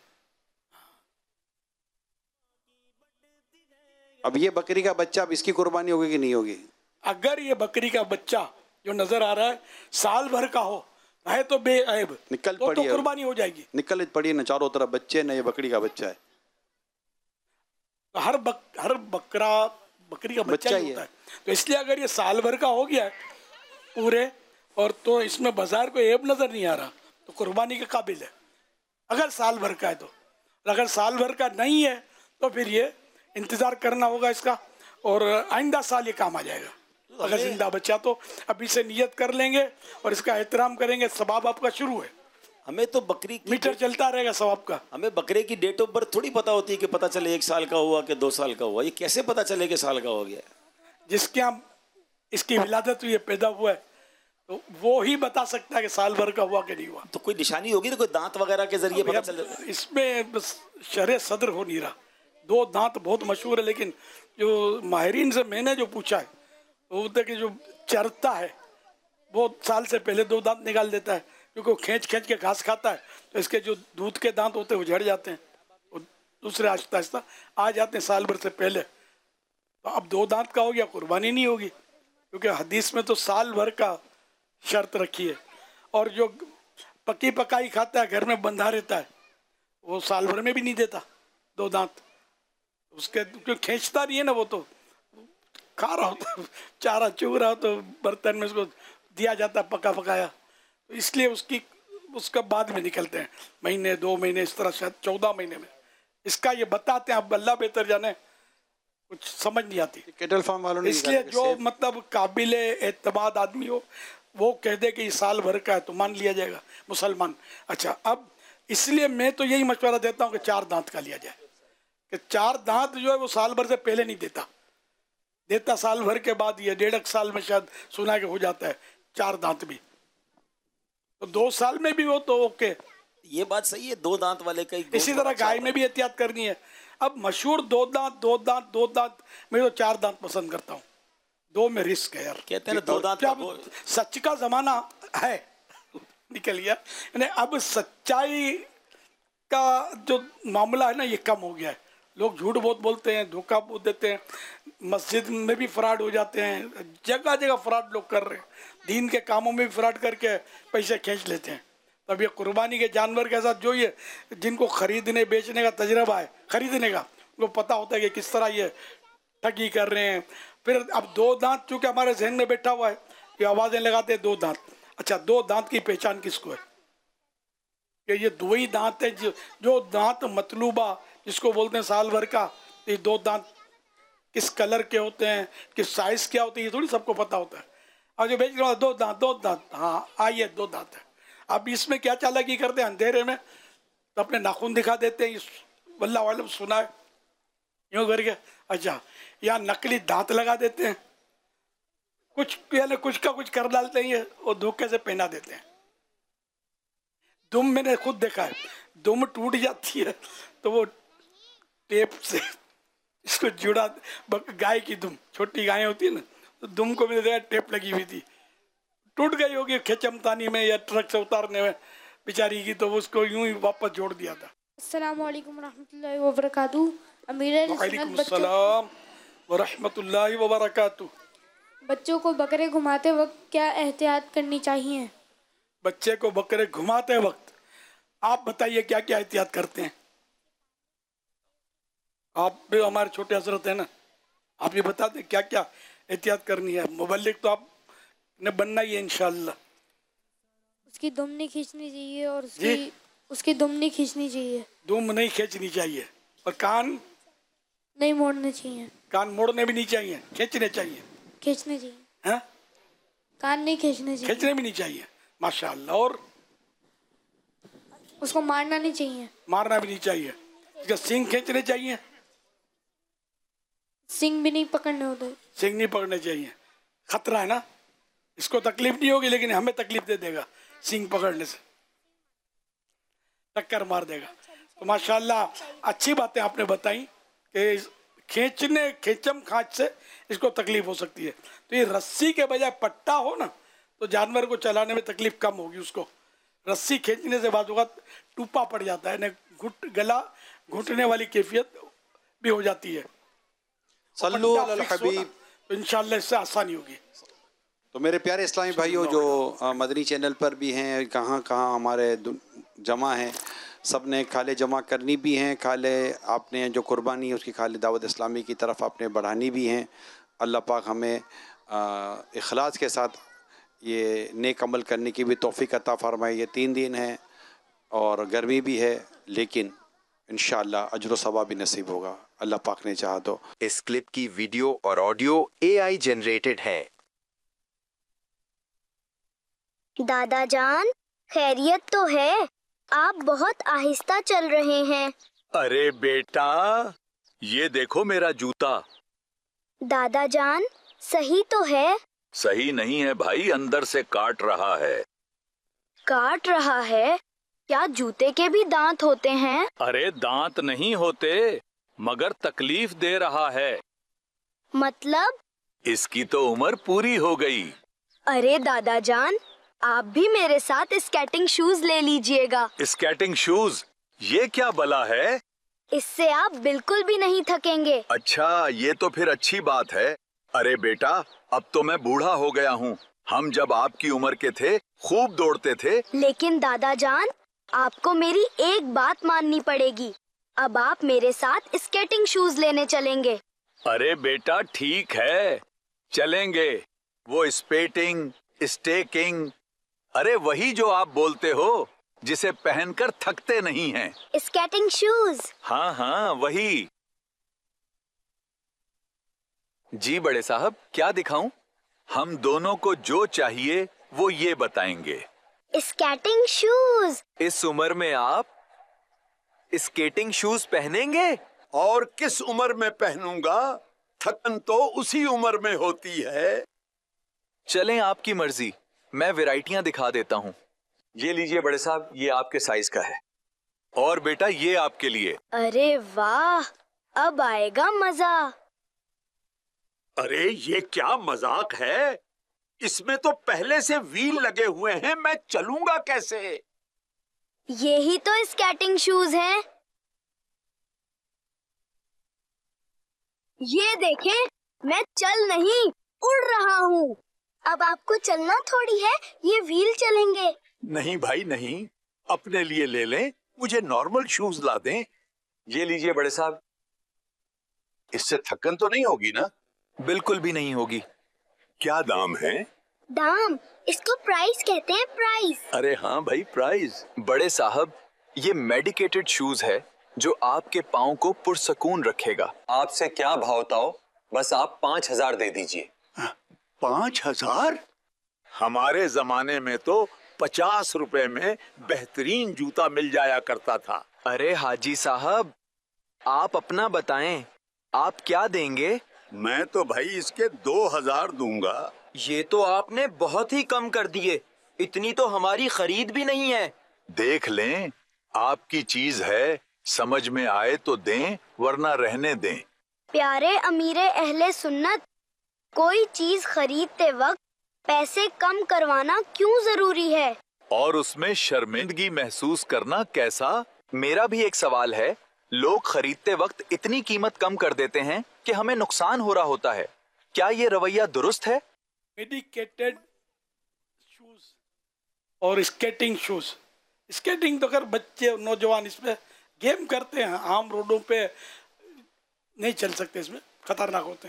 अब ये बकरी का बच्चा, अब इसकी कुर्बानी होगी कि नहीं होगी? अगर ये बकरी का बच्चा जो नजर आ रहा है साल भर का हो है तो बेअब निकल तो, पड़ी तो कुर्बानी हो जाएगी। निकल पड़ी ना चारों तरफ बच्चे ना, ये बकरी का बच्चा है। तो हर बक, हर बकरा बकरी का बच्चा, बच्चा ही होता है, है। तो इसलिए अगर ये साल भर का हो गया है पूरे और तो इसमें बाजार को ऐब नजर नहीं आ रहा तो कुर्बानी के काबिल है, अगर साल भर का है तो। अगर साल भर का नहीं है तो फिर ये इंतजार करना होगा इसका, और आइंदा साल ये काम आ जाएगा। अगर जिंदा बच्चा तो अभी से नियत कर लेंगे और इसका एहतराम करेंगे, सवाब आपका शुरू है। हमें तो बकरी मीटर चलता रहेगा सवाब का। हमें बकरे की डेट ऑफ बर्थ थोड़ी पता होती है कि पता चले एक साल का हुआ कि दो साल का हुआ, ये कैसे पता चले कि साल का हो गया? जिसके यहाँ इसकी विलादत हुई है, पैदा हुआ है, तो वो ही बता सकता है कि साल भर का हुआ कि नहीं हुआ। तो कोई निशानी होगी ना, कोई दांत वगैरह के जरिए पता चल? इसमें बस शरह सदर हो नहीं रहा। दो दांत बहुत मशहूर है, लेकिन जो माहिरीन से मैंने जो पूछा है वो कि जो चरता है वो साल से पहले दो दांत निकाल देता है, क्योंकि वो खींच खींच के घास खाता है, तो इसके जो दूध के दांत होते हैं वो झड़ जाते हैं और दूसरे आहिस्ता आहिस्ता आ जाते हैं साल भर से पहले। तो अब दो दांत का हो गया, कुर्बानी नहीं होगी, क्योंकि हदीस में तो साल भर का शर्त रखी है। और जो पकी पकाई खाता है, घर में बंधा रहता है, वो साल भर में भी नहीं देता दो दांत। उसके जो खींचता नहीं है ना, वो तो खा रहा होता, चारा चुग रहा हो तो बर्तन में उसको दिया जाता पका पकाया, तो इसलिए उसकी उसका बाद में निकलते हैं, महीने दो महीने इस तरह, शायद चौदह महीने में। इसका ये बताते हैं, अब अल्लाह बेहतर जाने, कुछ समझ नहीं आती केटल फार्म वालों ने। इसलिए जो मतलब काबिल एतमाद आदमी हो वो कह दे कि साल भर का है तो मान लिया जाएगा मुसलमान। अच्छा, अब इसलिए मैं तो यही मशवरा देता हूँ कि चार दांत का लिया जाए, कि चार दांत जो है वो साल भर से पहले नहीं देता, देता साल भर के बाद। ये डेढ़ साल में शायद सुना के हो जाता है चार दांत भी, तो दो साल में भी हो तो ओके, ये बात सही है, दो दांत वाले का। इसी तरह गाय में भी एहतियात करनी है। अब मशहूर दो दांत दो दांत दो दांत, मैं तो चार दांत पसंद करता हूँ, दो में रिस्क है यार। कहते हैं दो दांत का सच का जमाना है, निकल गया। अब सच्चाई का जो मामला है ना, ये कम हो गया है। लोग झूठ बहुत बोलते हैं, धोखा बहुत देते हैं, मस्जिद में भी फ्रॉड हो जाते हैं, जगह जगह फ्रॉड लोग कर रहे हैं, दीन के कामों में भी फ्रॉड करके पैसे खींच लेते हैं। तब ये कुर्बानी के जानवर के साथ जो ये जिनको खरीदने बेचने का तजर्बा है, खरीदने का, उनको पता होता है कि किस तरह ये ठगी कर रहे हैं। फिर अब दो दांत चूँकि हमारे जहन में बैठा हुआ है, ये आवाज़ें लगाते हैं दो दांत। अच्छा, दो दांत की पहचान किसको है? कि ये दो ही दांत है, जो जो दांत मतलूबा जिसको बोलते हैं साल भर का, ये दो दांत किस कलर के होते हैं, किस साइज क्या होते हैं, ये थोड़ी सबको पता होता है। और जो बेच रहा है दो दांत दो दांत, हाँ आइए दो दांत है। अब इसमें क्या चालाकी करते हैं, अंधेरे में तो अपने नाखून दिखा देते हैं, वल्लाह वालम सुना है यूँ करके। अच्छा, या नकली दांत लगा देते हैं, कुछ यानी कुछ का कुछ कर डालते हैं ये, और धोखे से पहना देते हैं। दुम मैंने खुद देखा है, दुम टूट जाती है तो वो टेप से इसको जुड़ा, गाय की दुम, छोटी गाय होती है ना, तो दुम को मैंने देखा टेप लगी हुई थी, टूट गई होगी खेचमतानी में या ट्रक से उतारने में बेचारी की, तो उसको यूं ही वापस जोड़ दिया था। अस्सलाम वालेकुम रहमतुल्लाहि व बरकातहू। अमीर वालेकुम सलाम व रहमतुल्लाहि व बरकातहू। बच्चों को बकरे घुमाते वक्त क्या एहतियात करनी चाहिए? बच्चे को बकरे घुमाते वक्त आप बताइए क्या क्या एहतियात करते हैं? आप भी हमारे छोटे हजरत है ना, आप ये बता दें क्या क्या एहतियात करनी है। मुबल्लिग तो आपने बनना ही है इंशाअल्लाह। उसकी दुम नहीं खींचनी चाहिए और उसकी उसकी दुम नहीं खींचनी चाहिए। दुम नहीं खींचनी चाहिए और कान नहीं मोड़ने चाहिए। कान मोड़ने भी नहीं चाहिए, खींचने चाहिए। खींचने चाहिए। हाँ? कान नहीं खींचने चाहिए। खींचने भी नहीं चाहिए, माशाअल्लाह। और उसको मारना नहीं चाहिए। मारना भी नहीं चाहिए। इसका सींग खींचने चाहिए। सींग भी नहीं पकड़ने होते। सींग नहीं पकड़ने चाहिए, खतरा है ना। इसको तकलीफ नहीं होगी लेकिन हमें तकलीफ दे देगा सींग पकड़ने से, टक्कर मार देगा। तो माशाअल्लाह अच्छी बातें आपने बताई कि खींचने खींचम खांच से इसको तकलीफ हो सकती है। तो ये रस्सी के बजाय पट्टा हो ना तो जानवर को चलाने में तकलीफ कम होगी उसको। रस्सी खींचने से बाद होगा टूपा पड़ जाता है, घुट गला घुटने वाली कैफियत भी हो जाती है। सल्लु अलल हबीब। तो इंशाअल्लाह इससे आसानी होगी। तो मेरे प्यारे इस्लामी भाइयों जो आ, मदनी चैनल पर भी हैं, कहाँ कहाँ हमारे जमा हैं, सब ने खाले जमा करनी भी हैं, खाले आपने जो कुर्बानी है उसकी खाले दावत इस्लामी की तरफ आपने बढ़ानी भी हैं। अल्लाह पाक हमें इखलास के साथ ये नेक अमल करने की भी तौफीक अता फरमाए। ये तीन दिन है और गर्मी भी है लेकिन इंशाअल्लाह अजर सवाब भी नसीब होगा, अल्लाह पाक ने चाहा तो। इस क्लिप की वीडियो और ऑडियो ए आई जनरेटेड है। दादा जान खैरियत तो है? आप बहुत आहिस्ता चल रहे हैं। अरे बेटा ये देखो मेरा जूता। दादा जान सही तो है? सही नहीं है भाई, अंदर से काट रहा है। काट रहा है? क्या जूते के भी दांत होते हैं? अरे दांत नहीं होते मगर तकलीफ दे रहा है। मतलब? इसकी तो उम्र पूरी हो गई। अरे दादा जान आप भी मेरे साथ स्केटिंग शूज ले लीजिएगा। Skating shoes? ये क्या बला है? इससे आप बिल्कुल भी नहीं थकेंगे। अच्छा ये तो फिर अच्छी बात है। अरे बेटा अब तो मैं बूढ़ा हो गया हूँ, हम जब आपकी उम्र के थे खूब दौड़ते थे। लेकिन दादा जान आपको मेरी एक बात माननी पड़ेगी, अब आप मेरे साथ स्केटिंग शूज लेने चलेंगे। अरे बेटा ठीक है चलेंगे। वो स्पेटिंग स्टेकिंग, अरे वही जो आप बोलते हो जिसे पहनकर थकते नहीं हैं। Skating shoes. हाँ हाँ वही। जी बड़े साहब क्या दिखाऊं? हम दोनों को जो चाहिए वो ये बताएंगे। Skating shoes. इस उम्र में आप स्केटिंग शूज पहनेंगे? और किस उम्र में पहनूंगा, थकन तो उसी उम्र में होती है। चलें आपकी मर्जी, मैं वैरायटियां दिखा देता हूँ। ये लीजिए बड़े साहब, ये आपके साइज का है। और बेटा ये आपके लिए। अरे वाह अब आएगा मजा। अरे ये क्या मजाक है, इसमें तो पहले से व्हील लगे हुए हैं, मैं चलूंगा कैसे? ये ही तो स्केटिंग शूज हैं। ये देखें मैं चल नहीं उड़ रहा हूँ। अब आपको चलना थोड़ी है, ये व्हील चलेंगे। नहीं भाई नहीं, अपने लिए ले लें, मुझे नॉर्मल शूज ला दें। ये लीजिए बड़े साहब। इससे थकन तो नहीं होगी ना? बिल्कुल भी नहीं होगी। क्या दाम है? दाम? इसको प्राइस कहते हैं, प्राइस। अरे हाँ भाई प्राइस। बड़े साहब ये मेडिकेटेड शूज है जो आपके पाँव को पुरसकून रखेगा। आपसे क्या भावता हो, बस आप पाँच हजार दे दीजिए। पाँच हजार? हमारे जमाने में तो पचास रुपए में बेहतरीन जूता मिल जाया करता था। अरे हाजी साहब आप अपना बताएं, आप क्या देंगे? मैं तो भाई इसके दो हजार दूंगा। ये तो आपने बहुत ही कम कर दिए, इतनी तो हमारी खरीद भी नहीं है। देख लें, आपकी चीज है, समझ में आए तो दें वरना रहने दें। प्यारे अमीरे अहले सुन्नत, कोई चीज खरीदते वक्त पैसे कम करवाना क्यों जरूरी है? और उसमें शर्मिंदगी महसूस करना कैसा? मेरा भी एक सवाल है, लोग खरीदते वक्त इतनी कीमत कम कर देते हैं कि हमें नुकसान हो रहा होता है, क्या ये रवैया दुरुस्त है? मेडिकेटेड शूज और स्केटिंग शूज। स्केटिंग तो कर बच्चे नौजवान इसमें गेम करते हैं, आम रोडों पे नहीं चल सकते, इसमें खतरनाक होते हैं।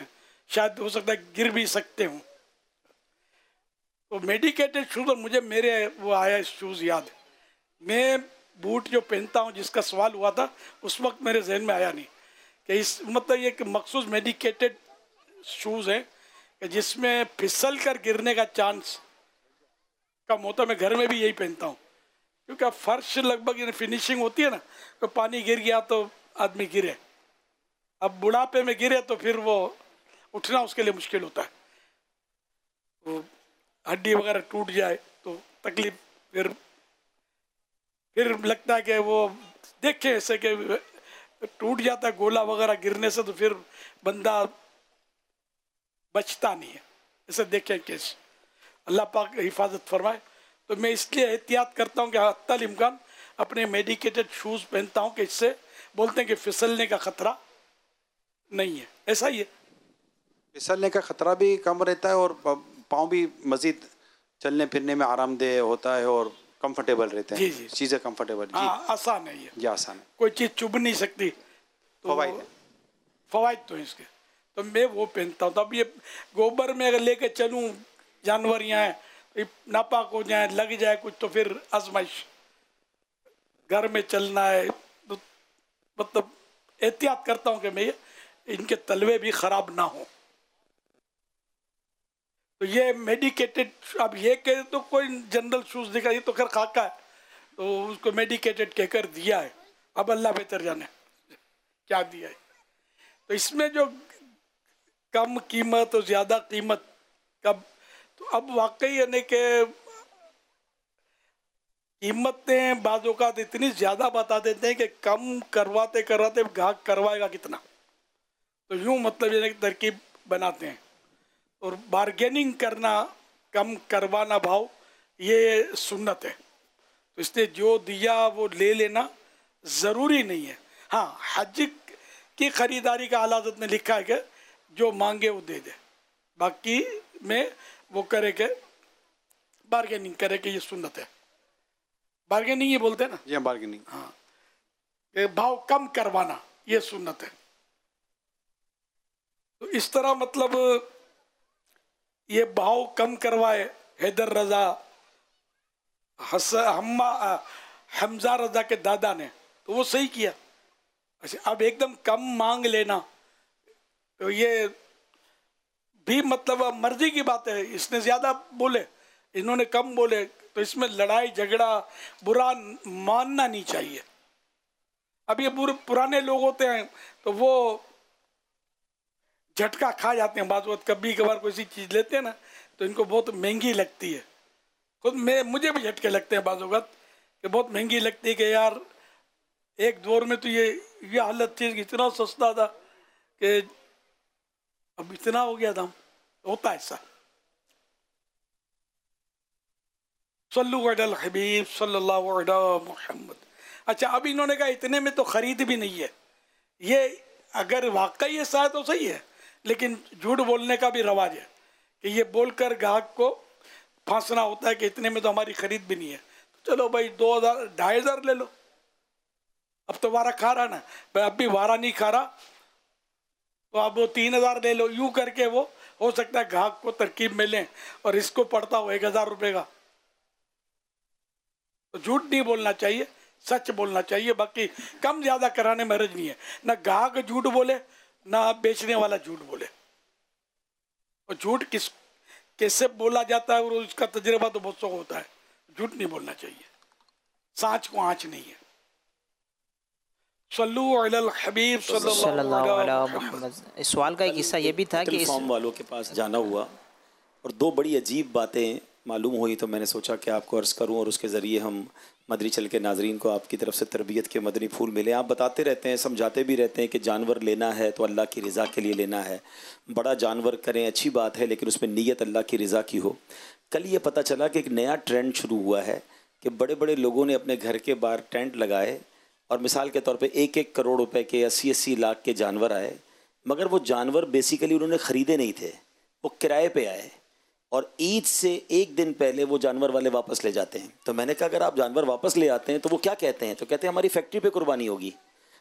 शायद हो सकता है गिर भी सकते हूँ। तो मेडिकेटेड शूज़, और मुझे मेरे वो आया शूज़ याद, मैं बूट जो पहनता हूँ जिसका सवाल हुआ था उस वक्त मेरे जहन में आया नहीं कि इस मतलब ये कि मखसूस मेडिकेटेड शूज़ हैं कि जिसमें फिसल कर गिरने का चांस कम होता। मैं घर में भी यही पहनता हूँ क्योंकि फर्श लगभग फिनिशिंग होती है ना, तो पानी गिर गया तो आदमी गिरे, अब बुढ़ापे में गिरे तो फिर वो उठना उसके लिए मुश्किल होता है, वो हड्डी वगैरह टूट जाए तो तकलीफ, फिर फिर लगता है कि वो देखे ऐसे कि टूट जाता है गोला वगैरह गिरने से, तो फिर बंदा बचता नहीं है। ऐसे देखें केस, अल्लाह पाक हिफाजत फरमाए। तो मैं इसलिए एहतियात करता हूँ कि हत्तल इम्कान अपने मेडिकेटेड शूज़ पहनता हूँ कि इससे बोलते हैं कि फिसलने का ख़तरा नहीं है। ऐसा ही है, फिसलने का ख़तरा भी कम रहता है और पाँव भी मज़ीद चलने फिरने में आरामदेह होता है और कंफर्टेबल रहते हैं। जी जी, चीज़ें कंफर्टेबल, जी हाँ, आसान है ये, ये आसान है, कोई चीज़ चुभ नहीं सकती। तो फवाइद है, फवाइद तो है इसके, तो मैं वो पहनता हूँ। तो अब ये गोबर में अगर लेके चलूँ, जानवर यहाँ है, नापाक हो जाए, लग जाए कुछ, तो फिर आजमाइश, घर में चलना है तो मतलब एहतियात करता हूँ कि मैं इनके तलवे भी ख़राब ना हो। तो ये मेडिकेटेड, अब ये कह तो कोई जनरल शूज़ दिखा, ये तो खैर खाका है, तो उसको मेडिकेटेड कहकर दिया है, अब अल्लाह बेहतर जाने क्या दिया है। तो इसमें जो कम कीमत और ज़्यादा कीमत कब, तो अब वाकई यानी कि कीमतें बाज़ औक़ात इतनी ज़्यादा बता देते हैं कि कम करवाते करवाते ग्राहक करवाएगा कितना, तो यूँ मतलब यानी कि तरकीब बनाते हैं। और बार्गेनिंग करना, कम करवाना भाव, ये सुन्नत है। तो इसलिए जो दिया वो ले लेना ज़रूरी नहीं है। हाँ, हज की ख़रीदारी का आला हज़रत ने लिखा है कि जो मांगे वो दे दे, बाकी में वो करे के बार्गेनिंग करे कि ये सुन्नत है। बार्गेनिंग ये बोलते हैं ना, ये बार्गेनिंग, हाँ, ये भाव कम करवाना ये सुन्नत है। तो इस तरह मतलब ये भाव कम करवाए हैदर रजा, हस हम्मा हमजा रजा के दादा ने, तो वो सही किया। अच्छा, अब एकदम कम मांग लेना तो ये भी मतलब मर्जी की बात है, इसने ज़्यादा बोले, इन्होंने कम बोले, तो इसमें लड़ाई झगड़ा बुरा मानना नहीं चाहिए। अब ये बुरे पुराने लोग होते हैं तो वो झटका खा जाते हैं, बात बात कभी कभार कोई सी चीज़ लेते हैं ना तो इनको बहुत महंगी लगती है। खुद मैं मुझे भी झटके लगते हैं बात वक्त कि बहुत महंगी लगती है कि यार एक दौर में तो ये ये हालत थी, इतना सस्ता था कि अब इतना हो गया दाम, होता है ऐसा। सल्लु अलल हबीब सल्लल्लाहु अलैहि मुहम्मद। अच्छा, अब इन्होंने कहा इतने में तो खरीद भी नहीं है। ये अगर वाकई ऐसा है तो सही है, लेकिन झूठ बोलने का भी रवाज है कि ये बोलकर ग्राहक को फांसना होता है कि इतने में तो हमारी खरीद भी नहीं है। तो चलो भाई दो हज़ार ढाई हज़ार ले लो, अब तो वारा खा रहा ना भाई, अब भी वारा नहीं खा रहा तो अब वो तीन हज़ार ले लो। यूँ करके वो हो सकता है ग्राहक को तरकीब में लें और इसको पड़ता हो एक हज़ार रुपये का। तो झूठ नहीं बोलना चाहिए, सच बोलना चाहिए। बाकी कम ज़्यादा कराने में हर्ज नहीं है, ना ग्राहक झूठ बोले ना बेचने वाला झूठ बोले। और झूठ किस कैसे बोला जाता है और उसका तजुर्बा तो बहुत सौ होता है। झूठ नहीं बोलना चाहिए, सांच को आँच नहीं है। सल्लु अलल हबीब सल्लल्लाहु अलैहि मुहम्मद। इस सवाल का एक हिस्सा ये भी था कि इस फॉर्म वालों के पास जाना हुआ और दो बड़ी अजीब बातें मालूम हुई, तो मैंने सोचा कि आपको अर्ज़ करूं और उसके ज़रिए हम मदरी चल के नाजरीन को आपकी तरफ से तरबियत के मदनी फूल मिले। आप बताते रहते हैं, समझाते भी रहते हैं कि जानवर लेना है तो अल्लाह की रज़ा के लिए लेना है। बड़ा जानवर करें अच्छी बात है, लेकिन उसमें नीयत अल्लाह की रज़ा की हो। कल ये पता चला कि एक नया ट्रेंड शुरू हुआ है कि बड़े बड़े लोगों ने अपने घर के बाहर टेंट लगाए और मिसाल के तौर पे एक एक करोड़ रुपए के अस्सी अस्सी लाख के जानवर आए, मगर वो जानवर बेसिकली उन्होंने ख़रीदे नहीं थे, वो किराए पे आए और ईद से एक दिन पहले वो जानवर वाले वापस ले जाते हैं। तो मैंने कहा अगर आप जानवर वापस ले आते हैं तो वो क्या कहते हैं, तो कहते हैं हमारी फैक्ट्री पे कुर्बानी होगी,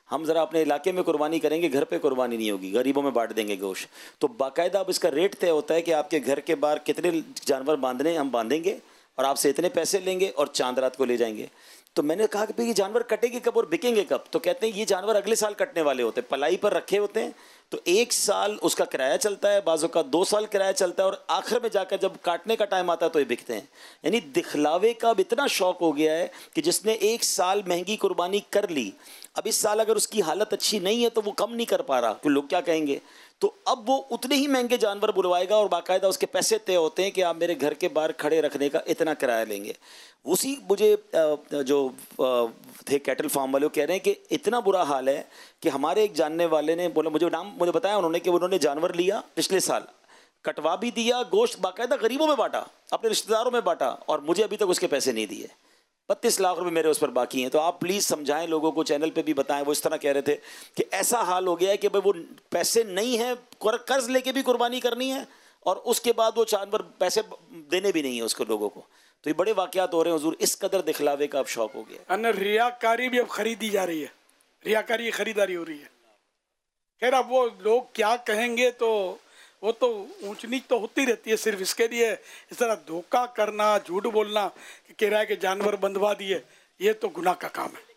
हम ज़रा अपने इलाके में कुर्बानी करेंगे, घर पे कुर्बानी नहीं होगी, गरीबों में बांट देंगे गोश्त। तो बाकायदा अब इसका रेट तय होता है कि आपके घर के बाहर कितने जानवर बांधने, हम बांधेंगे और आपसे इतने पैसे लेंगे और चांद रात को ले जाएंगे। तो मैंने कहा कि भाई ये जानवर कटेंगे कब और बिकेंगे कब? तो कहते हैं ये जानवर अगले साल कटने वाले होते हैं, पलाई पर रखे होते हैं, तो एक साल उसका किराया चलता है, बाज़ों का दो साल किराया चलता है, और आखिर में जाकर जब काटने का टाइम आता है तो ये बिकते हैं। यानी दिखलावे का अब इतना शौक हो गया है कि जिसने एक साल महंगी कुर्बानी कर ली, अब इस साल अगर उसकी हालत अच्छी नहीं है तो वो कम नहीं कर पा रहा, तो लोग क्या कहेंगे, तो अब वो उतने ही महंगे जानवर बुलवाएगा और बाकायदा उसके पैसे तय होते हैं कि आप मेरे घर के बाहर खड़े रखने का इतना किराया लेंगे। उसी मुझे जो थे कैटल फार्म वाले, वो कह रहे हैं कि इतना बुरा हाल है कि हमारे एक जानने वाले ने बोला, मुझे नाम मुझे बताया उन्होंने कि उन्होंने जानवर लिया पिछले साल, कटवा भी दिया, गोश्त बाकायदा गरीबों में बांटा, अपने रिश्तेदारों में बांटा, और मुझे अभी तक उसके पैसे नहीं दिए। बत्तीस लाख रुपए मेरे उस पर बाकी हैं। तो आप प्लीज़ समझाएं लोगों को, चैनल पे भी बताएं। वो इस तरह कह रहे थे कि ऐसा हाल हो गया है कि भाई वो पैसे नहीं हैं, कर्ज लेके भी कुर्बानी करनी है और उसके बाद वो जानवर पैसे देने भी नहीं है उसको लोगों को। तो ये बड़े वाकयात हो रहे हैं हुजूर, इस कदर दिखलावे का अब शौक हो गया। अन्य रियाकारी भी अब खरीदी जा रही है, रियाकारी खरीदारी हो रही है। खैर अब वो लोग क्या कहेंगे, तो वो तो ऊंच नीच तो होती रहती है। सिर्फ इसके लिए इस तरह धोखा करना, झूठ बोलना कि किराए के जानवर बंधवा दिए, ये तो गुनाह का काम है।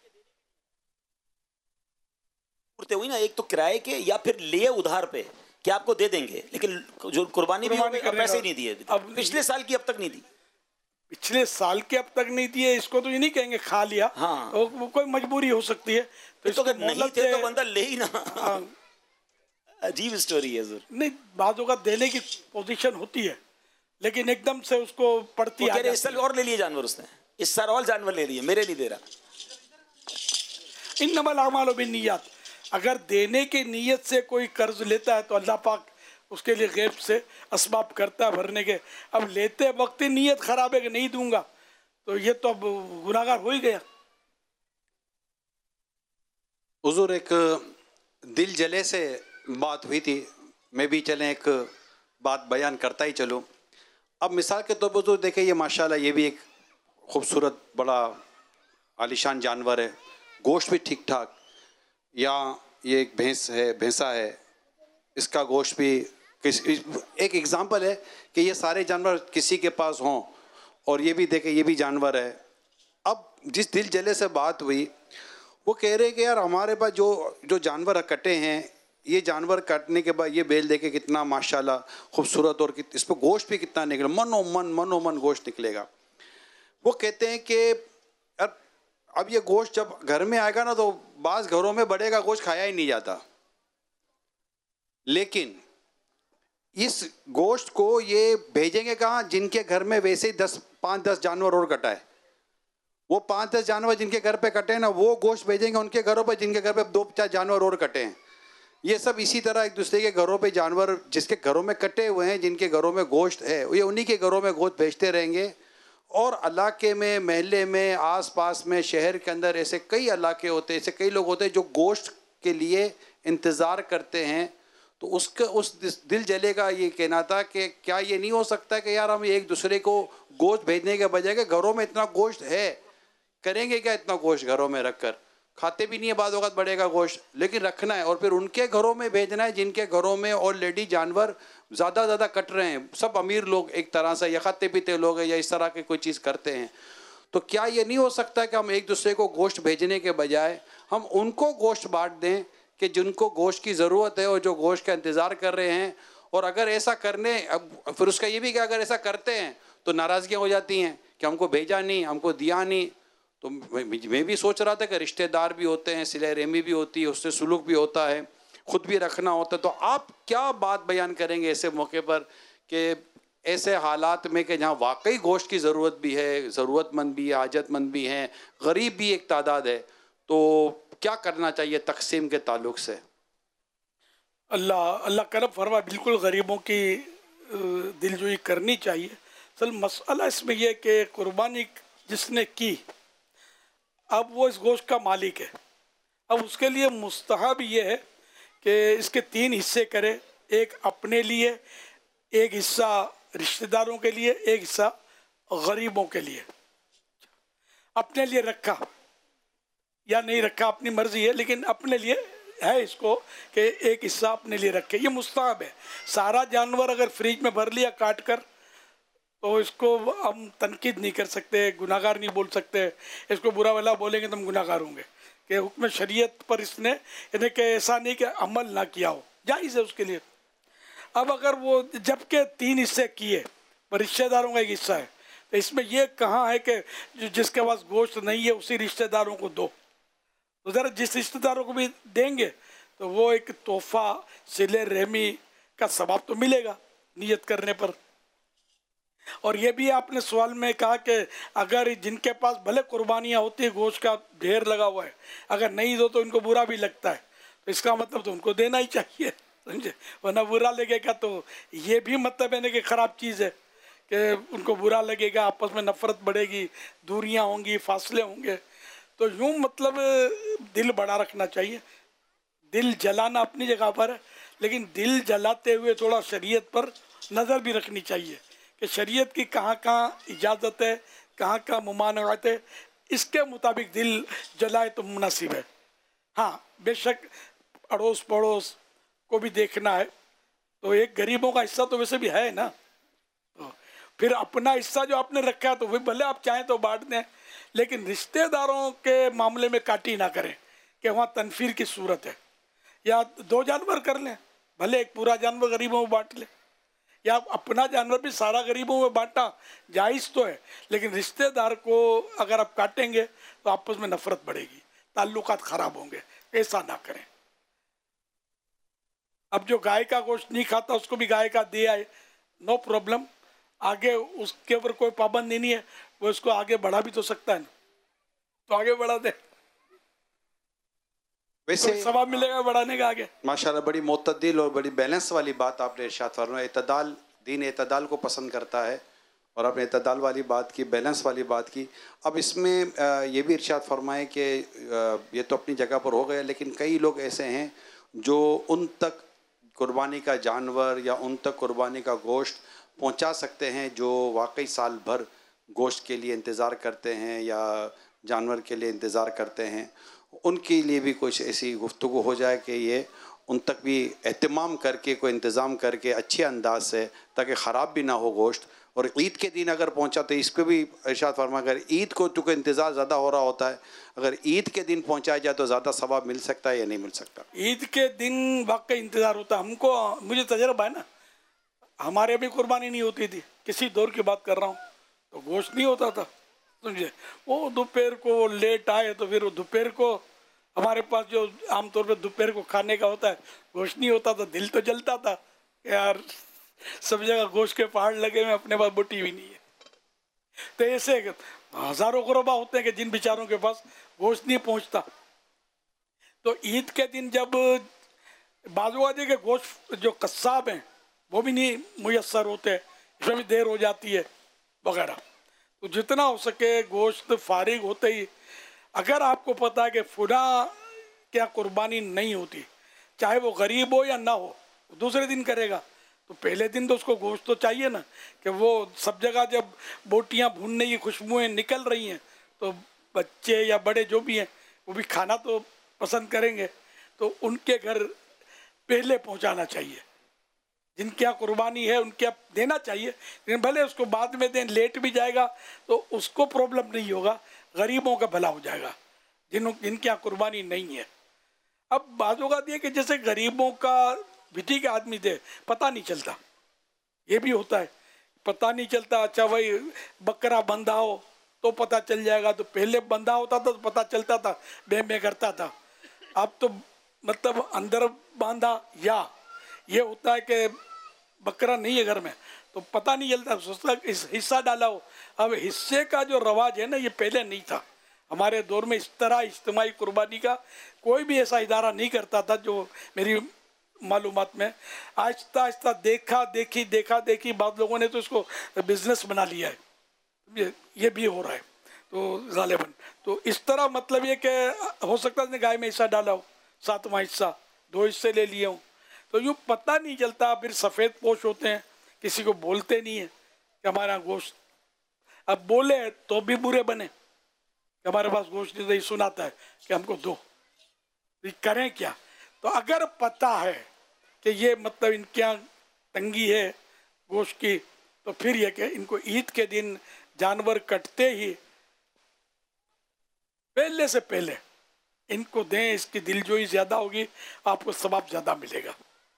हुई ना, एक तो किराए के या फिर लिए उधार पे कि आपको दे देंगे, लेकिन जो कुर्बानी भी होगी पैसे नहीं दिए। अब पिछले साल की अब तक नहीं दी, पिछले साल के अब तक नहीं दिए, इसको तो ये नहीं कहेंगे खा लिया। हाँ, तो वो कोई मजबूरी हो सकती है। तो, तो अगर नहीं थे तो बंदा ले ही ना। हाँ। अजीब स्टोरी है सर। नहीं, बातों का देने की पोजीशन होती है, लेकिन एकदम से उसको पड़ती है। इस साल और ले लिए जानवर उसने, इस साल और जानवर ले लिए, मेरे नहीं दे रहा। इन्नमल अमालु बिन्नियात, अगर देने की नीयत से कोई कर्ज लेता है तो अल्लाह पाक उसके लिए गैब से असबाब करता है भरने के। अब लेते वक्त ही नीयत खराब है कि नहीं दूंगा, तो ये तो अब गुनाहगार हो ही गया। हुजूर, एक दिल जले से बात हुई थी, मैं भी चलें एक बात बयान करता ही चलूँ। अब मिसाल के तौर पर तो देखें, ये माशाल्लाह ये भी एक खूबसूरत बड़ा आलिशान जानवर है, गोश्त भी ठीक ठाक, या ये एक भैंस है, भैंसा है, इसका गोश्त भी किस एक एग्ज़ाम्पल है कि ये सारे जानवर किसी के पास हों, और ये भी देखें ये भी जानवर है। अब जिस दिल जले से बात हुई, वो कह रहे कि यार हमारे पास जो जो जानवर कटे हैं, ये जानवर काटने के बाद ये बेल देखे कितना माशाल्लाह खूबसूरत, और इस पर गोश्त भी कितना निकले, मनो मन मनो मन गोश्त निकलेगा। वो कहते हैं कि अब अब ये गोश्त जब घर में आएगा ना, तो बाज़ घरों में बड़े का गोश्त खाया ही नहीं जाता, लेकिन इस गोश्त को ये भेजेंगे कहाँ, जिनके घर में वैसे ही दस पाँच दस जानवर और कटा है, वो पाँच दस जानवर जिनके घर पे कटे हैं ना, वो गोश्त भेजेंगे उनके घरों पर जिनके घर पे दो चार जानवर और कटे हैं। ये सब इसी तरह एक दूसरे के घरों पे जानवर जिसके घरों में कटे हुए हैं, जिनके घरों में गोश्त है, ये उन्हीं के घरों में गोश्त भेजते रहेंगे। और इलाके में, महल्ले में, आस पास में, शहर के अंदर ऐसे कई इलाके होते हैं, ऐसे कई लोग होते हैं जो गोश्त के लिए इंतज़ार करते हैं। तो उसका उस दिल जले का ये कहना था कि क्या ये नहीं हो सकता कि यार हम एक दूसरे को गोश्त भेजने के बजाय, घरों में इतना गोश्त है, करेंगे क्या इतना गोश्त घरों में रख कर, खाते भी नहीं है बाद वक़्त बढ़ेगा गोश्त, लेकिन रखना है और फिर उनके घरों में भेजना है जिनके घरों में ऑलरेडी जानवर ज़्यादा ज़्यादा कट रहे हैं, सब अमीर लोग एक तरह से, या खाते पीते लोग हैं, या इस तरह की कोई चीज़ करते हैं। तो क्या ये नहीं हो सकता कि हम एक दूसरे को गोश्त भेजने के बजाय हम उनको गोश्त बांट दें कि जिनको गोश्त की ज़रूरत है और जो गोश्त का इंतज़ार कर रहे हैं। और अगर ऐसा करने, अब फिर उसका ये भी कि अगर ऐसा करते हैं तो नाराज़गियाँ हो जाती हैं कि हमको भेजा नहीं, हमको दिया नहीं। तो मैं भी सोच रहा था कि रिश्तेदार भी होते हैं, सिले रहमी भी होती है, उससे सुलूक भी होता है, ख़ुद भी रखना होता है। तो आप क्या बात बयान करेंगे ऐसे मौके पर कि ऐसे हालात में कि जहाँ वाकई गोश्त की ज़रूरत भी है, ज़रूरतमंद भी है, हाजतमंद भी हैं, गरीब भी एक तादाद है, तो क्या करना चाहिए तकसीम के ताल्लुक से? अल्लाह अल्लाह करम फरमा, बिल्कुल गरीबों की दिलजोई करनी चाहिए। असल मसला इसमें यह कि कुर्बानी जिसने की, अब वो इस गोश्त का मालिक है। अब उसके लिए मुस्तहब ये है कि इसके तीन हिस्से करे, एक अपने लिए, एक हिस्सा रिश्तेदारों के लिए, एक हिस्सा गरीबों के लिए। अपने लिए रखा, या नहीं रखा अपनी मर्जी है, लेकिन अपने लिए है इसको कि एक हिस्सा अपने लिए रखे, ये मुस्ताहब है। सारा जानवर अगर फ्रिज में भर लिया काट कर तो इसको हम तनकीद नहीं कर सकते, गुनाहगार नहीं बोल सकते, इसको बुरा भला बोलेंगे तो हम गुनाहगार होंगे कि हुक्म शरीयत पर इसने यानी कि ऐसा नहीं कि अमल ना किया हो, जायज़ है उसके लिए। अब अगर वो जबकि तीन हिस्से किए पर रिश्तेदारों का एक हिस्सा है, तो इसमें ये कहाँ है कि जिसके पास गोश्त नहीं है उसी रिश्तेदारों को दो, तो ज़रा जिस रिश्तेदारों को भी देंगे तो वो एक तोहफा सिले रहमी का सवाब तो मिलेगा नियत करने पर। और ये भी आपने सवाल में कहा कि अगर जिनके पास भले कुर्बानियाँ होती है, गोश्त का ढेर लगा हुआ है, अगर नहीं दो तो इनको बुरा भी लगता है, तो इसका मतलब तो उनको देना ही चाहिए, समझे, वरना बुरा लगेगा तो ये भी मतलब है ना कि ख़राब चीज़ है कि उनको बुरा लगेगा, आपस में नफ़रत बढ़ेगी, दूरियाँ होंगी, फासले होंगे। तो यूँ मतलब दिल बड़ा रखना चाहिए। दिल जलाना अपनी जगह पर है, लेकिन दिल जलाते हुए थोड़ा शरीयत पर नज़र भी रखनी चाहिए कि शरीयत की कहाँ कहाँ इजाज़त है, कहाँ कहाँ मुमानअत है, इसके मुताबिक दिल जलाए तो मुनासिब है। हाँ, बेशक अड़ोस पड़ोस को भी देखना है, तो एक गरीबों का हिस्सा तो वैसे भी है ना, तो फिर अपना हिस्सा जो आपने रखा है तो वही भले आप चाहें तो बांट दें, लेकिन रिश्तेदारों के मामले में काटी ना करें कि वहाँ तनफीर की सूरत है। या दो जानवर कर लें, भले एक पूरा जानवर गरीबों में बांट लें, या अपना जानवर भी सारा गरीबों में बांटा जायज़ तो है, लेकिन रिश्तेदार को अगर आप काटेंगे तो आपस में नफरत बढ़ेगी, ताल्लुकात ख़राब होंगे, ऐसा ना करें। अब जो गाय का गोश्त नहीं खाता उसको भी गाय का दिया है, नो प्रॉब्लम, आगे उसके ऊपर कोई पाबंदी नहीं है, वो इसको आगे बढ़ा भी तो सकता है ना, तो आगे बढ़ा दे, वैसे तो सवाब मिलेगा बढ़ाने का आगे। माशाल्लाह बड़ी मोतदिल और बड़ी बैलेंस वाली बात आपने इरशाद फरमाया। एतदाल, दीन एतदाल को पसंद करता है और आपने एतदाल वाली बात की, बैलेंस वाली बात की। अब इसमें ये भी इरशाद फरमाए कि ये तो अपनी जगह पर हो गया, लेकिन कई लोग ऐसे हैं जो उन तक कुर्बानी का जानवर या उन तक कुर्बानी का गोश्त पहुंचा सकते हैं जो वाकई साल भर गोश्त के लिए इंतज़ार करते हैं या जानवर के लिए इंतज़ार करते हैं, उनके लिए भी कुछ ऐसी गुफ्तगू हो जाए कि ये उन तक भी एहतमाम करके कोई इंतज़ाम करके अच्छे अंदाज से, ताकि ख़राब भी ना हो गोश्त। और ईद के दिन अगर पहुंचा तो इस पर भी इरशाद फरमा, अगर ईद को तो इंतज़ार ज़्यादा हो रहा होता है, अगर ईद के दिन पहुंचाया जाए तो ज़्यादा सवाब मिल सकता है या नहीं मिल सकता? ईद के दिन वाकई इंतज़ार होता है हमको, मुझे तजर्बा है ना, हमारे भी कुर्बानी नहीं होती थी, किसी दौर की बात कर रहा हूँ, तो गोश्त नहीं होता था, समझे। वो दोपहर को लेट आए तो फिर दोपहर को हमारे पास जो आमतौर पर दोपहर को खाने का होता है गोश्त नहीं होता, तो दिल तो जलता था यार, सब जगह गोश्त के पहाड़ लगे हुए, अपने पास बोटी भी नहीं है। तो ऐसे हज़ारों गुरबा होते हैं कि जिन बेचारों के पास गोश्त नहीं पहुंचता। तो ईद के दिन जब बाजूवादी के गोश्त जो कस्साब हैं वो भी नहीं मुयस्सर होते, इसमें भी देर हो जाती है वगैरह, तो जितना हो सके गोश्त फारिग होते ही, अगर आपको पता है कि फुला क्या कुर्बानी नहीं होती, चाहे वो गरीब हो या ना हो, दूसरे दिन करेगा, तो पहले दिन तो उसको गोश्त तो चाहिए ना, कि वो सब जगह जब बोटियां भूनने की खुशबुएं निकल रही हैं तो बच्चे या बड़े जो भी हैं वो भी खाना तो पसंद करेंगे, तो उनके घर पहले पहुंचाना चाहिए। जिनके यहाँ कुर्बानी है उनके यहाँ देना चाहिए, लेकिन भले उसको बाद में दें, लेट भी जाएगा तो उसको प्रॉब्लम नहीं होगा, गरीबों का भला हो जाएगा जिन जिनके यहाँ कुर्बानी नहीं है। अब बाजू का दिए कि जैसे गरीबों का विधि के आदमी दे, पता नहीं चलता, ये भी होता है, पता नहीं चलता। अच्छा भाई बकरा बंधा हो तो पता चल जाएगा, तो पहले बंधा होता था तो पता चलता था, बे में करता था, अब तो मतलब अंदर बांधा, या ये होता है कि बकरा नहीं है घर में तो पता नहीं चलता, सोचता इस हिस्सा डाला हो। अब हिस्से का जो रवाज है ना, ये पहले नहीं था हमारे दौर में, इस तरह इज्तिमाई कुर्बानी का कोई भी ऐसा इदारा नहीं करता था जो मेरी मालूमात में। आहिस्ता आहिस्ता देखा देखी देखा देखी बाद लोगों ने तो इसको बिजनेस बना लिया है, ये, ये भी हो रहा है तो गालिबन। तो इस तरह मतलब ये कि हो सकता है गाय में हिस्सा डाला हो, सातवां हिस्सा, दो हिस्से ले लिए हों, तो यूँ पता नहीं चलता। फिर सफ़ेद पोश होते हैं, किसी को बोलते नहीं है कि हमारा गोश्त, अब बोले तो भी बुरे बने, हमारे पास गोश्त नहीं सुनाता है कि हमको दो, ये करें क्या? तो अगर पता है कि ये मतलब इनके यहाँ तंगी है गोश्त की, तो फिर ये कि इनको ईद के दिन जानवर कटते ही पहले से पहले इनको दें, इसकी दिलजोई ज़्यादा होगी, आपको सवाब ज़्यादा मिलेगा।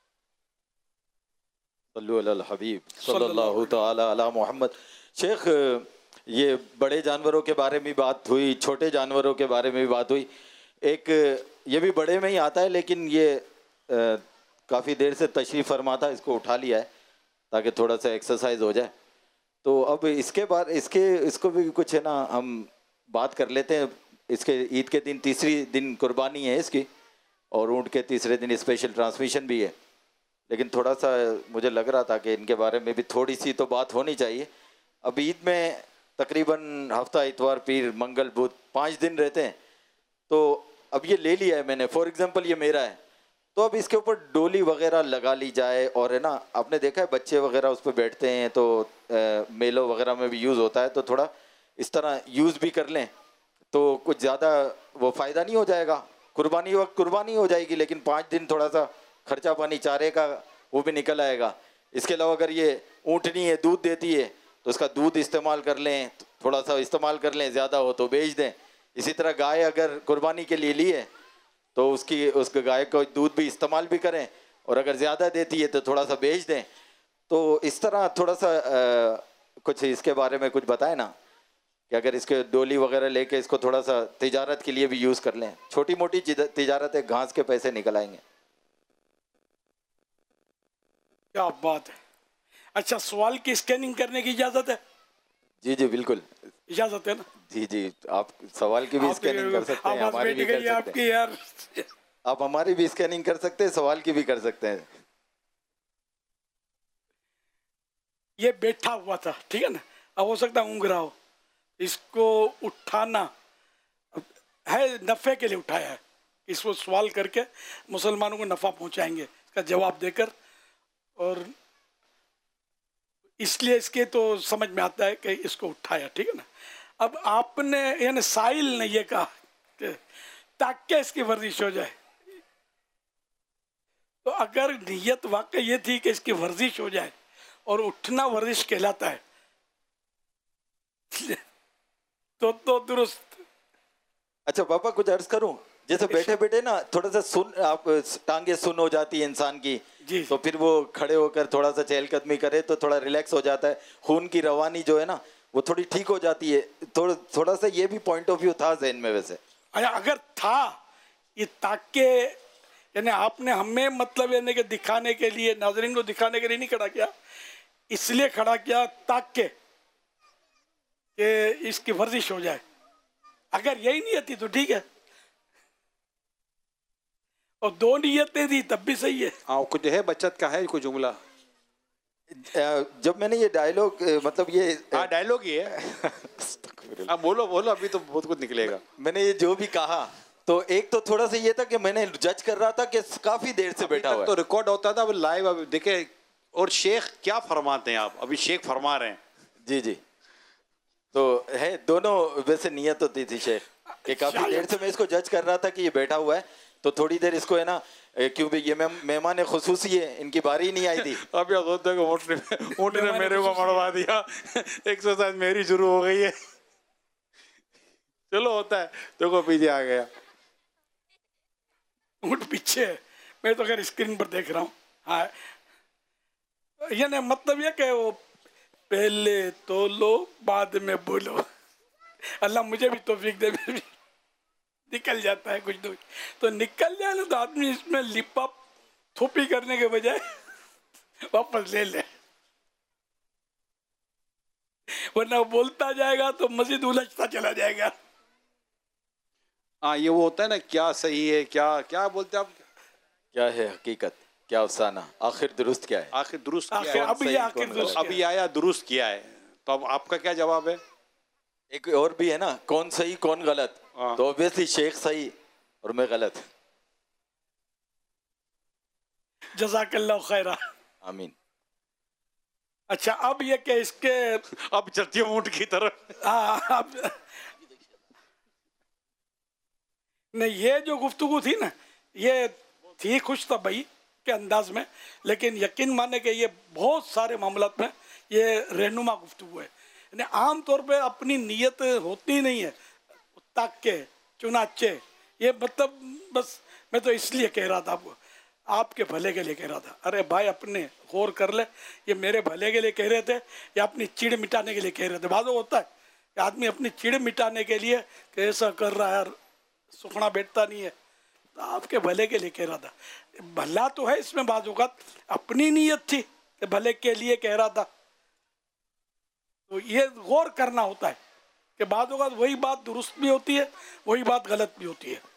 सल्लल्लाहु अलल हबीब सल्लल्लाहु ताला अला मोहम्मद। शेख, ये बड़े जानवरों के बारे में बात हुई, छोटे जानवरों के बारे में भी बात हुई। एक ये भी बड़े में ही आता है, लेकिन ये काफ़ी देर से तशरीफ़ फरमा था, इसको उठा लिया है ताकि थोड़ा सा एक्सरसाइज हो जाए। तो अब इसके बाद इसके इसको भी कुछ है ना हम बात कर लेते हैं। इसके ईद के दिन तीसरी दिन कुर्बानी है इसकी, और ऊँट के तीसरे दिन स्पेशल ट्रांसमिशन भी है। लेकिन थोड़ा सा मुझे लग रहा था कि इनके बारे में भी थोड़ी सी तो बात होनी चाहिए। अब ईद में तकरीबन हफ्ता, इतवार, पीर, मंगल, बुध पाँच दिन रहते हैं। तो अब ये ले लिया है मैंने, फॉर एग्जांपल ये मेरा है, तो अब इसके ऊपर डोली वगैरह लगा ली जाए, और है ना आपने देखा है बच्चे वगैरह उस पर बैठते हैं, तो आ, मेलों वगैरह में भी यूज़ होता है, तो थोड़ा इस तरह यूज़ भी कर लें तो कुछ ज़्यादा वो फ़ायदा नहीं हो जाएगा। कुर्बानी वक्त कुर्बानी हो जाएगी, लेकिन पाँच दिन थोड़ा सा खर्चा पानी चारे का वो भी निकल आएगा। इसके अलावा अगर ये ऊँटनी है, दूध देती है, तो उसका दूध इस्तेमाल कर लें, थोड़ा सा इस्तेमाल कर लें, ज़्यादा हो तो बेच दें। इसी तरह गाय अगर कुर्बानी के लिए ली है तो उसकी उस गाय का दूध भी इस्तेमाल भी करें, और अगर ज़्यादा देती है तो थोड़ा सा बेच दें। तो इस तरह थोड़ा सा आ, कुछ इसके बारे में कुछ बताएं ना, कि अगर इसके डोली वगैरह लेके इसको थोड़ा सा तिजारत के लिए भी यूज़ कर लें। छोटी मोटी तिजारत है, घास के पैसे निकल आएंगे। क्या बात है। अच्छा, सवाल की स्कैनिंग करने की इजाज़त है? जी जी बिल्कुल इजाज़त है ना? जी जी, आप सवाल की भी स्कैनिंग कर सकते हैं, हमारी भी कर सकते हैं। यार आप हमारी भी स्कैनिंग कर सकते हैं, सवाल की भी कर सकते हैं। ये बैठा हुआ था, ठीक है ना, अब हो सकता है ऊँग रहा हो, इसको उठाना है, नफ़े के लिए उठाया है, इसको सवाल करके मुसलमानों को नफ़ा पहुंचाएंगे, इसका जवाब देकर। और इसलिए इसके तो समझ में आता है कि इसको उठाया, ठीक है ना। अब आपने यानी साहिल ने ये कहा कि ताकि इसकी वर्जिश हो जाए, तो अगर नीयत वाकई ये थी कि इसकी वर्जिश हो जाए और उठना वर्जिश कहलाता है तो तो दुरुस्त। अच्छा पापा, कुछ अर्ज करूं? जैसे बैठे बैठे ना थोड़ा सा सुन, आप टांगे सुन हो जाती है इंसान की, तो फिर वो खड़े होकर थोड़ा सा चहलकदमी करे तो थोड़ा रिलैक्स हो जाता है, खून की रवानी जो है ना वो थोड़ी ठीक हो जाती है। थोड़ा थोड़ा सा ये भी पॉइंट ऑफ व्यू था ज़हन में वैसे। अगर था ये ताकि यानी आपने हमें मतलब यानी कि दिखाने के लिए, नाज़रीन को दिखाने के लिए नहीं खड़ा किया, इसलिए खड़ा किया ताकि कि इसकी वर्जिश हो जाए। अगर यही नियत थी तो ठीक है, और दो नियतें थी तब भी सही है। हाँ, कुछ है बचत का है कोई जुमला? जब मैंने ये डायलॉग मतलब ये हाँ डायलॉग ही है अब बोलो बोलो, अभी तो बहुत कुछ निकलेगा। मैंने ये जो भी कहा तो एक तो थोड़ा सा ये था कि मैंने जज कर रहा था कि काफी देर से बैठा हुआ है, तो रिकॉर्ड होता था, अब लाइव अब देखे। और शेख क्या फरमाते हैं आप? अभी शेख फरमा रहे हैं। जी जी, तो है दोनों वैसे नियत होती थी शेख कि काफी देर से मैं इसको जज कर रहा था कि ये बैठा हुआ है, तो थोड़ी देर इसको है ना, क्यों भी ये मेहमान खुसूसी है, इनकी बारी नहीं आई थी। अब यार होता है कि ऊँट ने ऊँट ने मेरे को मरवा दिया, एक्सरसाइज मेरी शुरू हो गई है। चलो होता है, देखो पीछे आ गया ऊँट पीछे, मैं तो खैर स्क्रीन पर देख रहा हूँ। हाँ, यानी मतलब ये कि वो पहले तो लो बाद में बोलो। अल्लाह मुझे भी तौफीक दे, भी निकल जाता है कुछ तो तो निकल जाए ना, तो आदमी इसमें लिपा थोपी करने के बजाय वापस ले ले, वरना बोलता जाएगा तो मजीद उलझता चला जाएगा। हाँ, ये वो होता है ना, क्या सही है, क्या क्या बोलते हैं आप, क्या है हकीकत, क्या अफसाना, आखिर दुरुस्त क्या है? आखिर दुरुस्त आखिर, क्या है? अभी आखिर दुरुस्त अभी आया दुरुस्त किया है, तो अब आपका क्या जवाब है? एक और भी है ना, कौन सही कौन गलत, तो ऑब्वियसली शेख सही और मैं गलत। जज़ाकल्लाह खैरा, आमीन। अच्छा, अब ये कि इसके अब चलती ऊँट की तरफ। हाँ, अब नहीं, ये जो गुफ्तगू थी ना, ये थी खुश तबई के अंदाज में, लेकिन यकीन माने कि ये बहुत सारे मामलात में ये रहनुमा गुफ्तगू है। यानी आम तौर पे अपनी नीयत होती नहीं है ताक के चुनाचे, ये मतलब बस मैं तो इसलिए कह रहा था आपको, आपके भले के लिए कह रहा था। अरे भाई अपने गौर कर ले, ये मेरे भले के लिए कह रहे थे या अपनी चिड़ मिटाने के लिए कह रहे थे। बात होता है कि आदमी अपनी चिड़ मिटाने के लिए कैसा कर रहा है यार, सुखना बैठता नहीं है, तो आपके भले के लिए कह रहा था। भला तो है इसमें, बात होगा अपनी नीयत थी कि भले के लिए कह रहा था, तो ये गौर करना होता है कि बात होगा वही बात दुरुस्त भी होती है, वही बात गलत भी होती है।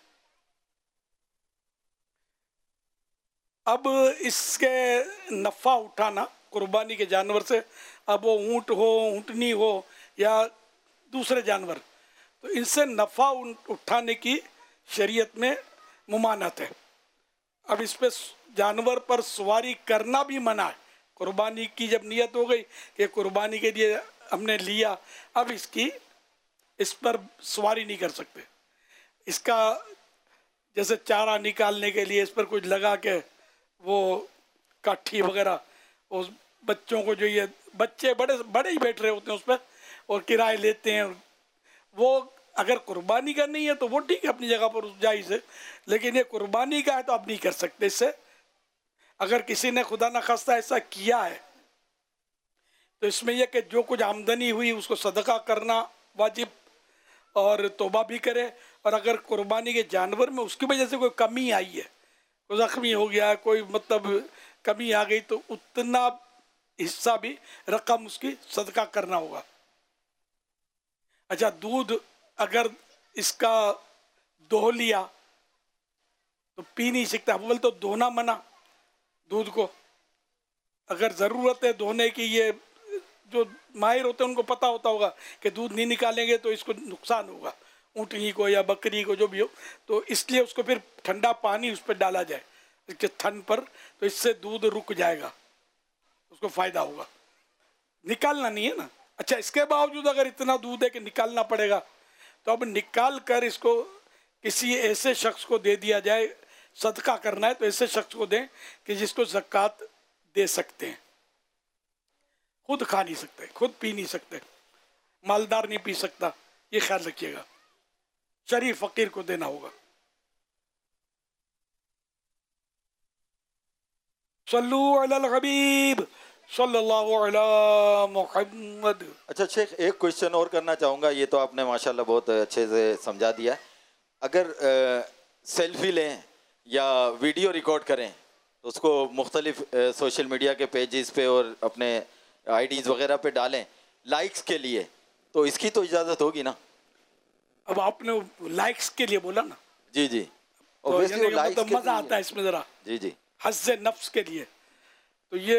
अब इसके नफ़ा उठाना कुर्बानी के जानवर से, अब वो ऊँट हो, ऊँटनी हो या दूसरे जानवर, तो इनसे नफ़ा उठाने की शरीयत में मुमानत है। अब इस पे जानवर पर सवारी करना भी मना है। कुर्बानी की जब नियत हो गई कि कुर्बानी के लिए हमने लिया, अब इसकी इस पर सवारी नहीं कर सकते। इसका जैसे चारा निकालने के लिए इस पर कुछ लगा के वो काठी वगैरह, उस बच्चों को जो ये बच्चे बड़े बड़े ही बैठ रहे होते हैं उस पर और किराए लेते हैं, वो अगर कुर्बानी का नहीं है तो वो ठीक है अपनी जगह पर जायज़ है, लेकिन ये कुर्बानी का है तो आप नहीं कर सकते इससे। अगर किसी ने खुदा न खास्ता ऐसा किया है तो इसमें यह कि जो कुछ आमदनी हुई उसको सदका करना वाजिब और तौबा भी करे, और अगर कुर्बानी के जानवर में उसकी वजह से कोई कमी आई है, कोई ज़ख्मी हो गया, कोई मतलब कमी आ गई, तो उतना हिस्सा भी रकम उसकी सदका करना होगा। अच्छा, दूध अगर इसका दोह लिया तो पी नहीं सकता, अव्वल तो धोना मना दूध को। अगर ज़रूरत है धोने की, ये जो माहिर होते हैं उनको पता होता होगा कि दूध नहीं निकालेंगे तो इसको नुकसान होगा, ऊँटनी को या बकरी को जो भी हो, तो इसलिए उसको फिर ठंडा पानी उस पर डाला जाए इसके थन पर, तो इससे दूध रुक जाएगा, उसको फ़ायदा होगा। निकालना नहीं है ना। अच्छा, इसके बावजूद अगर इतना दूध है कि निकालना पड़ेगा, तो अब निकाल कर इसको किसी ऐसे शख्स को दे दिया जाए, सदका करना है तो ऐसे शख्स को दें कि जिसको ज़कात दे सकते हैं। खुद खा नहीं सकते, खुद पी नहीं सकते, मालदार नहीं पी सकता, ये ख्याल रखिएगा, शरीफ फकीर को देना होगा। सल्लू अलल हबीब सल्लल्लाहु अला मुहम्मद। अच्छा शेख, एक क्वेश्चन और करना चाहूँगा, ये तो आपने माशाल्लाह बहुत अच्छे से समझा दिया। अगर आ, सेल्फी लें या वीडियो रिकॉर्ड करें तो उसको मुख्तलिफ सोशल मीडिया के पेजेस पे और अपने आईडीज़ वगैरह पे डालें लाइक्स के लिए, तो इसकी तो इजाज़त होगी ना? अब आपने लाइक्स के लिए बोला ना? जी जी, तो मतलब मज़ा आता है इसमें ज़रा, जी जी, हज़्ज़े नफ्स के लिए, तो ये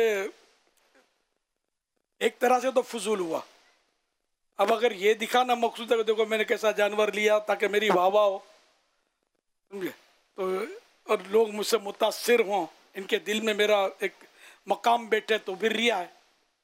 एक तरह से तो फजूल हुआ। अब अगर ये दिखाना मकसूद है कि देखो मैंने कैसा जानवर लिया ताकि मेरी वाह वाह हो, समझे, तो और लोग मुझसे मुतासिर हों, इनके दिल में मेरा एक मकाम बैठे, तो फिर रिया है।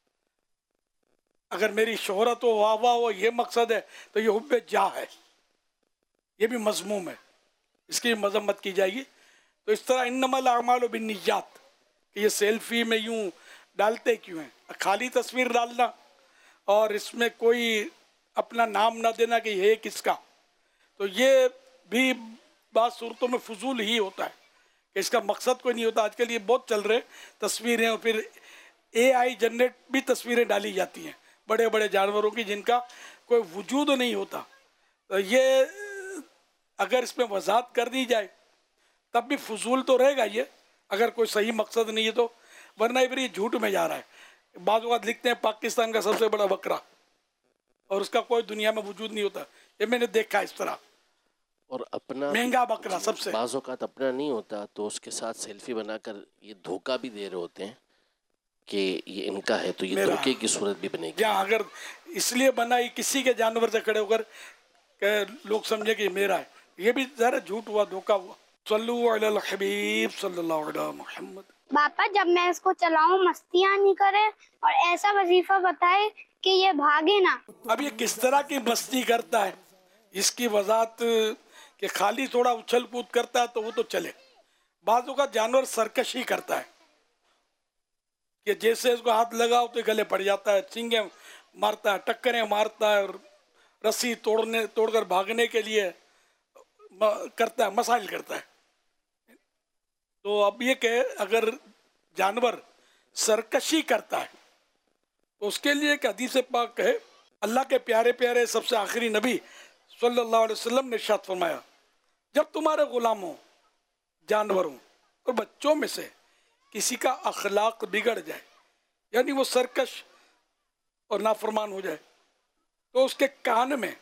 अगर मेरी शोहरत हो, वाह वाह हो, ये मकसद है, तो ये हुब्बे जा है, ये भी मज़मूम है, इसकी मजम्मत की जाएगी। तो इस तरह इन्नमल अमालु बिन्नियात, कि ये सेल्फी में यूं डालते क्यों हैं? खाली तस्वीर डालना और इसमें कोई अपना नाम ना देना कि ये किसका, तो ये भी बात सूरतों में फजूल ही होता है कि इसका मकसद कोई नहीं होता। आजकल ये बहुत चल रहे तस्वीरें, और फिर एआई जनरेट भी तस्वीरें डाली जाती हैं बड़े बड़े जानवरों की जिनका कोई वजूद नहीं होता। तो ये अगर इसमें वजाहत कर दी जाए तब भी फजूल तो रहेगा ये, अगर कोई सही मकसद नहीं है तो, वरना फिर ये झूठ में जा रहा है। बाद बात लिखते हैं पाकिस्तान का सबसे बड़ा बकरा, और उसका कोई दुनिया में वजूद नहीं होता, ये मैंने देखा इस तरह। और अपना महंगा बकरा सबसे, बाज़ औक़ात अपना नहीं होता तो उसके साथ सेल्फी बनाकर ये धोखा भी दे रहे होते हैं कि ये इनका है, तो ये धोखे की सूरत भी बनेगी। या अगर इसलिए बनाई किसी के जानवर से खड़े होकर के लोग समझे कि मेरा है, ये भी ज़रा झूठ हुआ, धोखा हुआ। सल्लू अलल हबीब सल्लल्लाहु अलैहि मुहम्मद। पापा जब मैं इसको चलाऊं मस्तियाँ नहीं करे और ऐसा वजीफा बताए कि ये भागे ना। अब ये किस तरह की मस्ती करता है, इसकी वजाहत कि खाली थोड़ा उछल कूद करता है तो वो तो चले, बाजों का जानवर सरकशी करता है कि जैसे इसको हाथ लगाओ तो गले पड़ जाता है, चिंगे मारता है, टक्करें मारता है, और रस्सी तोड़ने तोड़कर भागने के लिए करता है, मसाइल करता है। तो अब ये कहे अगर जानवर सरकशी करता है तो उसके लिए एक हदीस पाक है, अल्लाह के प्यारे प्यारे सबसे आखिरी नबी सल्लल्लाहु अलैहि वसल्लम ने इरशाद फरमाया, जब तुम्हारे गुलामों, जानवरों और बच्चों में से किसी का अखलाक बिगड़ जाए, यानी वो सरकश और नाफरमान हो जाए, तो उसके कान में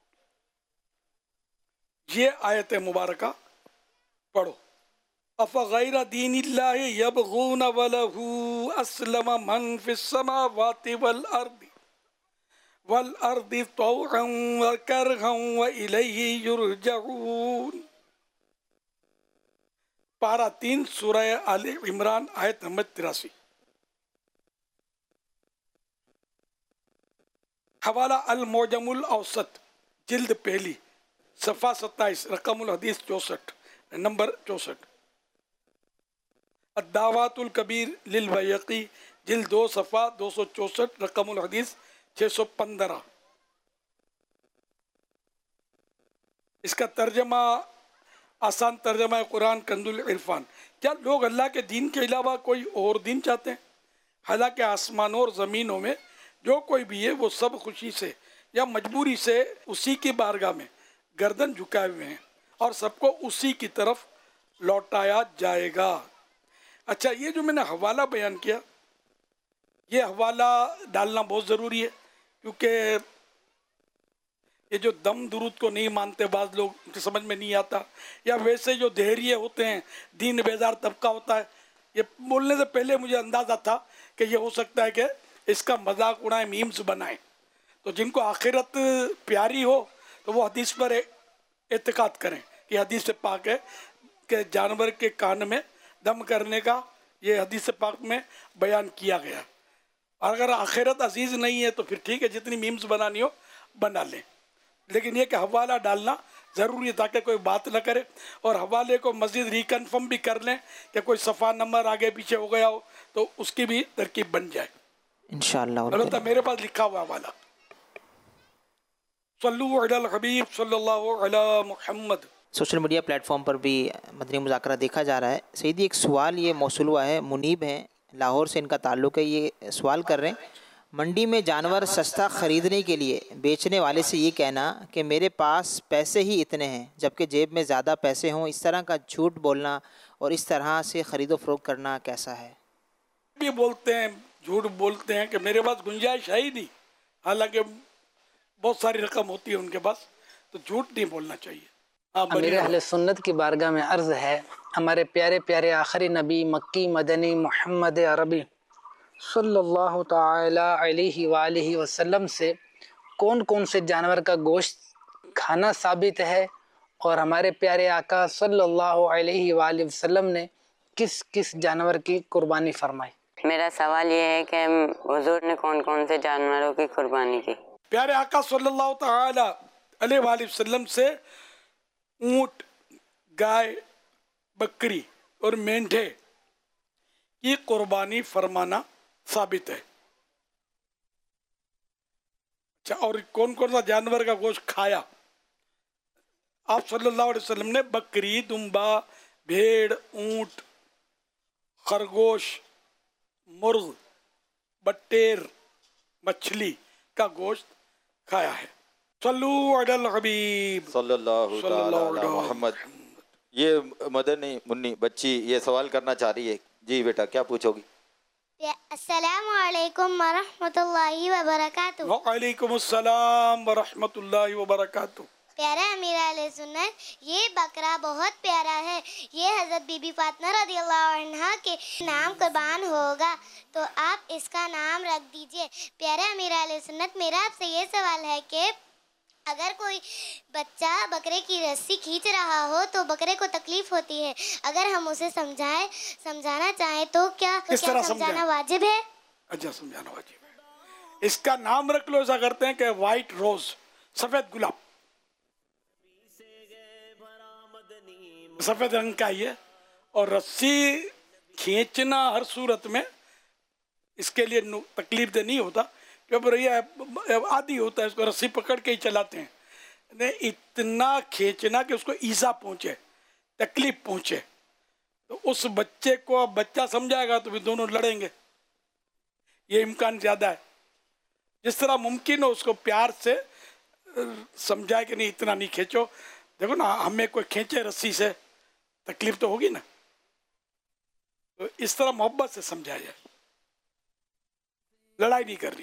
ये आयत मुबारका पढ़ो, अफ़ग़ैर दीनिल्लाहि यबग़ून वलहू अस्लम मन फिस समावाति वल अर्दि वल अर्दि तौअन व करहन व इलैहि युरजऊन। पारा तीन सूरह आले इमरान आयत नंबर तिरासी। हवाला अल मोजमुल औसत जिल्द पहली सफ़ा सत्ताईस रकमुल हदीस चौसठ नंबर चौसठ। अद्दावातुल कबीर लिल बैहक़ी जिल्द दो सफ़ा दो सौ चौसठ रकमुल हदीस छः सौ पंद्रह। इसका तर्जमा आसान तर्जमा है कुरान कंजुल इरफान। क्या लोग अल्लाह के दीन के अलावा कोई और दीन चाहते हैं? हालांकि आसमानों और ज़मीनों में जो कोई भी है वो सब खुशी से या मजबूरी से उसी की बारगाह में गर्दन झुकाए हुए हैं और सबको उसी की तरफ लौटाया जाएगा। अच्छा, ये जो मैंने हवाला बयान किया, ये हवाला डालना बहुत ज़रूरी है, क्योंकि ये जो दम दुरूद को नहीं मानते बाज़ लोग, उनके समझ में नहीं आता, या वैसे जो देहरिये होते हैं, दीन बेजार तबका होता है, ये बोलने से पहले मुझे अंदाज़ा था कि ये हो सकता है कि इसका मजाक उड़ाए, मीम्स बनाए। तो जिनको आखिरत प्यारी हो तो वो हदीस पर एतकाद करें कि हदीस से पाक है कि जानवर के कान में दम करने का ये हदीस पाक में बयान किया गया। और अगर आखिरत अजीज़ नहीं है तो फिर ठीक है, जितनी मीम्स बनानी हो बना लें, लेकिन ये कि हवाला डालना ज़रूरी है ताकि कोई बात न करे, और हवाले को मज़ीद रिकन्फर्म भी कर लें कि कोई सफ़ा नंबर आगे पीछे हो गया हो तो उसकी भी तरकीब बन जाए इंशाअल्लाह। अलबत्ता मेरे पास लिखा हुआ हवाला, सल्लु अलल हबीब सल्लल्लाहु अला मुहम्मद। सोशल मीडिया प्लेटफॉर्म पर भी मदनी मुज़ाकरा देखा जा रहा है। सईदी, एक सवाल ये मौसूल हुआ है, मुनीब हैं लाहौर से इनका ताल्लुक़ है, ये सवाल कर रहे हैं, मंडी में जानवर सस्ता ख़रीदने के लिए बेचने वाले से ये कहना कि मेरे पास पैसे ही इतने हैं जबकि जेब में ज़्यादा पैसे हों, इस तरह का झूठ बोलना और इस तरह से ख़रीदो फ़रोख्त करना कैसा है? भी बोलते हैं, झूठ बोलते हैं कि मेरे पास गुंजाइश है ही नहीं, हालांकि बहुत सारी रकम होती है उनके पास, तो झूठ नहीं बोलना चाहिए। अमीर अहले सुन्नत की बारगाह में अर्ज़ है, हमारे प्यारे प्यारे आखिरी नबी मक्की मदनी मोहम्मद अरबी सल्लल्लाहु ताला अलैहि वालिहि वसल्लम से कौन कौन से जानवर का गोश्त खाना साबित है, और हमारे प्यारे आका सल्लल्लाहु अलैहि वालिहि वसल्लम ने किस किस जानवर की कुर्बानी फरमाई? मेरा सवाल ये है कि हुजूर ने कौन कौन से जानवरों की कुर्बानी की? प्यारे आका सल्लल्लाहु ताला अलैहि वसल्लम से ऊँट, गाय, बकरी और मेंढे की कुर्बानी फरमाना साबित है। अच्छा, और कौन कौन सा जानवर का गोश्त खाया? आप सल्लल्लाहु अलैहि वसल्लम ने बकरी, दुम्बा, भेड़, ऊँट, खरगोश, मुर्ग, बटेर, मछली का गोश्त खाया है। सल्लु अलल हबीब सल्लल्लाहु ताला मोहम्मद। ये मदनी मुन्नी बच्ची ये सवाल करना चाह रही है। जी बेटा, क्या पूछोगी? अस्सलामु अलैकुम व रहमतुल्लाहि व बरकातुहू। व अलैकुम अस्सलाम व रहमतुल्लाहि व बरकातुहू। प्यारा अमीर अहले सुन्नत, ये बकरा बहुत प्यारा है, ये हज़रत बीबी फातिमा रज़ियल्लाहु अन्हा के नाम कुर्बान होगा, तो आप इसका नाम रख दीजिए। प्यारा अमीर अहले सुन्नत, मेरा आपसे ये सवाल है कि अगर कोई बच्चा बकरे की रस्सी खींच रहा हो तो बकरे को तकलीफ होती है, अगर हम उसे समझाएं समझाना चाहें तो क्या, क्या समझाना वाजिब है? अच्छा, समझाना वाजिब है। इसका नाम रख लो, ऐसा करते हैं कि वाइट रोज, सफ़ेद गुलाब। सफ़ेद रंग का ही है। और रस्सी खींचना हर सूरत में इसके लिए तकलीफ दे नहीं होता, क्योंकि ये आदी होता है, इसको रस्सी पकड़ के ही चलाते हैं। नहीं, इतना खींचना कि उसको ईजा पहुँचे, तकलीफ पहुँचे, तो उस बच्चे को अब बच्चा समझाएगा तो भी दोनों लड़ेंगे, ये इम्कान ज़्यादा है। जिस तरह मुमकिन हो उसको प्यार से समझाए कि नहीं इतना नहीं खींचो। देखो ना, हमें कोई खींचे रस्सी से तकलीफ तो होगी ना, तो इस तरह मोहब्बत से समझाया जाए, लड़ाई नहीं करनी।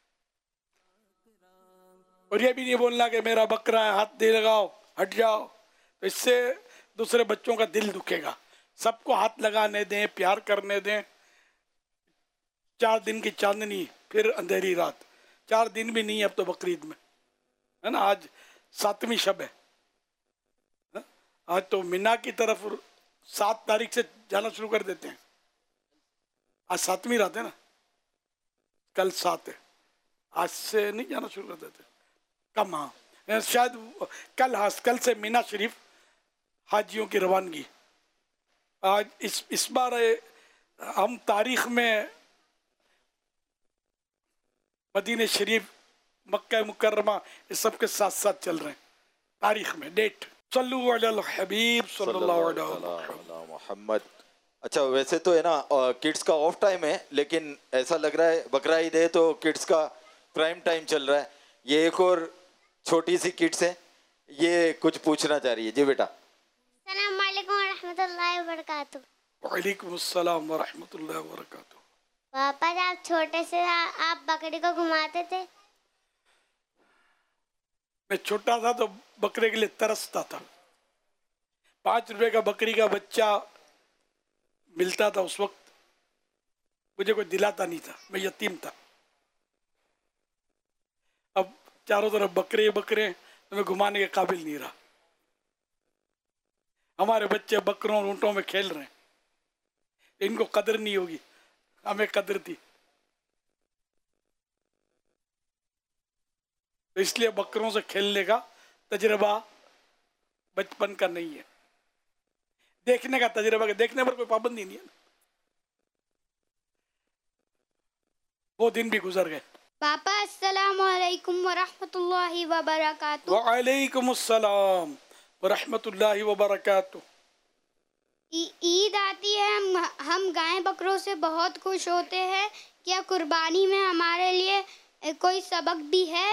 और ये भी नहीं बोलना कि मेरा बकरा है, हाथ दे लगाओ, हट जाओ, तो इससे दूसरे बच्चों का दिल दुखेगा। सबको हाथ लगाने दें, प्यार करने दें। चार दिन की चांदनी फिर अंधेरी रात, चार दिन भी नहीं अब तो बकरीद में, है ना। आज सातवीं शब है, है? आज तो मीना की तरफ सात तारीख से जाना शुरू कर देते हैं। आज सातवीं रात है ना, कल सात है, आज से नहीं जाना शुरू कर देते, कम हाँ शायद कल, हाँ कल से मीना शरीफ हाजियों की रवानगी। आज इस इस बार हम तारीख में मदीने शरीफ, मक्का मुकर्रमा, इस सब के साथ साथ चल रहे हैं तारीख में डेट। सल्लु अलल हबीब सल्लल्लाहु अलैहि मोहम्मद। अच्छा, वैसे तो है ना किड्स का ऑफ टाइम है, लेकिन ऐसा लग रहा है बकरा ईद है तो किड्स का प्राइम टाइम चल रहा है। ये एक और छोटी सी किड्स है, ये कुछ पूछना चाह रही है। जी बेटा। अस्सलाम वालेकुम रहमतुल्लाहि व बरकातुहू। वालेकुम अस्सलाम व रहमतुल्लाहि व बरकातुहू। पापा जब आप छोटे से आप बकरी को घुमाते थे? मैं छोटा था तो बकरे के लिए तरसता था। पाँच रुपए का बकरी का बच्चा मिलता था उस वक्त, मुझे कोई दिलाता नहीं था, मैं यतीम था। अब चारों तरफ बकरे बकरे, तो मैं घुमाने के काबिल नहीं रहा। हमारे बच्चे बकरों और ऊँटों में खेल रहे हैं, इनको कदर नहीं होगी, हमें कदर थी। तो इसलिए बकरों से खेलने का तजुर्बा बचपन का नहीं है, देखने का तजुर्बा, देखने पर कोई पाबंदी नहीं है। वो दिन भी गुजर गए। पापा अस्सलाम वालेकुम व रहमतुल्लाहि व बरकातुहू। व अलैकुम अस्सलाम व रहमतुल्लाहि व बरकातुहू। ईद आती है, हम हम गाय बकरों से बहुत खुश होते हैं। क्या कुर्बानी में हमारे लिए कोई सबक भी है?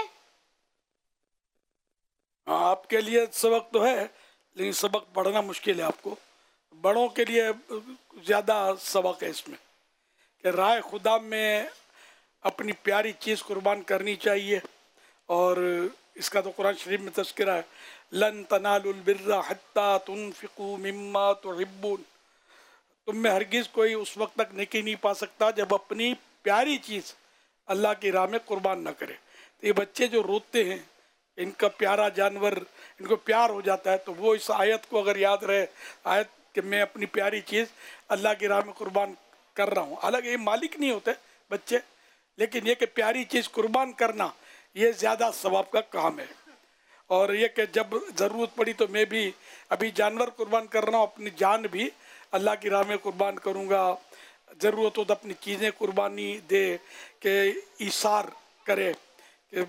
हाँ, आपके लिए सबक तो है, लेकिन सबक पढ़ना मुश्किल है। आपको बड़ों के लिए ज़्यादा सबक है इसमें कि राह खुदा में अपनी प्यारी चीज़ कुर्बान करनी चाहिए। और इसका तो कुरान शरीफ में तज़किरा है, लन तनालुल बिर्रा हत्ता तुनफिकू मिम्मा तुहिब्बून। तुम में हरगिज़ कोई उस वक्त तक नेकी नहीं पा सकता जब अपनी प्यारी चीज़ अल्लाह की राह में कुर्बान न करे। तो ये बच्चे जो रोते हैं, इनका प्यारा जानवर, इनको प्यार हो जाता है, तो वो इस आयत को अगर याद रहे, आयत कि मैं अपनी प्यारी चीज़ अल्लाह की राह में कुर्बान कर रहा हूँ। हालांकि ये मालिक नहीं होते बच्चे, लेकिन ये कि प्यारी चीज़ कुर्बान करना ये ज़्यादा सवाब का काम है। और ये कि जब ज़रूरत पड़ी तो मैं भी अभी जानवर कुर्बान कर रहा हूँ, अपनी जान भी अल्लाह की राह में कुर्बान करूँगा। ज़रूरत हो तो अपनी चीज़ें कुर्बानी दे के ईसार करे कि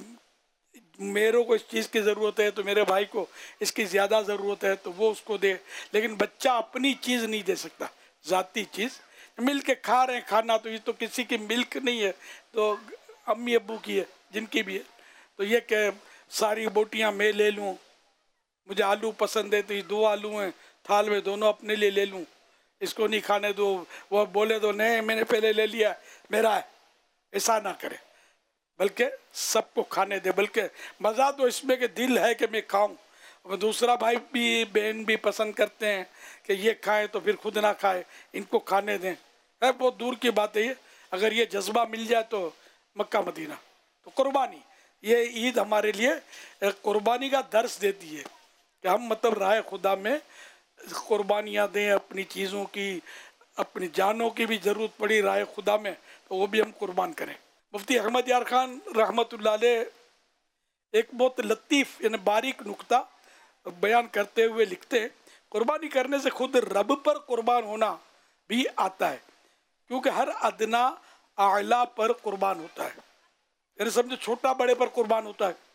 मेरे को इस चीज़ की ज़रूरत है तो मेरे भाई को इसकी ज़्यादा ज़रूरत है तो वो उसको दे। लेकिन बच्चा अपनी चीज़ नहीं दे सकता, ज़ाती चीज़। मिल के खा रहे हैं, खाना तो ये तो किसी की मिल्क नहीं है, तो अम्मी अब्बू की है, जिनकी भी है। तो ये कि सारी बोटियां मैं ले लूं, मुझे आलू पसंद है तो ये दो आलू हैं थाल में, दोनों अपने लिए ले लूं, इसको नहीं खाने दो। वो बोले तो नहीं मैंने पहले ले लिया, मेरा है, ऐसा ना करे, बल्कि सबको खाने दे। बल्कि मज़ा तो इसमें कि दिल है कि मैं खाऊं, और दूसरा भाई भी बहन भी पसंद करते हैं कि ये खाएं तो फिर खुद ना खाए, इनको खाने दें। है बहुत दूर की बात है ये। अगर ये जज्बा मिल जाए तो मक्का मदीना, तो कुर्बानी, ये ईद हमारे लिए कुर्बानी का दर्स देती है कि हम मतलब राह खुदा में कुर्बानियाँ दें, अपनी चीज़ों की, अपनी जानों की भी ज़रूरत पड़ी राह खुदा में तो वो भी हम कुर्बान करें। मुफ्ती अहमद यार खान रहमतुल्लाह अलैह एक बहुत लतीफ़ यानी बारीक नुक्ता बयान करते हुए लिखते हैं, कुर्बानी करने से खुद रब पर कुर्बान होना भी आता है, क्योंकि हर अदना आला पर कुर्बान होता है, यानी समझो छोटा बड़े पर कुर्बान होता है।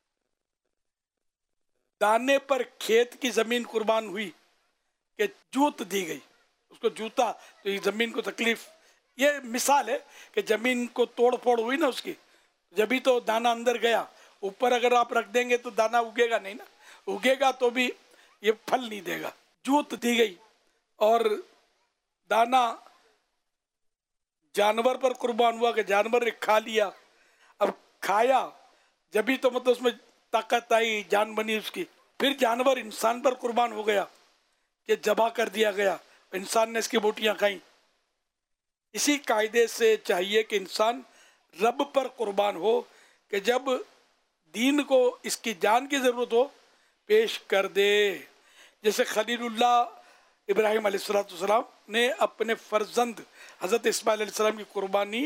दाने पर खेत की जमीन कुर्बान हुई कि जूत दी गई, उसको जूता, तो ये जमीन को तकलीफ, ये मिसाल है कि जमीन को तोड़ फोड़ हुई ना उसकी, जब भी तो दाना अंदर गया। ऊपर अगर आप रख देंगे तो दाना उगेगा नहीं ना, उगेगा तो भी ये फल नहीं देगा। जूत दी गई और दाना जानवर पर कुर्बान हुआ कि जानवर ने खा लिया, अब खाया जब भी तो मतलब उसमें ताकत आई, जान बनी उसकी। फिर जानवर इंसान पर कुर्बान हो गया कि जबा कर दिया गया, इंसान ने इसकी बोटियां खाई। इसी कायदे से चाहिए कि इंसान रब पर कुर्बान हो कि जब दीन को इसकी जान की ज़रूरत हो पेश कर दे। जैसे खलीलुल्लाह इब्राहिम अलैहिस्सलाम ने अपने फर्जंद हज़रत इस्माइल अलैहिस्सलाम की कुर्बानी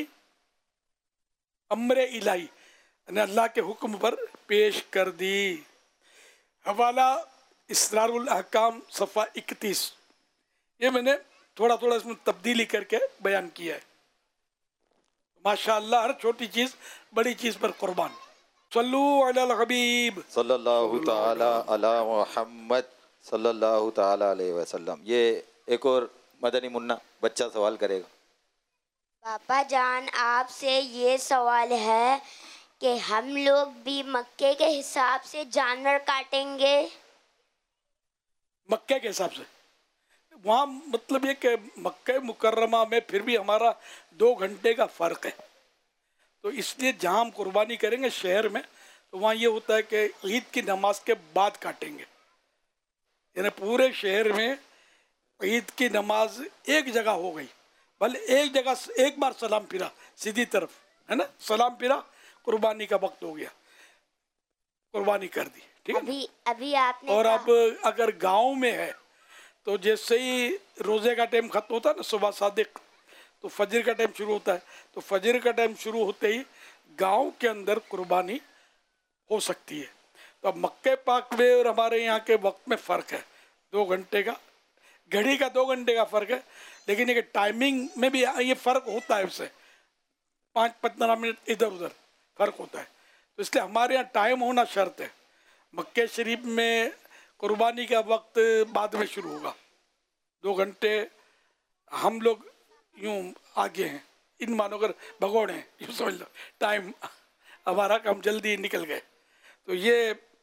अम्र इलाही ने अल्लाह के हुक्म पर पेश कर दी। हवाला इसरारुल अहकाम सफ़ा इकतीस, ये मैंने थोड़ा थोड़ा इसमें तब्दीली करके बयान किया है। माशाअल्लाह हर छोटी चीज़ बड़ी चीज़ पर कुर्बान। सल्लु अलल हबीब सल्लल्लाहु ताला अला मुहम्मद सल्लल्लाहु ताला अलैहि वसल्लम। ये एक और मदनी मुन्ना बच्चा सवाल करेगा। पापा जान आपसे ये सवाल है कि हम लोग भी मक्के के हिसाब से जानवर काटेंगे? मक्के के हिसाब से वहाँ मतलब ये कि मक्के मुकर्रमा में फिर भी हमारा दो घंटे का फ़र्क है, तो इसलिए जहाँ हम कुर्बानी करेंगे शहर में, तो वहाँ ये होता है कि ईद की नमाज के बाद काटेंगे। यानी पूरे शहर में ईद की नमाज एक जगह हो गई, भले एक जगह एक बार सलाम फिरा सीधी तरफ, है ना, सलाम फिरा, कुर्बानी का वक्त हो गया, कुर्बानी कर दी, ठीक है। अभी अभी आपने और अब अगर गांव में है तो जैसे ही रोज़े का टाइम खत्म होता है ना, सुबह सादिक, तो फजर का टाइम शुरू होता है, तो फजर का टाइम शुरू होते ही गांव के अंदर कुर्बानी हो सकती है। तो अब मक्के पाक में और हमारे यहाँ के वक्त में फ़र्क है, दो घंटे का, घड़ी का दो घंटे का फ़र्क है, लेकिन ये टाइमिंग में भी ये फ़र्क होता है, उससे पाँच पंद्रह मिनट इधर उधर फ़र्क होता है। तो इसलिए हमारे यहाँ टाइम होना शर्त है। मक्के शरीफ में कुर्बानी का वक्त बाद में शुरू होगा, दो घंटे हम लोग यूँ आगे हैं, इन मानो कर भगोड़े हैं, यूँ समझ लो, टाइम हमारा काम जल्दी निकल गए। तो ये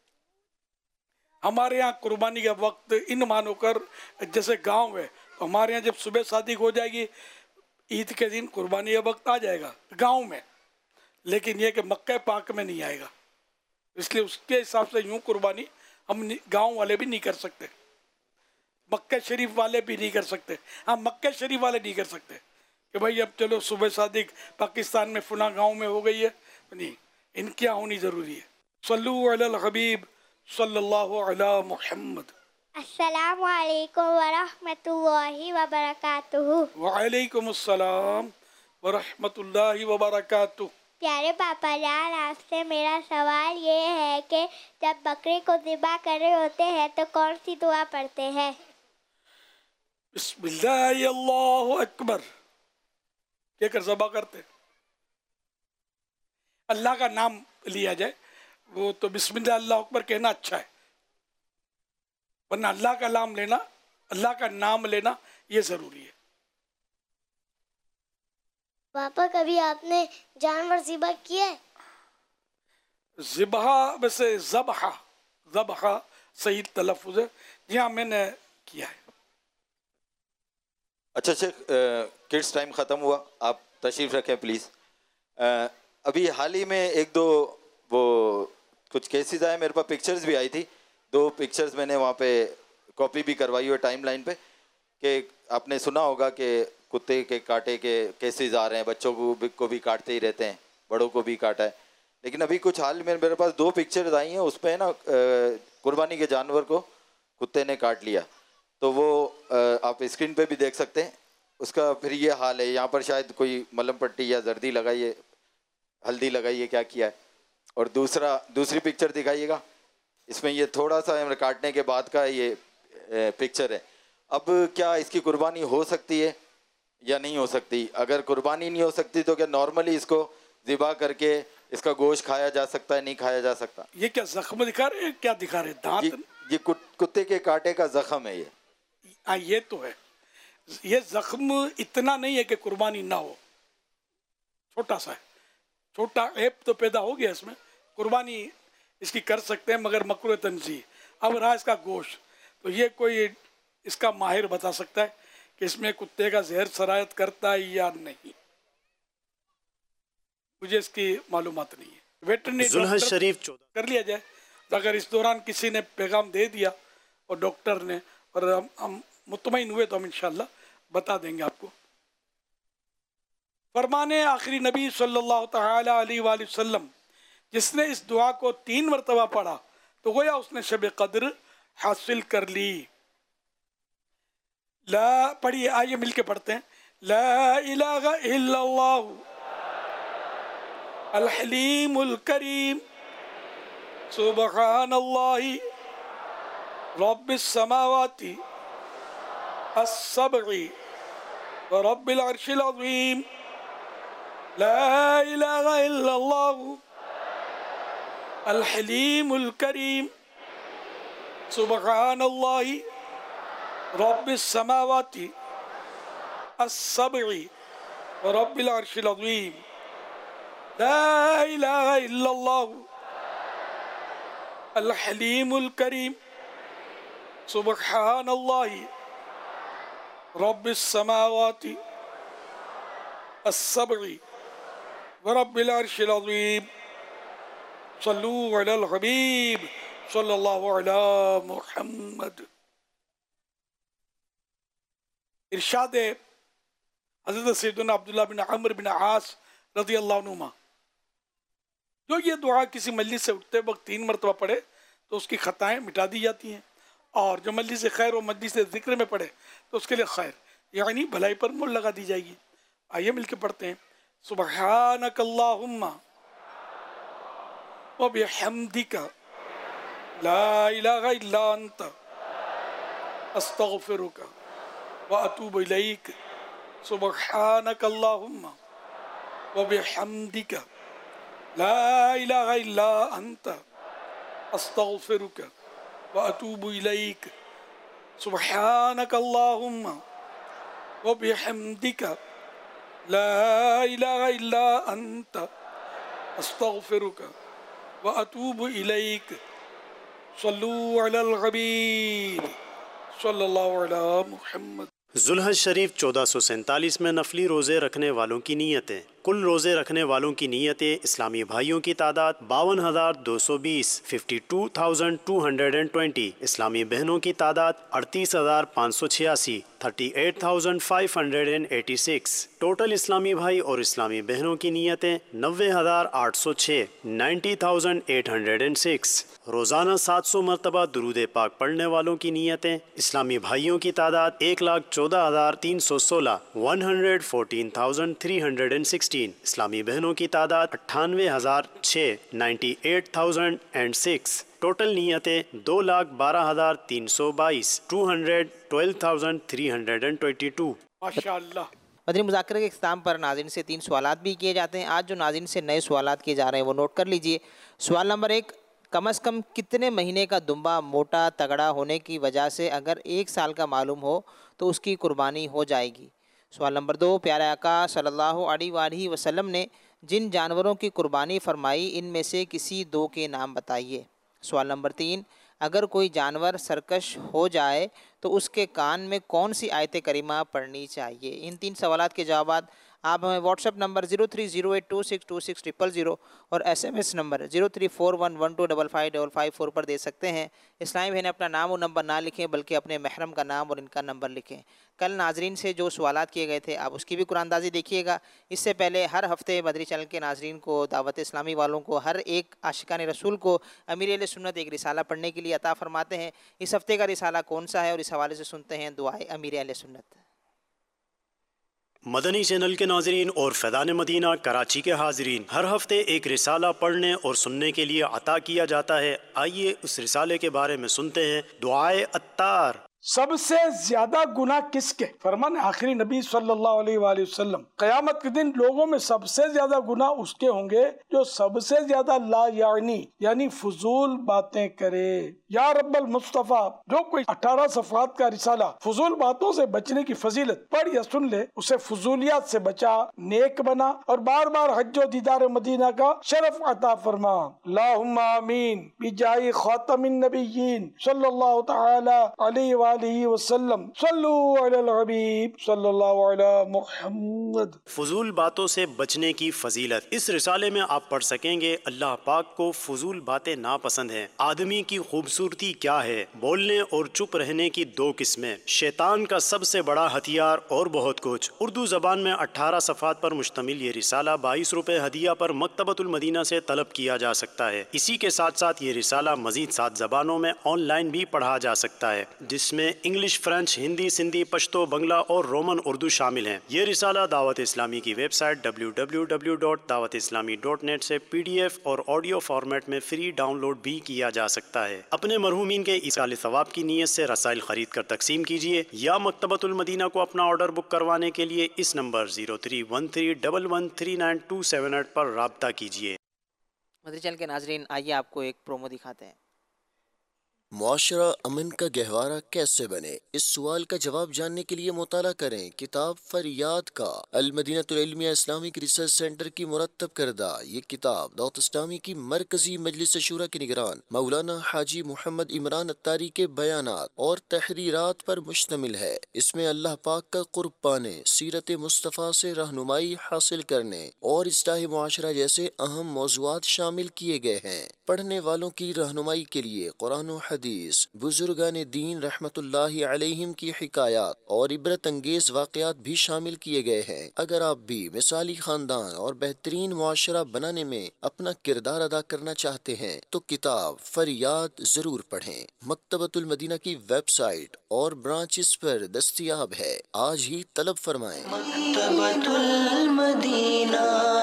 हमारे यहाँ कुर्बानी का वक्त इन मानो कर, जैसे गांव है तो हमारे यहाँ जब सुबह शादी हो जाएगी ईद के दिन कुर्बानी का वक्त आ जाएगा गांव में, लेकिन ये कि मक्के पाक में नहीं आएगा, इसलिए उसके हिसाब से यूँ कुर्बानी हम गांव वाले भी नहीं कर सकते, मक्के शरीफ वाले भी नहीं कर सकते। हाँ, मक्के शरीफ वाले नहीं कर सकते कि भाई अब चलो सुबह शादी पाकिस्तान में फुना गांव में हो गई है, नहीं, इनकी यहाँ होनी ज़रूरी है। सल्लु अलल हबीब सल्लल्लाहु अला मुहम्मद। अस्सलामु अलैकुम वरहमतुल्लाहि वबरकातुहू। वालेकुम अस्सलाम वरहमतुल्लाहि वबरकातुहू। प्यारे पापा जान, आपसे मेरा सवाल ये है कि जब बकरे को ज़िबा कर रहे होते हैं तो कौन सी दुआ पढ़ते हैं? बिस्मिल्लाह अल्लाहु अकबर कहकर ज़िबा करते, अल्लाह का नाम लिया जाए, वो तो बिस्मिल्लाह अल्लाहु अकबर कहना अच्छा है, वरना अल्लाह का नाम लेना, अल्लाह का नाम लेना ये ज़रूरी है। पापा कभी आपने जानवर ज़िबा किया है? ज़िबहा वैसे ज़बहा, ज़बहा सही तलफ़ुज़ है, जी हाँ मैंने किया है। अच्छा शेख, किड्स टाइम ख़त्म हुआ, आप तशरीफ़ रखें प्लीज़। अभी हाल ही में एक दो वो कुछ केसेस आए, मेरे पास पिक्चर्स भी आई थी, दो पिक्चर्स मैंने वहाँ पे कॉपी भी करवाई हुई टाइम लाइन पे, कि आपने सुना होगा कि कुत्ते के काटे के केसेस आ रहे हैं, बच्चों को भी, को भी काटते ही रहते हैं, बड़ों को भी काटा है। लेकिन अभी कुछ हाल में मेरे पास दो पिक्चर्स आई हैं, उसमें ना कुर्बानी के जानवर को कुत्ते ने काट लिया, तो वो आप स्क्रीन पे भी देख सकते हैं। उसका फिर ये हाल है, यहाँ पर शायद कोई मलम पट्टी या जर्दी लगाई है, हल्दी लगाई है, क्या किया है। और दूसरा दूसरी पिक्चर दिखाइएगा, इसमें ये थोड़ा सा काटने के बाद का ये पिक्चर है। अब क्या इसकी कुर्बानी हो सकती है या नहीं हो सकती? अगर कुर्बानी नहीं हो सकती तो क्या नॉर्मली इसको ज़िबा करके इसका गोश्त खाया जा सकता है, नहीं खाया जा सकता? ये क्या जख्म दिखा रहे हैं, क्या दिखा रहे हैं? दांत? ये, ये कुत्ते के कांटे का जख्म है ये। हाँ ये तो है। ये जख्म इतना नहीं है कि कुर्बानी ना हो, छोटा सा है, छोटा ऐप तो पैदा हो गया इसमें, कुर्बानी इसकी कर सकते हैं मगर मकरूह तंज़ीह। अब रहा इसका गोश्त, तो ये कोई इसका माहिर बता सकता है कि इसमें कुत्ते का जहर सरायत करता है या नहीं, मुझे इसकी मालूमात नहीं है। वेटरनरी जुल्हज शरीफ कर लिया जाए, तो अगर इस दौरान किसी ने पैगाम दे दिया और डॉक्टर ने और हम, हम मुतमईन हुए तो हम इंशाल्लाह बता देंगे आपको। फरमाने आखिरी नबी सल्लल्लाहु तआला अलैहि वसल्लम, जिसने इस दुआ को तीन मरतबा पढ़ा तो गोया उसने शब कद्र हासिल कर ली। ला पढ़िए, आइए मिलके पढ़ते हैं। ला इलाहा इल्लल्लाह अल हलीमुल करीम सुबहानल्लाहि रब्बिस समावाति अस्सबई व रब्बिल अर्शिल अज़ीम। ला इलाहा इल्लल्लाह अल हलीमुल करीम सुबहानल्लाहि रब्बिस समावाति अस्सबई व रब्बिल अर्शिल अज़ीम। ला इलाहा इल्लल्लाह अल हलीमुल करीम सुबहानल्लाहि रब्बिस समावाति अस्सबई व रब्बिल अर्शिल अज़ीम। सल्लू अलल हबीब सल्लल्लाहु अला मुहम्मद। इरशाद हज़रत सैयदना अब्दुल्लाह बिन अम्र बिन आस रज़ी अल्लाह अन्हुमा, जो ये दुआ किसी मजलिस से उठते वक्त तीन मरतबा पढ़े तो उसकी खताएं मिटा दी जाती हैं, और जो मजलिस खैर और मजलिस ज़िक्र में पढ़े तो उसके लिए खैर यानी भलाई पर मोल लगा दी जाएगी। आइए मिलकर पढ़ते हैं। सुब्हानक अल्लाहुम्मा व बिहम्दिका ला इलाहा इल्ला अंत अस्तगफिरुका व अतूबु इलैक। सुब्हानक अल्लाहुम्मा व बिहम्दिका ला इलाहा इल्ला अंत अस्तगफिरुका व अतूबु इलैक। सुब्हानक अल्लाहुम्मा व बिहम्दिका ला इलाहा इल्ला अंत अस्तगफिरुका व अतूबु इलैक। सल्लू अलल हबीब सल्लल्लाहु अला मुहम्मद। जुल्हज शरीफ चौदह सौ सैंतालीस में नफली रोज़े रखने वालों की नीयतें। कुल रोज़े रखने वालों की नीयतें इस्लामी भाइयों की तादाद बावन हज़ार दो सौ बीस fifty two thousand two hundred and twenty. इस्लामी बहनों की तादाद अड़तीस हज़ार पाँच सौ छियासी thirty eight thousand five hundred and eighty six. Total इस्लामी भाई और इस्लामी बहनों की नीयतें नब्बे हज़ार आठ सौ छः ninety thousand eight hundred and six. रोज़ाना सात सौ मरतबा दुरूद पाक पढ़ने वालों की नीयतें इस्लामी भाइयों की तादाद एक लाख चौदह हज़ार तीन सौ सोलह one hundred fourteen thousand three hundred and sixteen. इस्लामी बहनों की तादाद अट्ठानवे हज़ार छः ninety eight thousand and six. Total नीयतें दो लाख बारह हज़ार तीन सौ बाईस two hundred twelve thousand three hundred and twenty two. माशाअल्लाह। मदनी मुज़ाकरे के इख्तिताम पर नाज़रीन से तीन सवालात भी किए जाते हैं। आज जो नाज़रीन से नए सवालात किए जा रहे हैं वो नोट कर लीजिए। सवाल नंबर एक, कम अज़ कम कितने महीने का दुम्बा मोटा तगड़ा होने की वजह से अगर एक साल का मालूम हो तो उसकी कुर्बानी हो जाएगी। सवाल नंबर दो, प्यारे आका सल्लल्लाहु अलैहि वसल्लम ने जिन जानवरों की कुर्बानी फरमाई इनमें से किसी दो के नाम बताइए। सवाल नंबर तीन, अगर कोई जानवर सरकश हो जाए तो उसके कान में कौन सी आयत करीमा पढ़नी चाहिए। इन तीन सवालात के जवाब आप हमें WhatsApp number zero three zero eight two six two six triple zero और SMS number zero three four one one two double five double five four पर दे सकते हैं। इस्लामी बहन अपना नाम और नंबर ना लिखें बल्कि अपने महरम का नाम और इनका नंबर लिखें। कल नाजरीन से जो सवालात किए गए थे आप उसकी भी कुरानदाजी देखिएगा। इससे पहले हर हफ्ते बदरी चैनल के नाजरीन को, दावत इस्लामी वालों को, हर एक आशिकान रसूल को अमीर अहले सुन्नत एक रिसाला पढ़ने के लिए अता फरमाते हैं। इस हफ्ते का रिसाला कौन सा है और इस हवाले से सुनते हैं दुआए अमीर अहले सुन्नत। मदनी चैनल के नाजरीन और फैज़ान मदीना कराची के हाजरीन, हर हफ्ते एक रिसाला पढ़ने और सुनने के लिए अता किया जाता है। आइए उस रिसाले के बारे में सुनते हैं। दुआए अत्तार। सबसे ज्यादा गुनाह किसके? फरमान आखिरी नबी सल्लल्लाहु अलैहि वसल्लम, क़यामत के दिन लोगों में सबसे ज्यादा गुनाह उसके होंगे जो सबसे ज्यादा ला यानी यानी फजूल बातें करे। या रब्बल मुस्तफ़ा, जो कोई अठारह सफ़ात का रिसाला फजूल बातों से बचने की फजीलत पढ़ या सुन ले, उसे फजूलियात से बचा, नेक बना और बार बार हज्जो दीदार मदीना का शरफ अता फरमा। अल्लाहुम्मा आमीन बिजाही खातमिन नबिय्यीन सल्लल्लाहु तआला अलैहि वसल्लम, सल्लु अलल हबीब सल्लल्लाहु अला मुहम्मद। फजूल बातों से बचने की फजीलत इस रिसाले में आप पढ़ सकेंगे। अल्लाह पाक को फजूल बातें नापसंद हैं। आदमी की खूबसूरती क्या है, बोलने और चुप रहने की दो किस्में, शैतान का सबसे बड़ा हथियार और बहुत कुछ। उर्दू जबान में अठारह सफ़ात पर मुश्तमिल ये रिसाला बाईस रुपए हदिया पर मकतबतुल मदीना से तलब किया जा सकता है। इसी के साथ साथ ये रिसाला मजीद सात जबानों में ऑनलाइन भी पढ़ा जा सकता है, जिसमें इंग्लिश, फ्रेंच, हिंदी, सिंधी, पश्तो, बंगला और रोमन उर्दू शामिल हैं। ये रिसाला दावत इस्लामी की website W W W dot Dawat Islami dot net से पीडीएफ और ऑडियो फॉर्मेट में फ्री डाउनलोड भी किया जा सकता है। अपने मरहूमीन के इसाले सवाब की नीयत से रसाइल खरीद कर तकसीम कीजिए या मकतबतुल मदीना को अपना ऑर्डर बुक करवाने के लिए इस number zero three one three double one three nine two seven eight पर राब्ता कीजिए। मदनी चैनल के नाजरीन, आइए आपको एक प्रोमो दिखाते हैं। मुआशरा अमन का गहवारा कैसे बने, इस सवाल का जवाब जानने के लिए मुताला करें किताब फरियाद का। Al Madinatul Ilmiya Islamic research centre की मुरत्तब करदा ये किताब दावत इस्लामी की मरकजी मजलिस शूरा के निगरान मौलाना हाजी मोहम्मद इमरान अत्तारी के बयानात और तहरीरात पर मुश्तमिल है। इसमें अल्लाह पाक का कुर्ब पाने, सीरत मुस्तफ़ा से रहनुमाई हासिल करने और इस्लाह मुआशरा जैसे अहम मौज़ूआत शामिल किए गए हैं। पढ़ने वालों की रहनुमाई के लिए कुरान और हदीस, बुजुर्गाने दीन रहमतुल्लाहि अलैहिम की हिकायात और इबरत अंगेज वाक़यात भी शामिल किए गए हैं। अगर आप भी मिसाली खानदान और बेहतरीन मुआशरा बनाने में अपना किरदार अदा करना चाहते हैं तो किताब फरियाद जरूर पढ़ें। मकतबतुल मदीना की वेबसाइट और ब्रांचेस पर दस्तयाब है, आज ही तलब फरमाएं। मकतबतुल मदीना।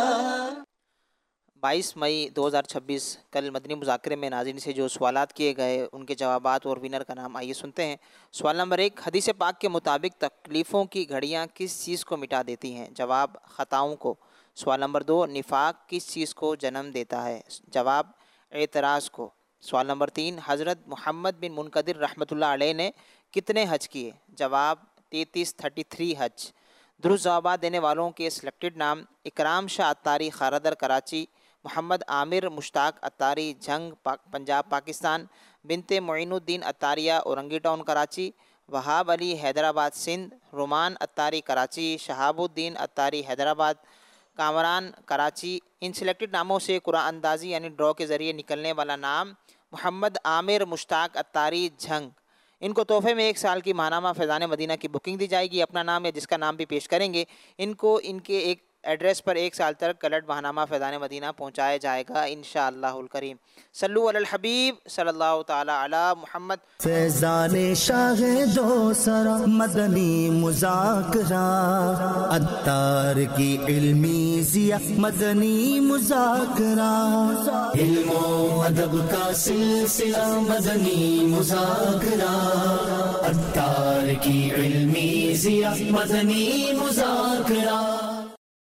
बाईस मई दो हज़ार छब्बीस कल मदनी मुज़ाकरे में नाज़रीन से जो सवालात किए गए उनके जवाबात और विनर का नाम आइए सुनते हैं। सवाल नंबर एक, हदीस पाक के मुताबिक तकलीफ़ों की घड़ियाँ किस चीज़ को मिटा देती हैं? जवाब, ख़ताओं को। सवाल नंबर दो, निफाक किस चीज़ को जन्म देता है? जवाब, एतराज़ को। सवाल नंबर तीन, हज़रत मोहम्मद बिन मुनकदिर रहमतुल्लाह अलैह ने कितने हज किए? जवाब, तैंतीस थर्टी थ्री हज। दुरुस्त जवाब देने वालों के सिलेक्टेड नाम, इकराम शाह अत्तारी खारदर कराची, मोहम्मद आमिर मुश्ताक अत्तारी जंग पाक, पंजाब पाकिस्तान, बिनते मोइनुद्दीन अत्तारिया औरंगी टाउन कराची, वहाब अली हैदराबाद सिंध, रोमान अत्तारी कराची, शहाबुद्दीन अत्तारी हैदराबाद, कामरान कराची। इन सिलेक्टेड नामों से कुरान अंदाजी यानी ड्रॉ के ज़रिए निकलने वाला नाम मोहम्मद आमिर मुश्ताक अत्तारी जंग। इनको तोहफे में एक साल की माहनामा फैज़ान मदीना की बुकिंग दी जाएगी। अपना नाम या जिसका नाम भी पेश करेंगे इनको इनके एक एड्रेस पर एक साल तक कलट माहनामा फैज़ान मदीना पहुँचाया जाएगा इंशाअल्लाहुल करीम। सल्लु अलल हबीब सल्लल्लाहु तआला अला मुहम्मद। फैज़ान शाह दो सरा मदनी मुज़ाकरा, अत्तार की इल्मी ज़िया मदनी मुज़ाकरा, इल्मो अदब का सिलसिला मदनी मुज़ाकरा, अत्तार की इल्मी ज़िया मदनी मुज़ाकरा।